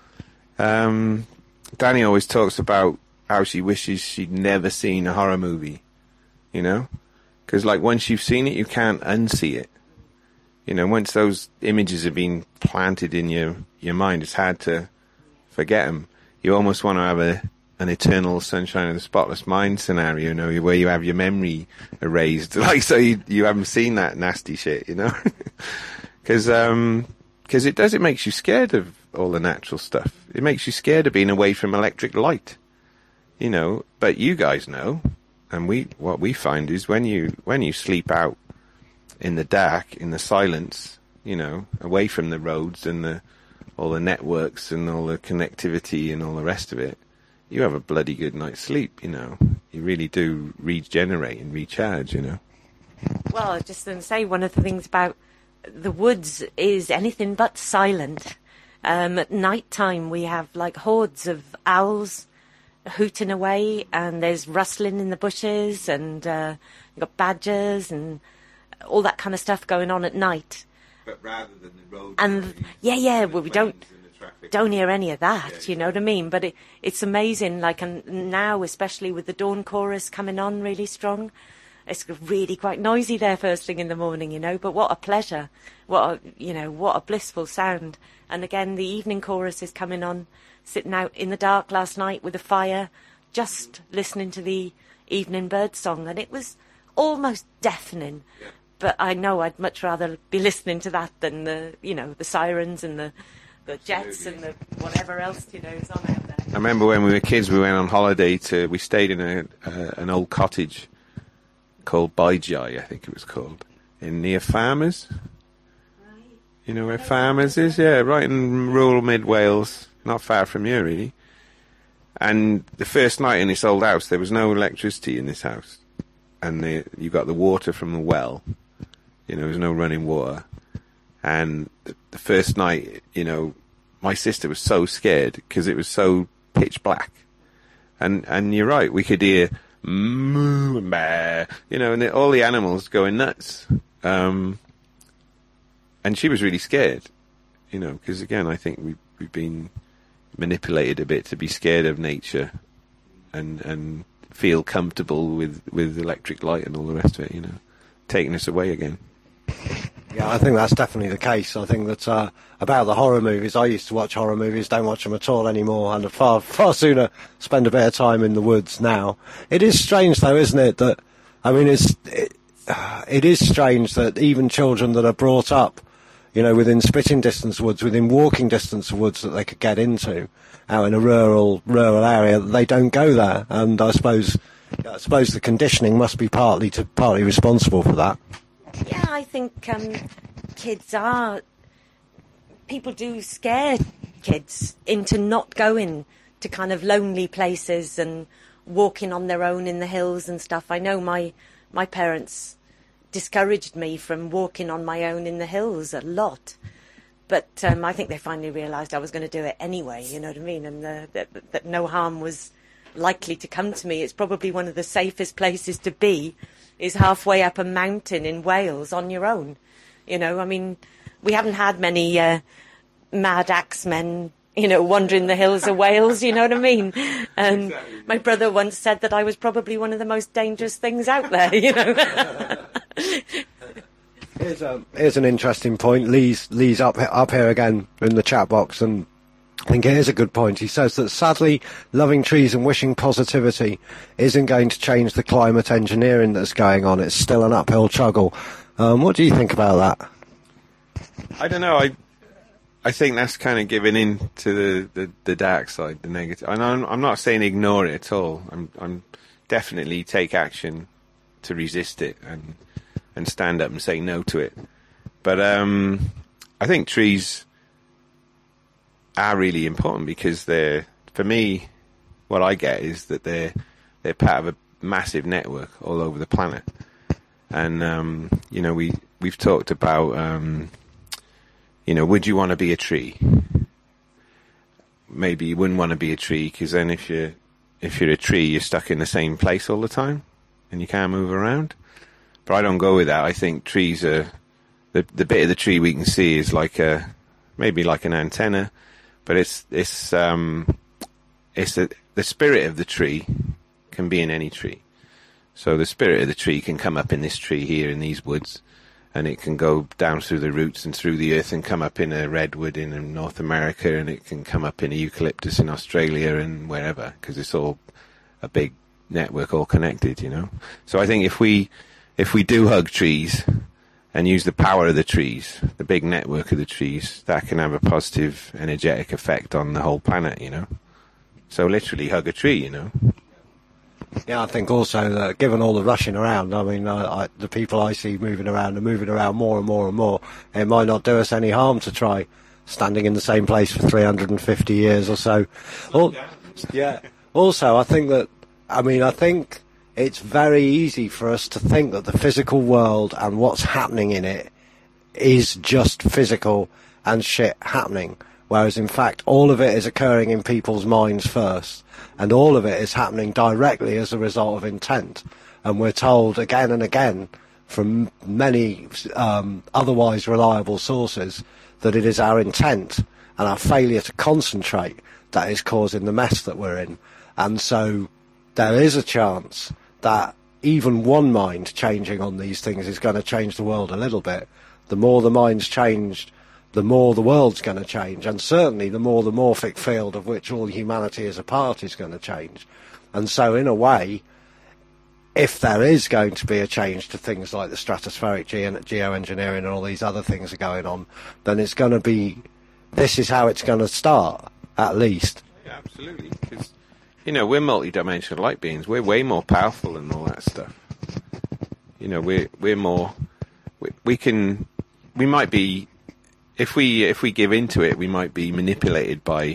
Um, Danny always talks about how she wishes she'd never seen a horror movie, you know. Because, like, once you've seen it, you can't unsee it. You know, once those images have been planted in your, your mind, it's hard to forget them. You almost want to have a an eternal sunshine of the spotless mind scenario, you know, where you have your memory erased, like, so you you haven't seen that nasty shit, you know. Because um, cause it does, it makes you scared of all the natural stuff. It makes you scared of being away from electric light, you know. But you guys know, and we what we find is when you when you sleep out in the dark, in the silence, you know, away from the roads and the all the networks and all the connectivity and all the rest of it, you have a bloody good night's sleep, you know. You really do regenerate and recharge, you know. Well, I was just going to say, one of the things about the woods is anything but silent. Um, at night time, we have like hordes of owls hooting away, and there's rustling in the bushes, and uh, you've got badgers and all that kind of stuff going on at night. But rather than the road, and yeah, yeah, well, we don't don't hear any of that. Yeah, you know what I mean? But it, it's amazing. Like, and now, especially with the dawn chorus coming on really strong, it's really quite noisy there first thing in the morning. You know, but what a pleasure! What a, you know, what a blissful sound. And again, the evening chorus is coming on. Sitting out in the dark last night with a fire, just listening to the evening bird song, and it was almost deafening. Yeah. But I know I'd much rather be listening to that than the, you know, the sirens and the, the jets and the whatever else, you know, is on out there. I remember when we were kids, we went on holiday to, we stayed in a uh, an old cottage called Baijai, I think it was called, in near Farmers. Right. You know where Farmers is? Yeah, right in rural mid Wales, not far from here, really. And the first night in this old house, there was no electricity in this house. And the, you got the water from the well. You know, there was no running water. And the, the first night, you know, my sister was so scared because it was so pitch black. And and you're right, we could hear moo and bah, you know, and the, all the animals going nuts. Um, and she was really scared, you know, because again, I think we we've been manipulated a bit to be scared of nature and and feel comfortable with, with electric light and all the rest of it, you know, taking us away again. Yeah, I think that's definitely the case. I think that uh, about the horror movies, I used to watch horror movies, don't watch them at all anymore, and I'd far, far sooner spend a bit of time in the woods now. It is strange, though, isn't it, that, I mean, it's, it, uh, it is strange that even children that are brought up, you know, within spitting distance woods, within walking distance of woods that they could get into, out in a rural rural area, they don't go there. And I suppose, I suppose the conditioning must be partly to partly responsible for that. Yeah, I think um, kids are people do scare kids into not going to kind of lonely places and walking on their own in the hills and stuff. I know my my parents discouraged me from walking on my own in the hills a lot. But um, I think they finally realised I was going to do it anyway, you know what I mean, and uh, that, that no harm was likely to come to me. It's probably one of the safest places to be, is halfway up a mountain in Wales on your own. You know, I mean, we haven't had many uh, mad axemen, you know, wandering the hills of Wales, you know what I mean? And exactly. My brother once said that I was probably one of the most dangerous things out there, you know. Here's, a, here's an interesting point. Lee's, Lee's up, up here again in the chat box, and I think it is a good point. He says that sadly, loving trees and wishing positivity isn't going to change the climate engineering that's going on. It's still an uphill struggle. Um, what do you think about that? I don't know. I I think that's kind of giving in to the, the, the dark side, the negative. And I'm, I'm not saying ignore it at all. I'm, I'm definitely take action to resist it and and stand up and say no to it. But um, I think trees are really important because they're, for me, what I get is that they're they're part of a massive network all over the planet. And um, you know, we we've talked about um, you know, would you want to be a tree? Maybe you wouldn't want to be a tree because then if you if you're a tree, you're stuck in the same place all the time and you can't move around. But I don't go with that. I think trees are the the bit of the tree we can see is like a maybe like an antenna, but it's it's um it's the the spirit of the tree can be in any tree. So the spirit of the tree can come up in this tree here in these woods, and it can go down through the roots and through the earth and come up in a redwood in North America, and it can come up in a eucalyptus in Australia and wherever, because it's all a big network, all connected, you know. So I think if we if we do hug trees and use the power of the trees, the big network of the trees, that can have a positive energetic effect on the whole planet, you know. So literally hug a tree, you know. Yeah, I think also that given all the rushing around, I mean, I, I, the people I see moving around are moving around more and more and more. It might not do us any harm to try standing in the same place for three hundred fifty years or so. Al- yeah. Also, I think that, I mean, I think it's very easy for us to think that the physical world and what's happening in it is just physical and shit happening, whereas in fact all of it is occurring in people's minds first, and all of it is happening directly as a result of intent. And we're told again and again from many um, otherwise reliable sources that it is our intent and our failure to concentrate that is causing the mess that we're in. And so there is a chance that even one mind changing on these things is going to change the world a little bit. The more the mind's changed, the more the world's going to change, and certainly the more the morphic field of which all humanity is a part is going to change. And so in a way, if there is going to be a change to things like the stratospheric ge- geoengineering and all these other things are going on, then it's going to be, this is how it's going to start, at least. Yeah, absolutely, because, you know, we're multidimensional light beings. We're way more powerful than all that stuff. You know, we're, we're more, we, we can, we might be, If we if we give into it, we might be manipulated by,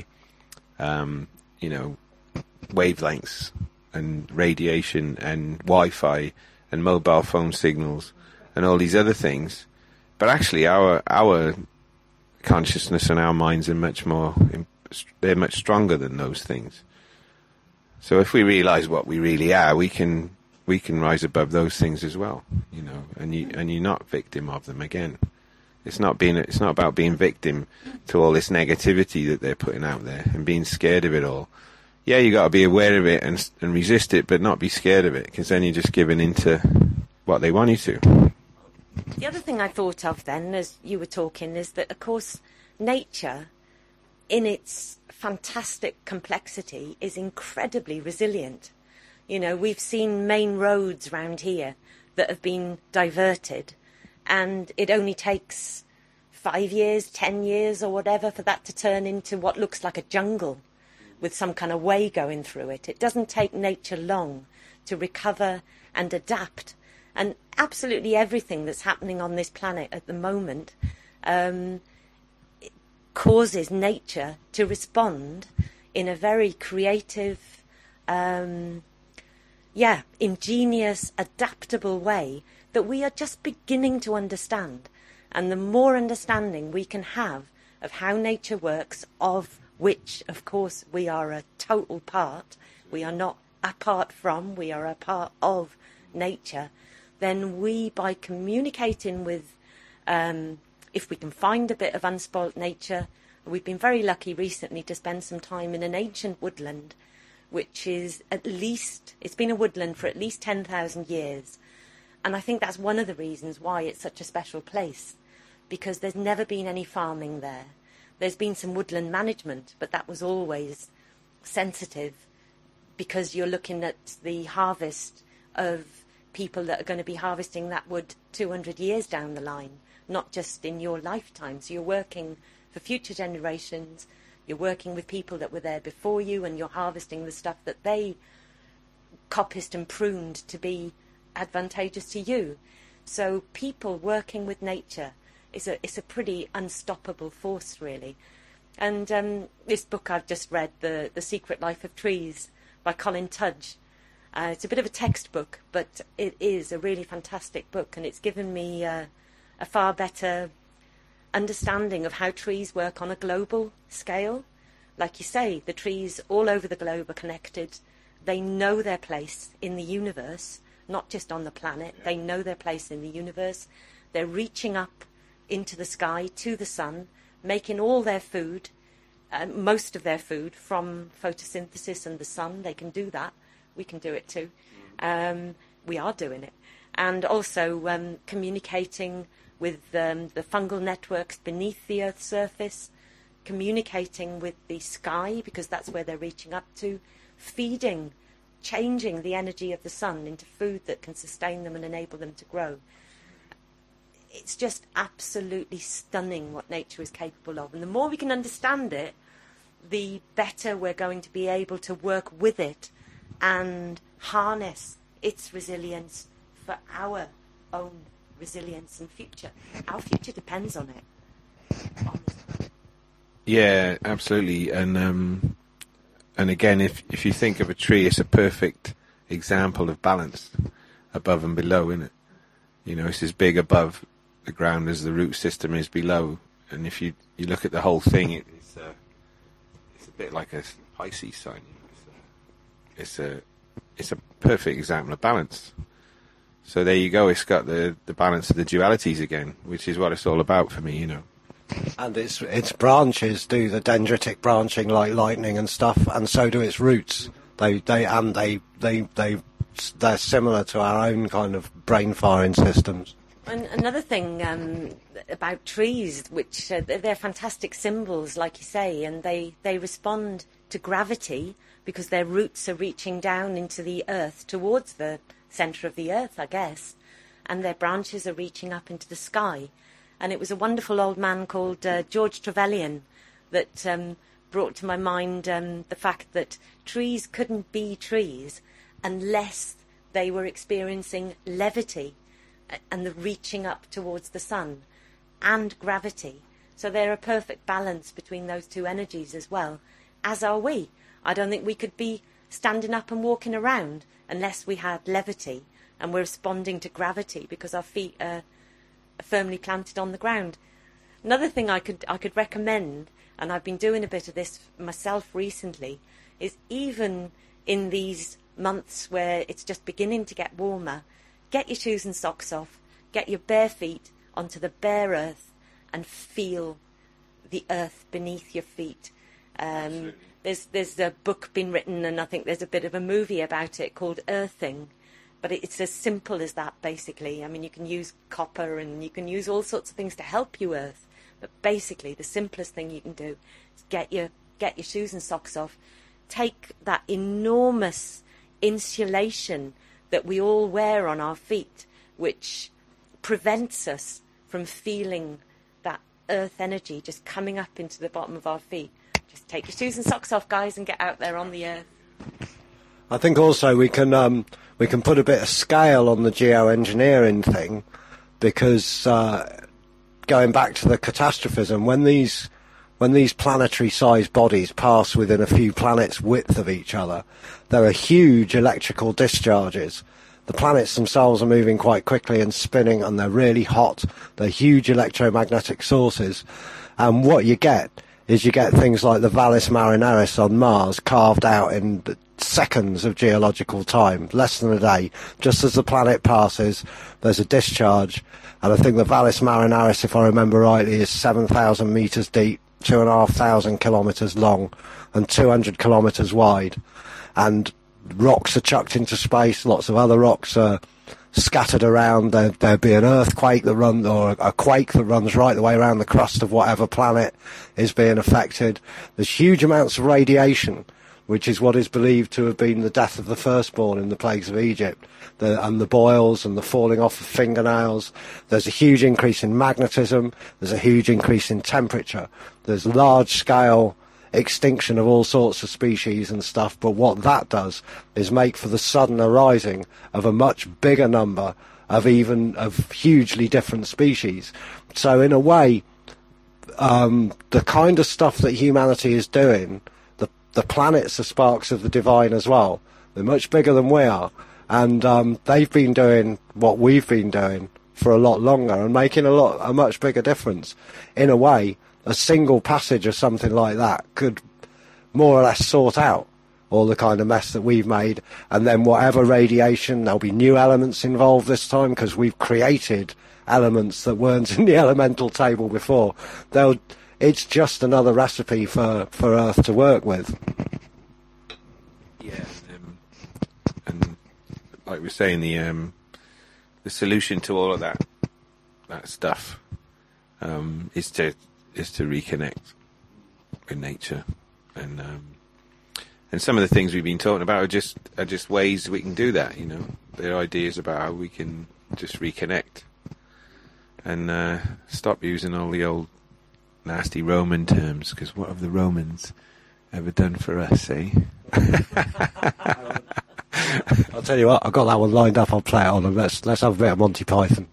um, you know, wavelengths and radiation and Wi-Fi and mobile phone signals and all these other things. But actually, our our consciousness and our minds are much more, they're much stronger than those things. So if we realise what we really are, we can we can rise above those things as well, you know. And you and you're not victim of them again. It's not being. It's not about being victim to all this negativity that they're putting out there and being scared of it all. Yeah, you got to be aware of it and and resist it, but not be scared of it, because then you're just giving into what they want you to. The other thing I thought of then, as you were talking, is that of course nature, in its fantastic complexity, is incredibly resilient. You know, we've seen main roads round here that have been diverted. And it only takes five years, ten years or whatever for that to turn into what looks like a jungle with some kind of way going through it. It doesn't take nature long to recover and adapt. And absolutely everything that's happening on this planet at the moment um, causes nature to respond in a very creative, um, yeah, ingenious, adaptable way that we are just beginning to understand. And the more understanding we can have of how nature works, of which, of course, we are a total part, we are not apart from, we are a part of nature, then we, by communicating with, um, if we can find a bit of unspoilt nature, we've been very lucky recently to spend some time in an ancient woodland, which is at least, it's been a woodland for at least ten thousand years. And I think that's one of the reasons why it's such a special place, because there's never been any farming there. There's been some woodland management, but that was always sensitive, because you're looking at the harvest of people that are going to be harvesting that wood two hundred years down the line, not just in your lifetime. So you're working for future generations, you're working with people that were there before you, and you're harvesting the stuff that they coppiced and pruned to be advantageous to you. So people working with nature is a, it's a pretty unstoppable force, really. And um, this book I've just read, The, the Secret Life of Trees, by Colin Tudge, uh, it's a bit of a textbook, but it is a really fantastic book, and it's given me uh, a far better understanding of how trees work on a global scale. Like you say, the trees all over the globe are connected. They know their place in the universe, not just on the planet. They know their place in the universe. They're reaching up into the sky to the sun, making all their food, uh, most of their food, from photosynthesis and the sun. They can do that. We can do it too. Um, we are doing it. And also um, communicating with um, the fungal networks beneath the Earth's surface, communicating with the sky, because that's where they're reaching up to, feeding, changing the energy of the sun into food that can sustain them and enable them to grow. It's just absolutely stunning what nature is capable of. And the more we can understand it, the better we're going to be able to work with it and harness its resilience for our own resilience and future. Our future depends on it. Honestly. Yeah, absolutely. And um, and again, if if you think of a tree, it's a perfect example of balance, above and below, isn't it? You know, it's as big above the ground as the root system is below. And if you, you look at the whole thing, it, it's a it's a bit like a Pisces sign. It's a it's a perfect example of balance. So there you go. It's got the, the balance of the dualities again, which is what it's all about for me, you know. And its its branches do the dendritic branching like lightning and stuff, and so do its roots. They they and they they they they're similar to our own kind of brain firing systems. And another thing um, about trees, which uh, they're fantastic symbols, like you say, and they, they respond to gravity because their roots are reaching down into the earth towards the centre of the earth, I guess, and their branches are reaching up into the sky. And it was a wonderful old man called uh, George Trevelyan that um, brought to my mind um, the fact that trees couldn't be trees unless they were experiencing levity and the reaching up towards the sun and gravity. So they're a perfect balance between those two energies as well, as are we. I don't think we could be standing up and walking around unless we had levity and we're responding to gravity because our feet are firmly planted on the ground. Another thing I could I could recommend, and I've been doing a bit of this myself recently, is even in these months where it's just beginning to get warmer, get your shoes and socks off, get your bare feet onto the bare earth and feel the earth beneath your feet. Um, there's there's a book been written, and I think there's a bit of a movie about it called Earthing, but it's as simple as that, basically. I mean, you can use copper and you can use all sorts of things to help you earth, but basically the simplest thing you can do is get your get your shoes and socks off, take that enormous insulation that we all wear on our feet, which prevents us from feeling that earth energy just coming up into the bottom of our feet. Just take your shoes and socks off, guys, and get out there on the earth. I think also we can um, we can put a bit of scale on the geoengineering thing, because uh, going back to the catastrophism, when these when these planetary-sized bodies pass within a few planets' width of each other, there are huge electrical discharges. The planets themselves are moving quite quickly and spinning, and they're really hot. They're huge electromagnetic sources. And what you get is you get things like the Valles Marineris on Mars carved out in seconds of geological time, less than a day. Just as the planet passes, there's a discharge. And I think the Valles Marineris, if I remember rightly, is seven thousand metres deep, two and a half thousand kilometres long, and two hundred kilometres wide. And rocks are chucked into space, lots of other rocks are scattered around. There, there'd be an earthquake that runs, or a quake that runs right the way around the crust of whatever planet is being affected. There's huge amounts of radiation, which is what is believed to have been the death of the firstborn in the plagues of Egypt, the, and the boils and the falling off of fingernails. There's a huge increase in magnetism. There's a huge increase in temperature. There's large-scale extinction of all sorts of species and stuff, but what that does is make for the sudden arising of a much bigger number of even of hugely different species. So in a way, um, the kind of stuff that humanity is doing, the the planets are sparks of the divine as well. They're much bigger than we are, and um, they've been doing what we've been doing for a lot longer and making a lot a much bigger difference. In a way, a single passage or something like that could more or less sort out all the kind of mess that we've made, and then whatever radiation, there'll be new elements involved this time because we've created elements that weren't in the elemental table before. They'll, it's just another recipe for, for Earth to work with. Yeah, um, and like we were saying, the um, the solution to all of that that stuff um, is to is to reconnect with nature, and um, and some of the things we've been talking about are just are just ways we can do that. You know, they're ideas about how we can just reconnect and uh, stop using all the old nasty Roman terms. Because what have the Romans ever done for us, eh? I'll tell you what, I've got that one lined up. I'll play it on, and let's let's have a bit of Monty Python.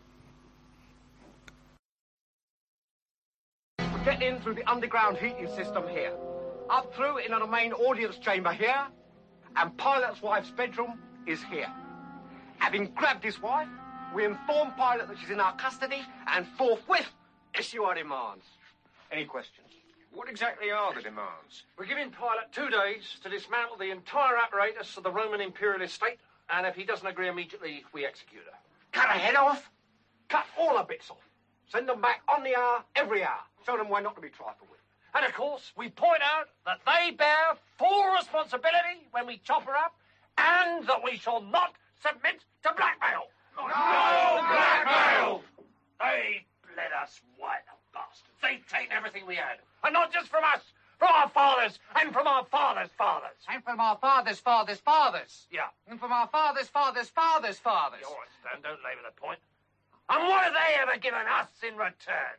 Get in through the underground heating system here, up through into the main audience chamber here, and Pilot's wife's bedroom is here. Having grabbed his wife, we inform Pilot that she's in our custody and forthwith issue our demands. Any questions? What exactly are the demands? We're giving Pilot two days to dismantle the entire apparatus of the Roman imperialist state, and if he doesn't agree immediately, we execute her. Cut her head off? Cut all her bits off. Send them back on the hour, every hour. Show them why not to be trifled with. And of course, we point out that they bear full responsibility when we chop her up, and that we shall not submit to blackmail. No, no blackmail! They bled us white, the bastards. They've taken everything we had. And not just from us, from our fathers, and from our fathers' fathers. And from our fathers' fathers' fathers. Yeah. And from our fathers' fathers' fathers' fathers. All right, Stan, don't labour the point. And what have they ever given us in return?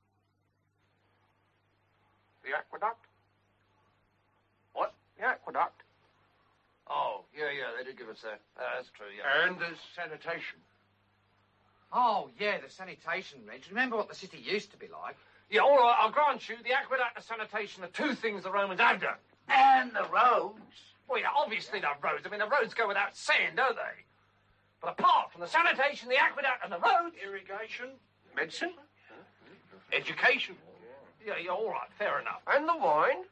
The aqueduct? What? The aqueduct. Oh, yeah, yeah, they did give us that. Uh, that's true, yeah. And the sanitation. Oh, yeah, the sanitation, Reg. Remember what the city used to be like? Yeah, all right, I'll grant you the aqueduct and sanitation are two things the Romans have done. And the roads. Well, yeah, obviously the roads. I mean, the roads go without saying, don't they? But apart from the sanitation, the aqueduct and the roads... Irrigation. Medicine. Education. Yeah, yeah, all right, fair enough. And the wine.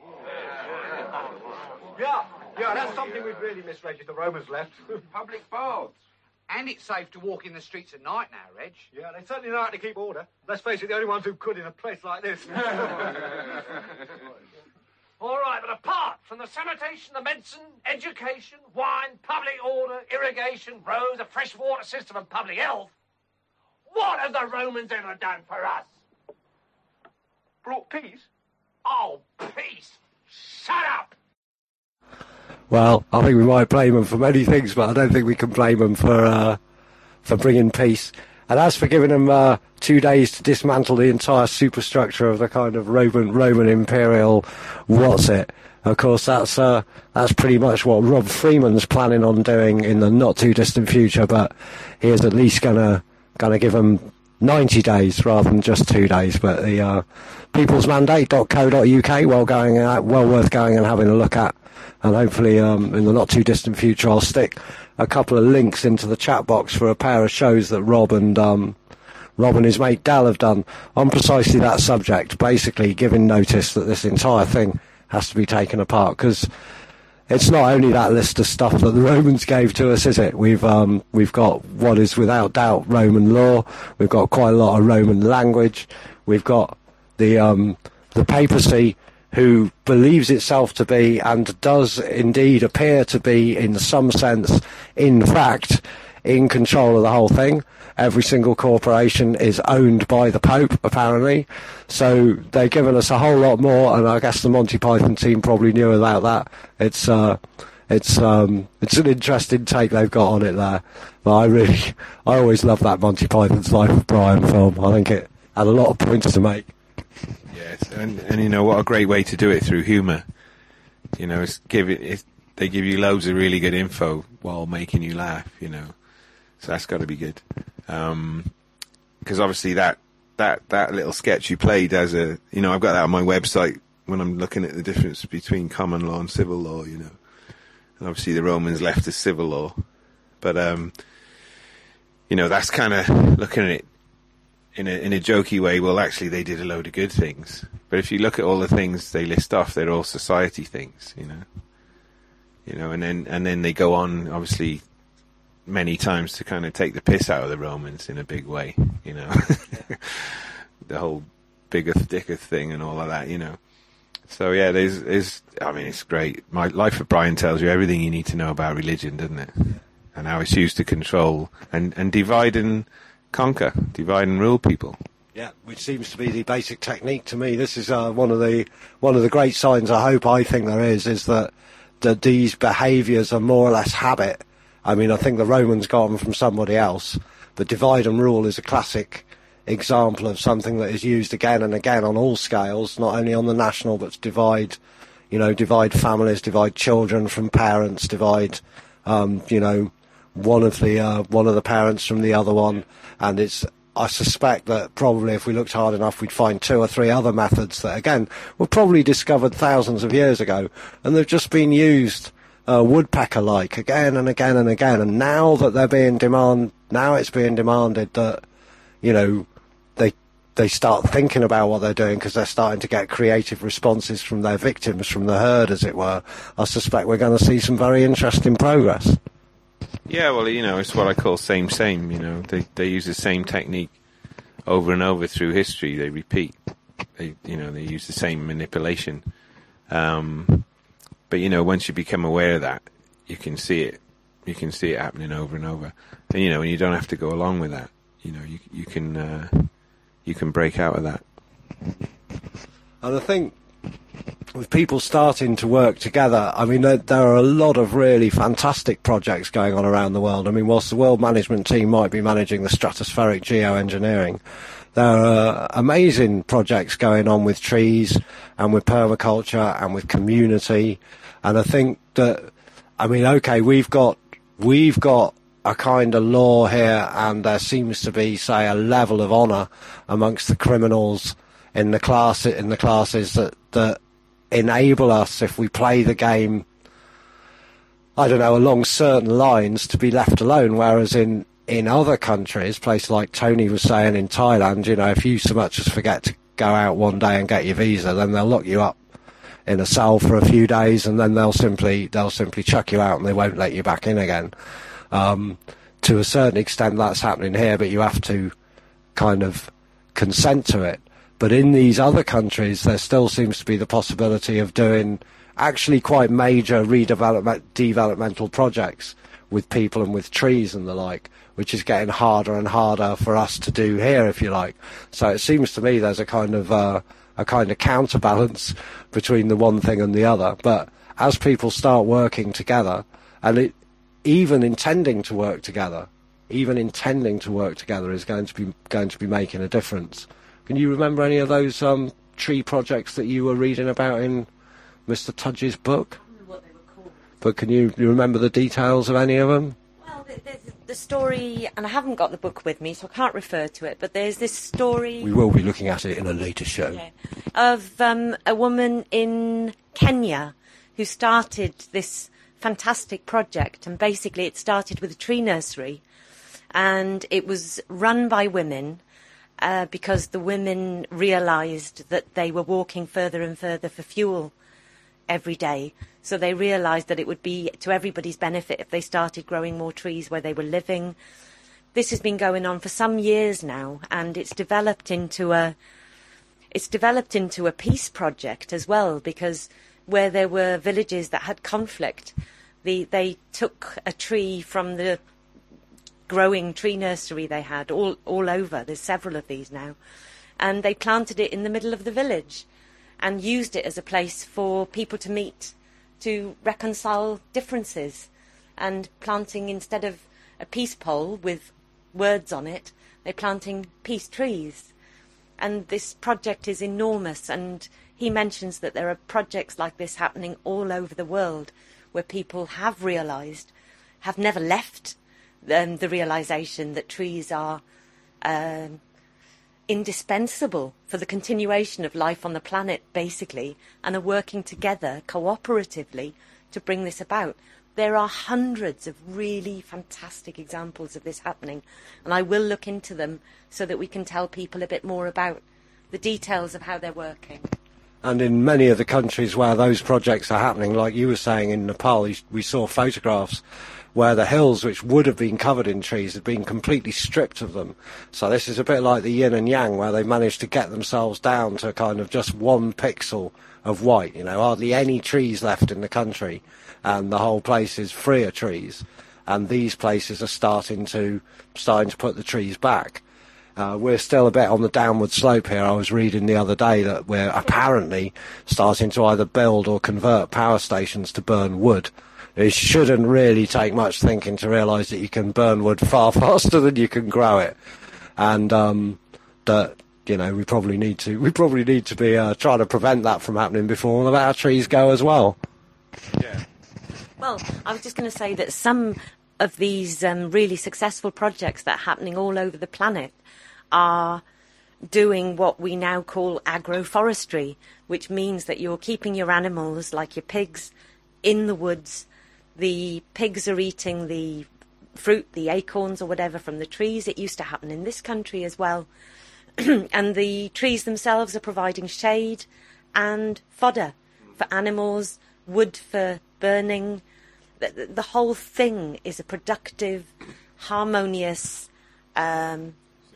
Yeah, yeah, that's something we'd really missed, Reg, if the Romans left. Public baths. And it's safe to walk in the streets at night now, Reg. Yeah, they certainly know how to keep order. Let's face it, the only ones who could in a place like this. All right, but apart from the sanitation, the medicine, education, wine, public order, irrigation, roads, a fresh water system and public health, what have the Romans ever done for us? Brought peace? Oh, peace! Shut up! Well, I think we might blame them for many things, but I don't think we can blame them for uh, for bringing peace. And as for giving them uh, two days to dismantle the entire superstructure of the kind of Roman Roman imperial what's it, of course that's uh, that's pretty much what Rob Freeman's planning on doing in the not too distant future. But he is at least gonna gonna give them ninety days rather than just two days. But the uh, peoples mandate dot co dot U K, well going, uh, well worth going and having a look at. And hopefully, um, in the not too distant future, I'll stick a couple of links into the chat box for a pair of shows that Rob and um, Rob and his mate Dal have done on precisely that subject, basically giving notice that this entire thing has to be taken apart, because it's not only that list of stuff that the Romans gave to us, is it? We've um, we've got what is without doubt Roman law. We've got quite a lot of Roman language. We've got the um, the papacy, who believes itself to be, and does indeed appear to be, in some sense, in fact, in control of the whole thing. Every single corporation is owned by the Pope, apparently. So they've given us a whole lot more, and I guess the Monty Python team probably knew about that. It's uh, it's um, it's an interesting take they've got on it there. But I really, I always love that Monty Python's Life of Brian film. I think it had a lot of points to make. Yes, and, and you know, what a great way to do it, through humour. You know, it's give it, it's, they give you loads of really good info while making you laugh, you know. So that's got to be good. Um, because obviously that, that, that little sketch you played as a, you know, I've got that on my website when I'm looking at the difference between common law and civil law, you know. And obviously the Romans left as civil law. But, um, you know, that's kind of looking at it in a, in a jokey way. Well, actually they did a load of good things. But if you look at all the things they list off, they're all society things, you know. You know, and then, and then they go on, obviously, many times to kind of take the piss out of the Romans in a big way, you know. The whole biggeth dicketh thing and all of that, you know. So yeah, there's, there's, I mean, it's great. My Life of Brian tells you everything you need to know about religion, doesn't it? And how it's used to control and, and divide and conquer, divide and rule people. Yeah, which seems to be the basic technique to me. This is uh, one of the one of the great signs I hope I think there is, is that, that these behaviours are more or less habit. I mean, I think the Romans got them from somebody else, but divide and rule is a classic example of something that is used again and again on all scales, not only on the national, but to divide, you know, divide families, divide children from parents, divide, um, you know, one of the uh, one of the parents from the other one. And it's, I suspect that probably if we looked hard enough, we'd find two or three other methods that, again, were probably discovered thousands of years ago, and they've just been used Uh, woodpecker-like again and again and again, and now that they're being demand, now it's being demanded that, you know, they they start thinking about what they're doing, because they're starting to get creative responses from their victims, from the herd, as it were. I suspect we're going to see some very interesting progress. Yeah, well, you know, it's what I call same same. You know, they they use the same technique over and over through history. They repeat. They, you know, they use the same manipulation. Um, But, you know, once you become aware of that, you can see it. You can see it happening over and over. And, you know, and you don't have to go along with that. You know, you you can uh, you can break out of that. And I think with people starting to work together, I mean, there, there are a lot of really fantastic projects going on around the world. I mean, whilst the World Management Team might be managing the stratospheric geoengineering, there are amazing projects going on with trees and with permaculture and with community. And I think that, I mean, okay, we've got, we've got a kind of law here, and there seems to be, say, a level of honour amongst the criminals in the class, in the classes that, that enable us, if we play the game, I don't know, along certain lines, to be left alone. Whereas in, in other countries, places like Tony was saying in Thailand, you know, if you so much as forget to go out one day and get your visa, then they'll lock you up in a cell for a few days, and then they'll simply they'll simply chuck you out and they won't let you back in again. Um, to a certain extent, that's happening here, but you have to kind of consent to it. But in these other countries, there still seems to be the possibility of doing actually quite major redevelopment, developmental projects with people and with trees and the like, which is getting harder and harder for us to do here, if you like. So it seems to me there's a kind of uh, a kind of counterbalance between the one thing and the other. But as people start working together, and it, even intending to work together, even intending to work together is going to be going to be making a difference. Can you remember any of those um, tree projects that you were reading about in Mister Tudge's book? I don't know what they were called. But can you, you remember the details of any of them? Well, there's, the story, and I haven't got the book with me, so I can't refer to it, but there's this story... We will be looking at it in a later show. Yeah, of um, a woman in Kenya who started this fantastic project, and basically it started with a tree nursery, and it was run by women uh, because the women realised that they were walking further and further for fuel every day. So they realised that it would be to everybody's benefit if they started growing more trees where they were living. This has been going on for some years now, and it's developed into a it's developed into a peace project as well, because where there were villages that had conflict, the they took a tree from the growing tree nursery they had all all over. There's several of these now, and they planted it in the middle of the village and used it as a place for people to meet, to reconcile differences. And planting, instead of a peace pole with words on it, they're planting peace trees. And this project is enormous, and he mentions that there are projects like this happening all over the world where people have realised, have never left um, the realisation that trees are um, indispensable for the continuation of life on the planet, basically, and are working together cooperatively to bring this about. There are hundreds of really fantastic examples of this happening, and I will look into them so that we can tell people a bit more about the details of how they're working. And in many of the countries where those projects are happening, like you were saying in Nepal, we saw photographs where the hills, which would have been covered in trees, had been completely stripped of them. So this is a bit like the yin and yang, where they managed to get themselves down to kind of just one pixel of white, you know, hardly any trees left in the country, and the whole place is free of trees. And these places are starting to starting to put the trees back. Uh, we're still a bit on the downward slope here. I was reading the other day that we're apparently starting to either build or convert power stations to burn wood. It shouldn't really take much thinking to realise that you can burn wood far faster than you can grow it, and um, that you know we probably need to we probably need to be uh, trying to prevent that from happening before all of our trees go as well. Yeah. Well, I was just going to say that some of these um, really successful projects that are happening all over the planet are doing what we now call agroforestry, which means that you're keeping your animals, like your pigs, in the woods. The pigs are eating the fruit, the acorns or whatever from the trees. It used to happen in this country as well. And the trees themselves are providing shade and fodder for animals, wood for burning. The, the whole thing is a productive, harmonious um,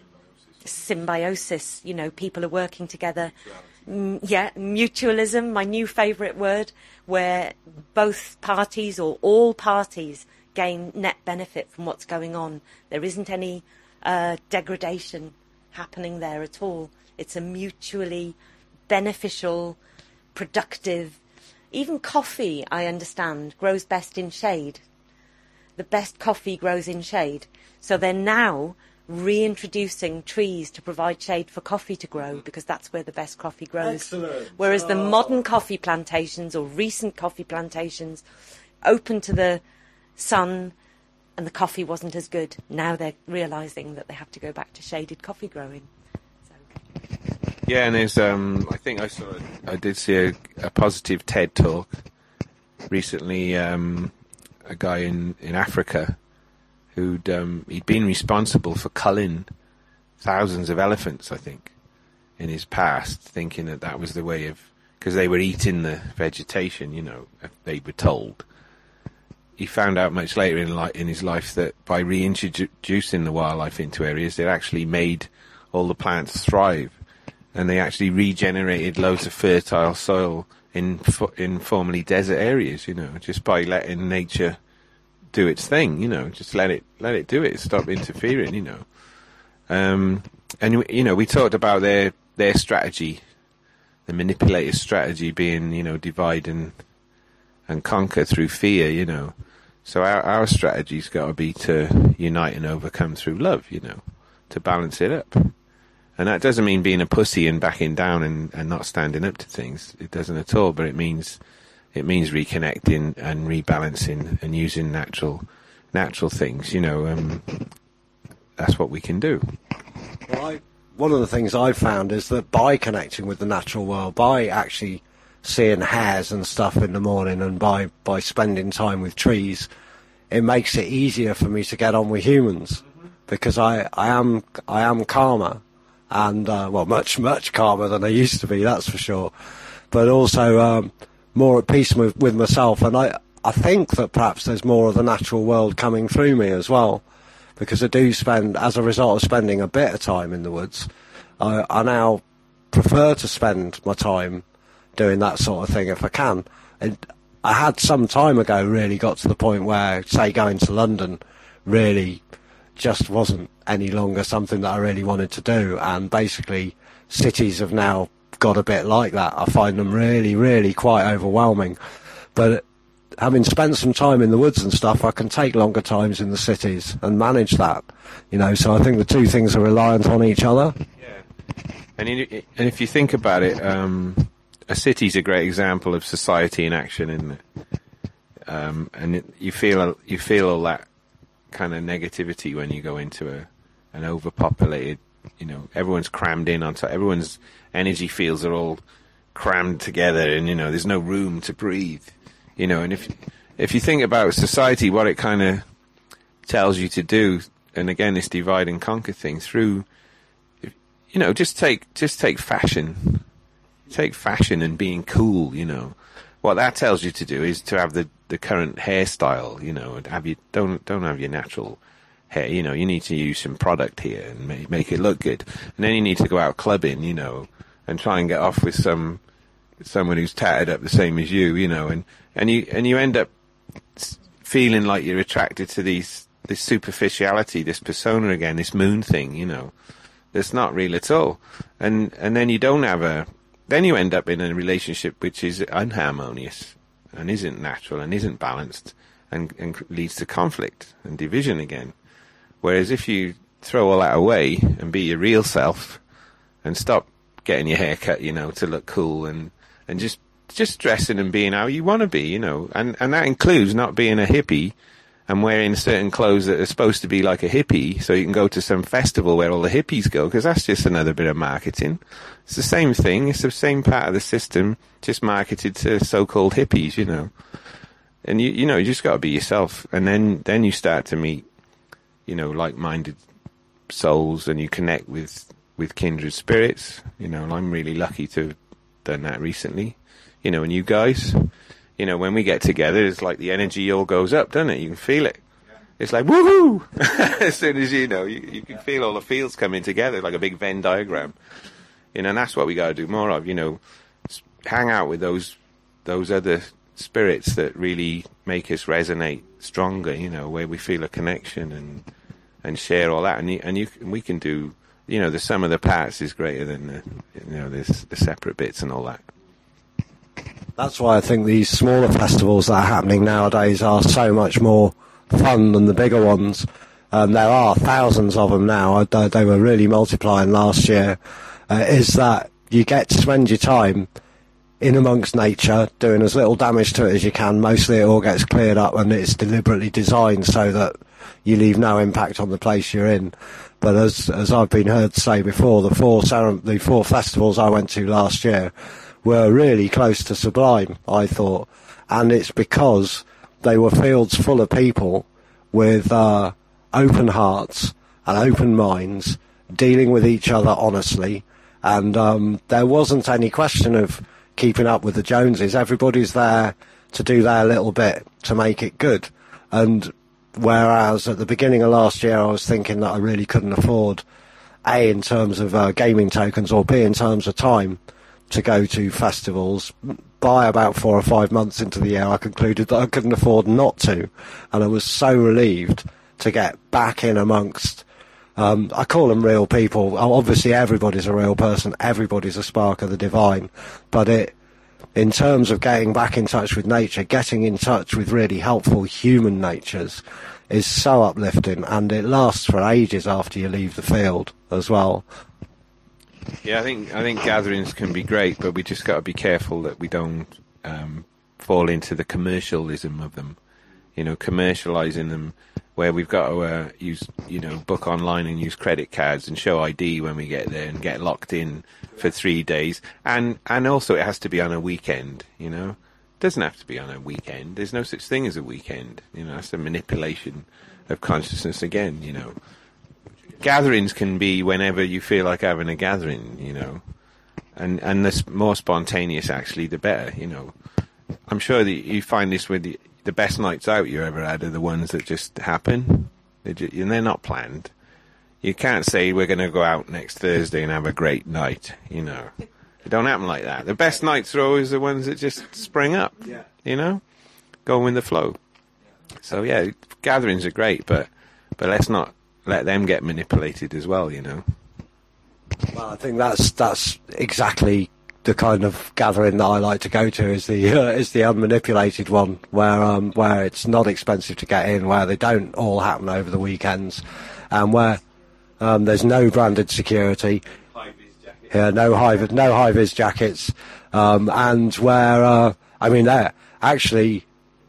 symbiosis. You know, people are working together. Mm, yeah, mutualism, my new favourite word, where both parties or all parties gain net benefit from what's going on. There isn't any uh, degradation happening there at all. It's a mutually beneficial, productive. Even coffee, I understand, grows best in shade. The best coffee grows in shade. So they're now reintroducing trees to provide shade for coffee to grow, because that's where the best coffee grows. Excellent. Whereas the Oh. modern coffee plantations or recent coffee plantations open to the sun and the coffee wasn't as good. Now they're realising that they have to go back to shaded coffee growing. So. Yeah, and there's um, I think I saw, I did see a, a positive TED talk recently. Um, a guy in in Africa who'd um, he'd been responsible for culling thousands of elephants, I think, in his past, thinking that that was the way of, because they were eating the vegetation, you know, they were told. He found out much later in, li- in his life that by reintroducing the wildlife into areas, it actually made all the plants thrive, and they actually regenerated loads of fertile soil in fo- in formerly desert areas, you know, just by letting nature do its thing, you know, just let it let it do it, stop interfering, you know. Um, and you know, we talked about their their strategy, the manipulator's strategy being, you know, divide and and conquer through fear, you know. So our our strategy's got to be to unite and overcome through love, you know, to balance it up. And that doesn't mean being a pussy and backing down and, and not standing up to things. It doesn't at all, but it means It means reconnecting and rebalancing and using natural natural things, you know, um, that's what we can do. Well, I, one of the things I've found is that by connecting with the natural world, by actually seeing hares and stuff in the morning, and by, by spending time with trees, it makes it easier for me to get on with humans, mm-hmm. because I, I am I am calmer, and uh, well, much much calmer than I used to be, that's for sure. But also um, more at peace with, with myself, and I I think that perhaps there's more of the natural world coming through me as well, because I do spend, as a result of spending a bit of time in the woods, I, I now prefer to spend my time doing that sort of thing if I can. And I had some time ago really got to the point where, say, going to London really just wasn't any longer something that I really wanted to do, and basically cities have now got a bit like that. I find them really, really quite overwhelming. But having spent some time in the woods and stuff, I can take longer times in the cities and manage that, you know, so I think the two things are reliant on each other. Yeah. And, in, and if you think about it, um, a city's a great example of society in action, isn't it? Um, and it, you feel you feel all that kind of negativity when you go into a an overpopulated, you know, everyone's crammed in onto, everyone's energy fields are all crammed together, and, you know, there's no room to breathe, you know. And if if you think about society, what it kind of tells you to do, and again, this divide and conquer thing through, you know, just take just take fashion. Take fashion and being cool, you know. What that tells you to do is to have the, the current hairstyle, you know, and have you don't don't have your natural hair, you know. You need to use some product here and make, make it look good. And then you need to go out clubbing, you know, and try and get off with some someone who's tatted up the same as you, you know, and, and you and you end up feeling like you're attracted to these this superficiality, this persona again, this moon thing, you know, that's not real at all. And and then you don't have a Then you end up in a relationship which is unharmonious and isn't natural and isn't balanced, and, and leads to conflict and division again. Whereas if you throw all that away and be your real self and stop getting your hair cut, you know, to look cool, and, and just just dressing and being how you want to be, you know, and, and that includes not being a hippie and wearing certain clothes that are supposed to be like a hippie, so you can go to some festival where all the hippies go, because that's just another bit of marketing. It's the same thing. It's the same part of the system, just marketed to so-called hippies, you know. And you, you know, you just got to be yourself, and then then you start to meet, you know, like-minded souls, and you connect with with kindred spirits. You know, and I'm really lucky to have done that recently. You know, and you guys. You know, when we get together, it's like the energy all goes up, doesn't it? You can feel it. Yeah. It's like, woohoo! As soon as you know, you, you can feel all the fields coming together like a big Venn diagram. You know, and that's what we got to do more of, you know, hang out with those those other spirits that really make us resonate stronger, you know, where we feel a connection and and share all that. And, you, and, you, and we can do, you know, the sum of the parts is greater than the, you know, the, the separate bits and all that. That's why I think these smaller festivals that are happening nowadays are so much more fun than the bigger ones. Um, there are thousands of them now. I, they were really multiplying last year. Uh, is that you get to spend your time in amongst nature, doing as little damage to it as you can. Mostly it all gets cleared up, and it's deliberately designed so that you leave no impact on the place you're in. But as as I've been heard say before, the four the four festivals I went to last year were really close to sublime, I thought. And it's because they were fields full of people with uh, open hearts and open minds, dealing with each other honestly. And um, there wasn't any question of keeping up with the Joneses. Everybody's there to do their little bit to make it good. And whereas at the beginning of last year I was thinking that I really couldn't afford, A, in terms of uh, gaming tokens, or B, in terms of time, to go to festivals, by about four or five months into the year I concluded that I couldn't afford not to, and I was so relieved to get back in amongst, um, I call them real people. Obviously everybody's a real person, everybody's a spark of the divine, but it, in terms of getting back in touch with nature, getting in touch with really helpful human natures is so uplifting, and it lasts for ages after you leave the field as well. Yeah, I think I think gatherings can be great, but we just got to be careful that we don't um, fall into the commercialism of them. You know, commercializing them where we've got to uh, use, you know, book online and use credit cards and show I D when we get there and get locked in for three days. And and also it has to be on a weekend, you know. It doesn't have to be on a weekend. There's no such thing as a weekend. You know, that's a manipulation of consciousness again, you know. Gatherings can be whenever you feel like having a gathering, you know. And, and the more spontaneous, actually, the better, you know. I'm sure that you find this with the... The best nights out you ever had are the ones that just happen, they're just, and they're not planned. You can't say we're going to go out next Thursday and have a great night, you know. It don't happen like that. The best nights are always the ones that just spring up, Yeah. you know, go with the flow. So, yeah, gatherings are great, but but let's not let them get manipulated as well, you know. Well, I think that's that's exactly the kind of gathering that I like to go to is the uh, is the unmanipulated one, where um where it's not expensive to get in, where they don't all happen over the weekends, and where um there's no branded security, yeah, no high no high vis jackets, um and where uh, I mean there actually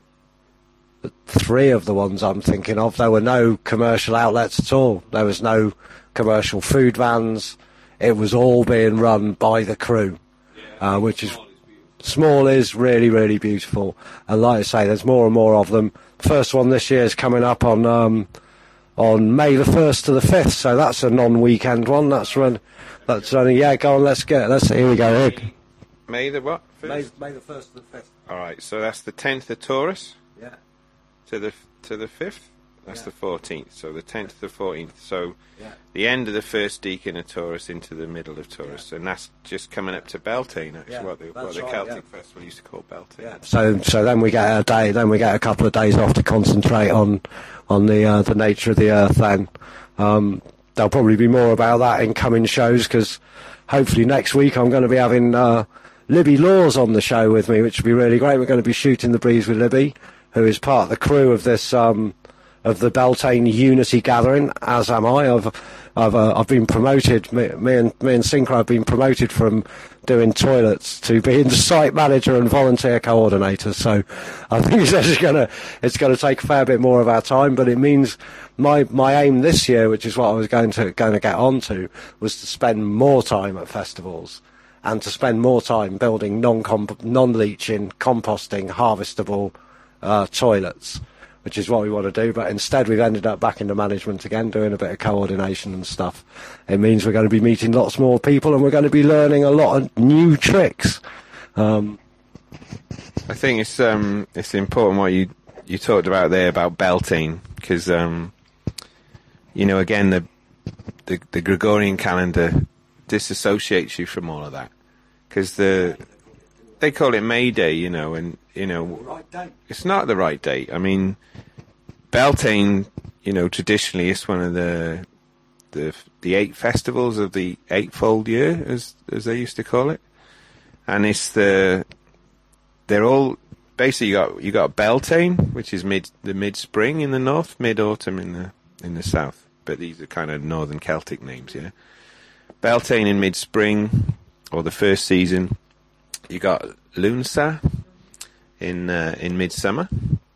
three of the ones I'm thinking of, there were no commercial outlets at all. There was no commercial food vans. It was all being run by the crew. Uh, which is small is really, really beautiful. And like I say, there's more and more of them. First one this year is coming up on um, on May the first to the fifth, so that's a non-weekend one. That's run. That's only yeah. Go on, let's get. Let's here we go. Here. May the what? May, May the first to the fifth. All right, so that's the tenth of Taurus. Yeah. To the to the fifth. That's Yeah. the fourteenth. So the tenth to the fourteenth. So Yeah. the end of the first decan of Taurus into the middle of Taurus, and that's just coming up to Beltane. Actually, Yeah, what the, what that's the right, Celtic yeah. festival used to call Beltane. Yeah. So so then we get a day. Then we get a couple of days off to concentrate on on the uh, the nature of the earth. Then um, there'll probably be more about that in coming shows, because hopefully next week I'm going to be having uh, Libby Laws on the show with me, which will be really great. We're going to be shooting the breeze with Libby, who is part of the crew of this. Um, of the Beltane Unity Gathering, as am I. I've I've uh, I've been promoted. Me, me and me and Synchro have been promoted from doing toilets to being the site manager and volunteer coordinator. So I think it's actually gonna it's gonna take a fair bit more of our time, but it means my my aim this year, which is what I was going to going to get onto, was to spend more time at festivals and to spend more time building non non-leaching, composting, harvestable uh, toilets, which is what we want to do. But instead we've ended up back into management again, doing a bit of coordination and stuff. It means we're going to be meeting lots more people, and we're going to be learning a lot of new tricks. Um, I think it's um it's important what you you talked about there about Beltane, because um you know, again, the, the the Gregorian calendar disassociates you from all of that, because the they call it May Day, you know, and you know it's not the right date. I mean, Beltane, you know, traditionally is one of the the the eight festivals of the eightfold year, as as they used to call it, and it's the they're all basically you got you got Beltane, which is mid the mid spring in the north, mid autumn in the in the south, but these are kind of northern Celtic names, yeah. Beltane in mid spring, or the first season. You got Lunsa in uh, in midsummer,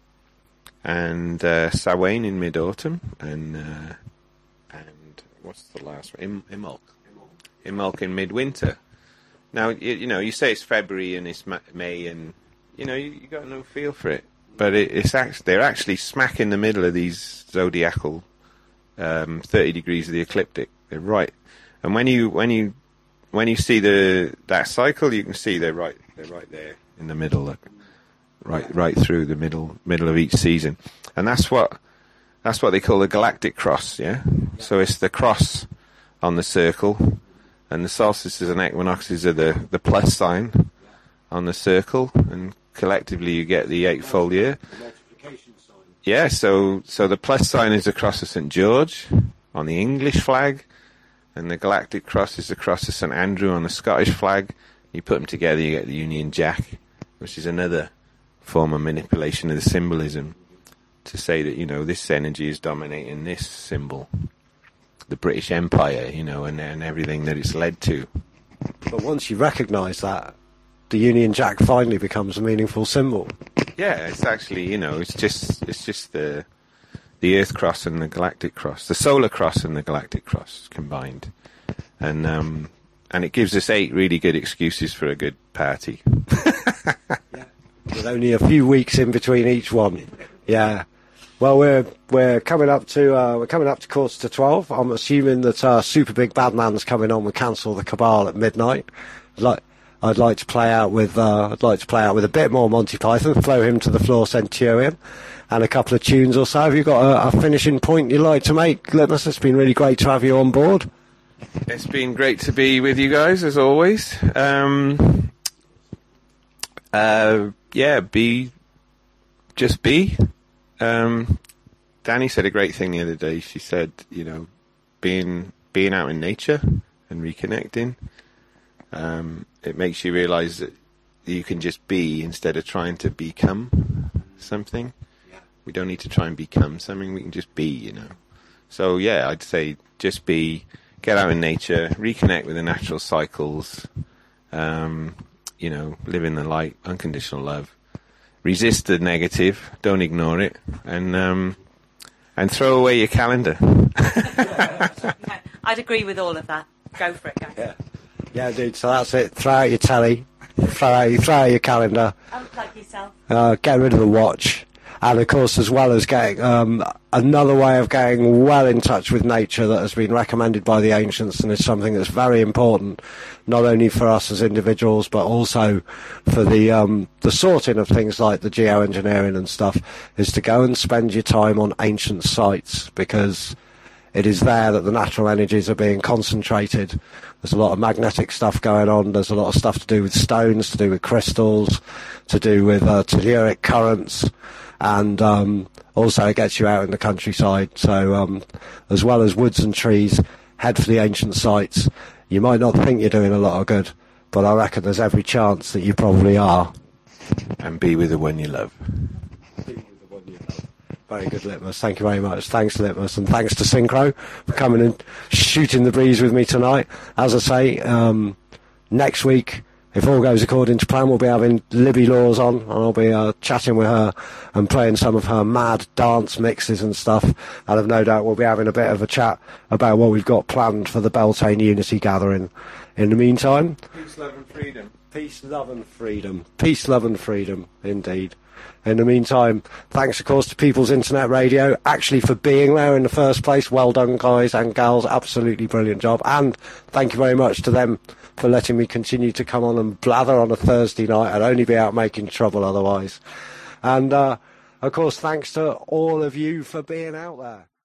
and uh, Samhain in mid autumn, and uh, and what's the last one? Im- Imbolc. Imbolc in midwinter. Now you, you know you say it's February and it's Ma- May, and you know you, you got no feel for it, but it, it's actually they're actually smack in the middle of these zodiacal um, thirty degrees of the ecliptic. They're right, and when you when you when you see the that cycle, you can see they're right they're right there in the middle, look, right right through the middle middle of each season, and that's what that's what they call the galactic cross, yeah. So it's the cross on the circle, and the solstices and equinoxes are the the plus sign on the circle, and collectively you get the eightfold year. Yeah, so so the plus sign is the cross of Saint George on the English flag, and the galactic cross is the cross of Saint Andrew on the Scottish flag. You put them together, you get the Union Jack, which is another form of manipulation of the symbolism, to say that, you know, this energy is dominating this symbol, the British Empire, you know, and, and everything that it's led to. but once you recognise that, the Union Jack finally becomes a meaningful symbol. Yeah, it's actually, you know, it's just it's just the the Earth Cross and the Galactic Cross, the Solar Cross and the Galactic Cross combined, and um, and it gives us eight really good excuses for a good party. Yeah. With only a few weeks in between each one. Yeah. Well, we're we're coming up to uh, we're coming up to quarter to twelve. I'm assuming that uh, Super Big Bad Man's coming on with Cancel the Cabal at midnight. I'd like I'd like to play out with uh, I'd like to play out with a bit more Monty Python. Flow him to the floor, Centurion, and a couple of tunes or so. Have you got a, a finishing point you'd like to make, Litmus? It's been really great to have you on board. It's been great to be with you guys as always. Um, uh, yeah, be just be. Um, Danny said a great thing the other day. She said, you know, being being out in nature and reconnecting, um, it makes you realise that you can just be instead of trying to become something. We don't need to try and become something. We can just be, you know. So yeah, I'd say just be, get out in nature, reconnect with the natural cycles, um, you know, live in the light, unconditional love. Resist the negative, don't ignore it, and um, and throw away your calendar. I'd agree with all of that. Go for it, guys. Yeah, yeah, dude. So that's it. Throw out your telly, throw out, throw out your calendar. Unplug yourself. Uh, get rid of the watch, and of course, as well as getting um, another way of getting well in touch with nature that has been recommended by the ancients, and is something that's very important, not only for us as individuals, but also for the um, the sorting of things like the geoengineering and stuff, is to go and spend your time on ancient sites, because it is there that the natural energies are being concentrated. There's a lot of magnetic stuff going on. There's a lot of stuff to do with stones, to do with crystals, to do with uh, telluric currents, and um, also it gets you out in the countryside. So um, as well as woods and trees, head for the ancient sites. You might not think you're doing a lot of good, but I reckon there's every chance that you probably are. And be with the one you love. Very good, Litmus. Thank you very much. Thanks, Litmus, and thanks to Synchro for coming and shooting the breeze with me tonight. As I say, um, next week, if all goes according to plan, we'll be having Libby Laws on, and I'll be uh, chatting with her and playing some of her mad dance mixes and stuff. And I've no doubt we'll be having a bit of a chat about what we've got planned for the Beltane Unity Gathering. In the meantime, Peace, love and freedom. Peace, love and freedom. Peace, love and freedom, indeed. In the meantime, thanks, of course, to People's Internet Radio, actually for being there in the first place. Well done, guys and gals. Absolutely brilliant job. And thank you very much to them for letting me continue to come on and blather on a Thursday night. I'd only be out making trouble otherwise. And, uh, of course, thanks to all of you for being out there.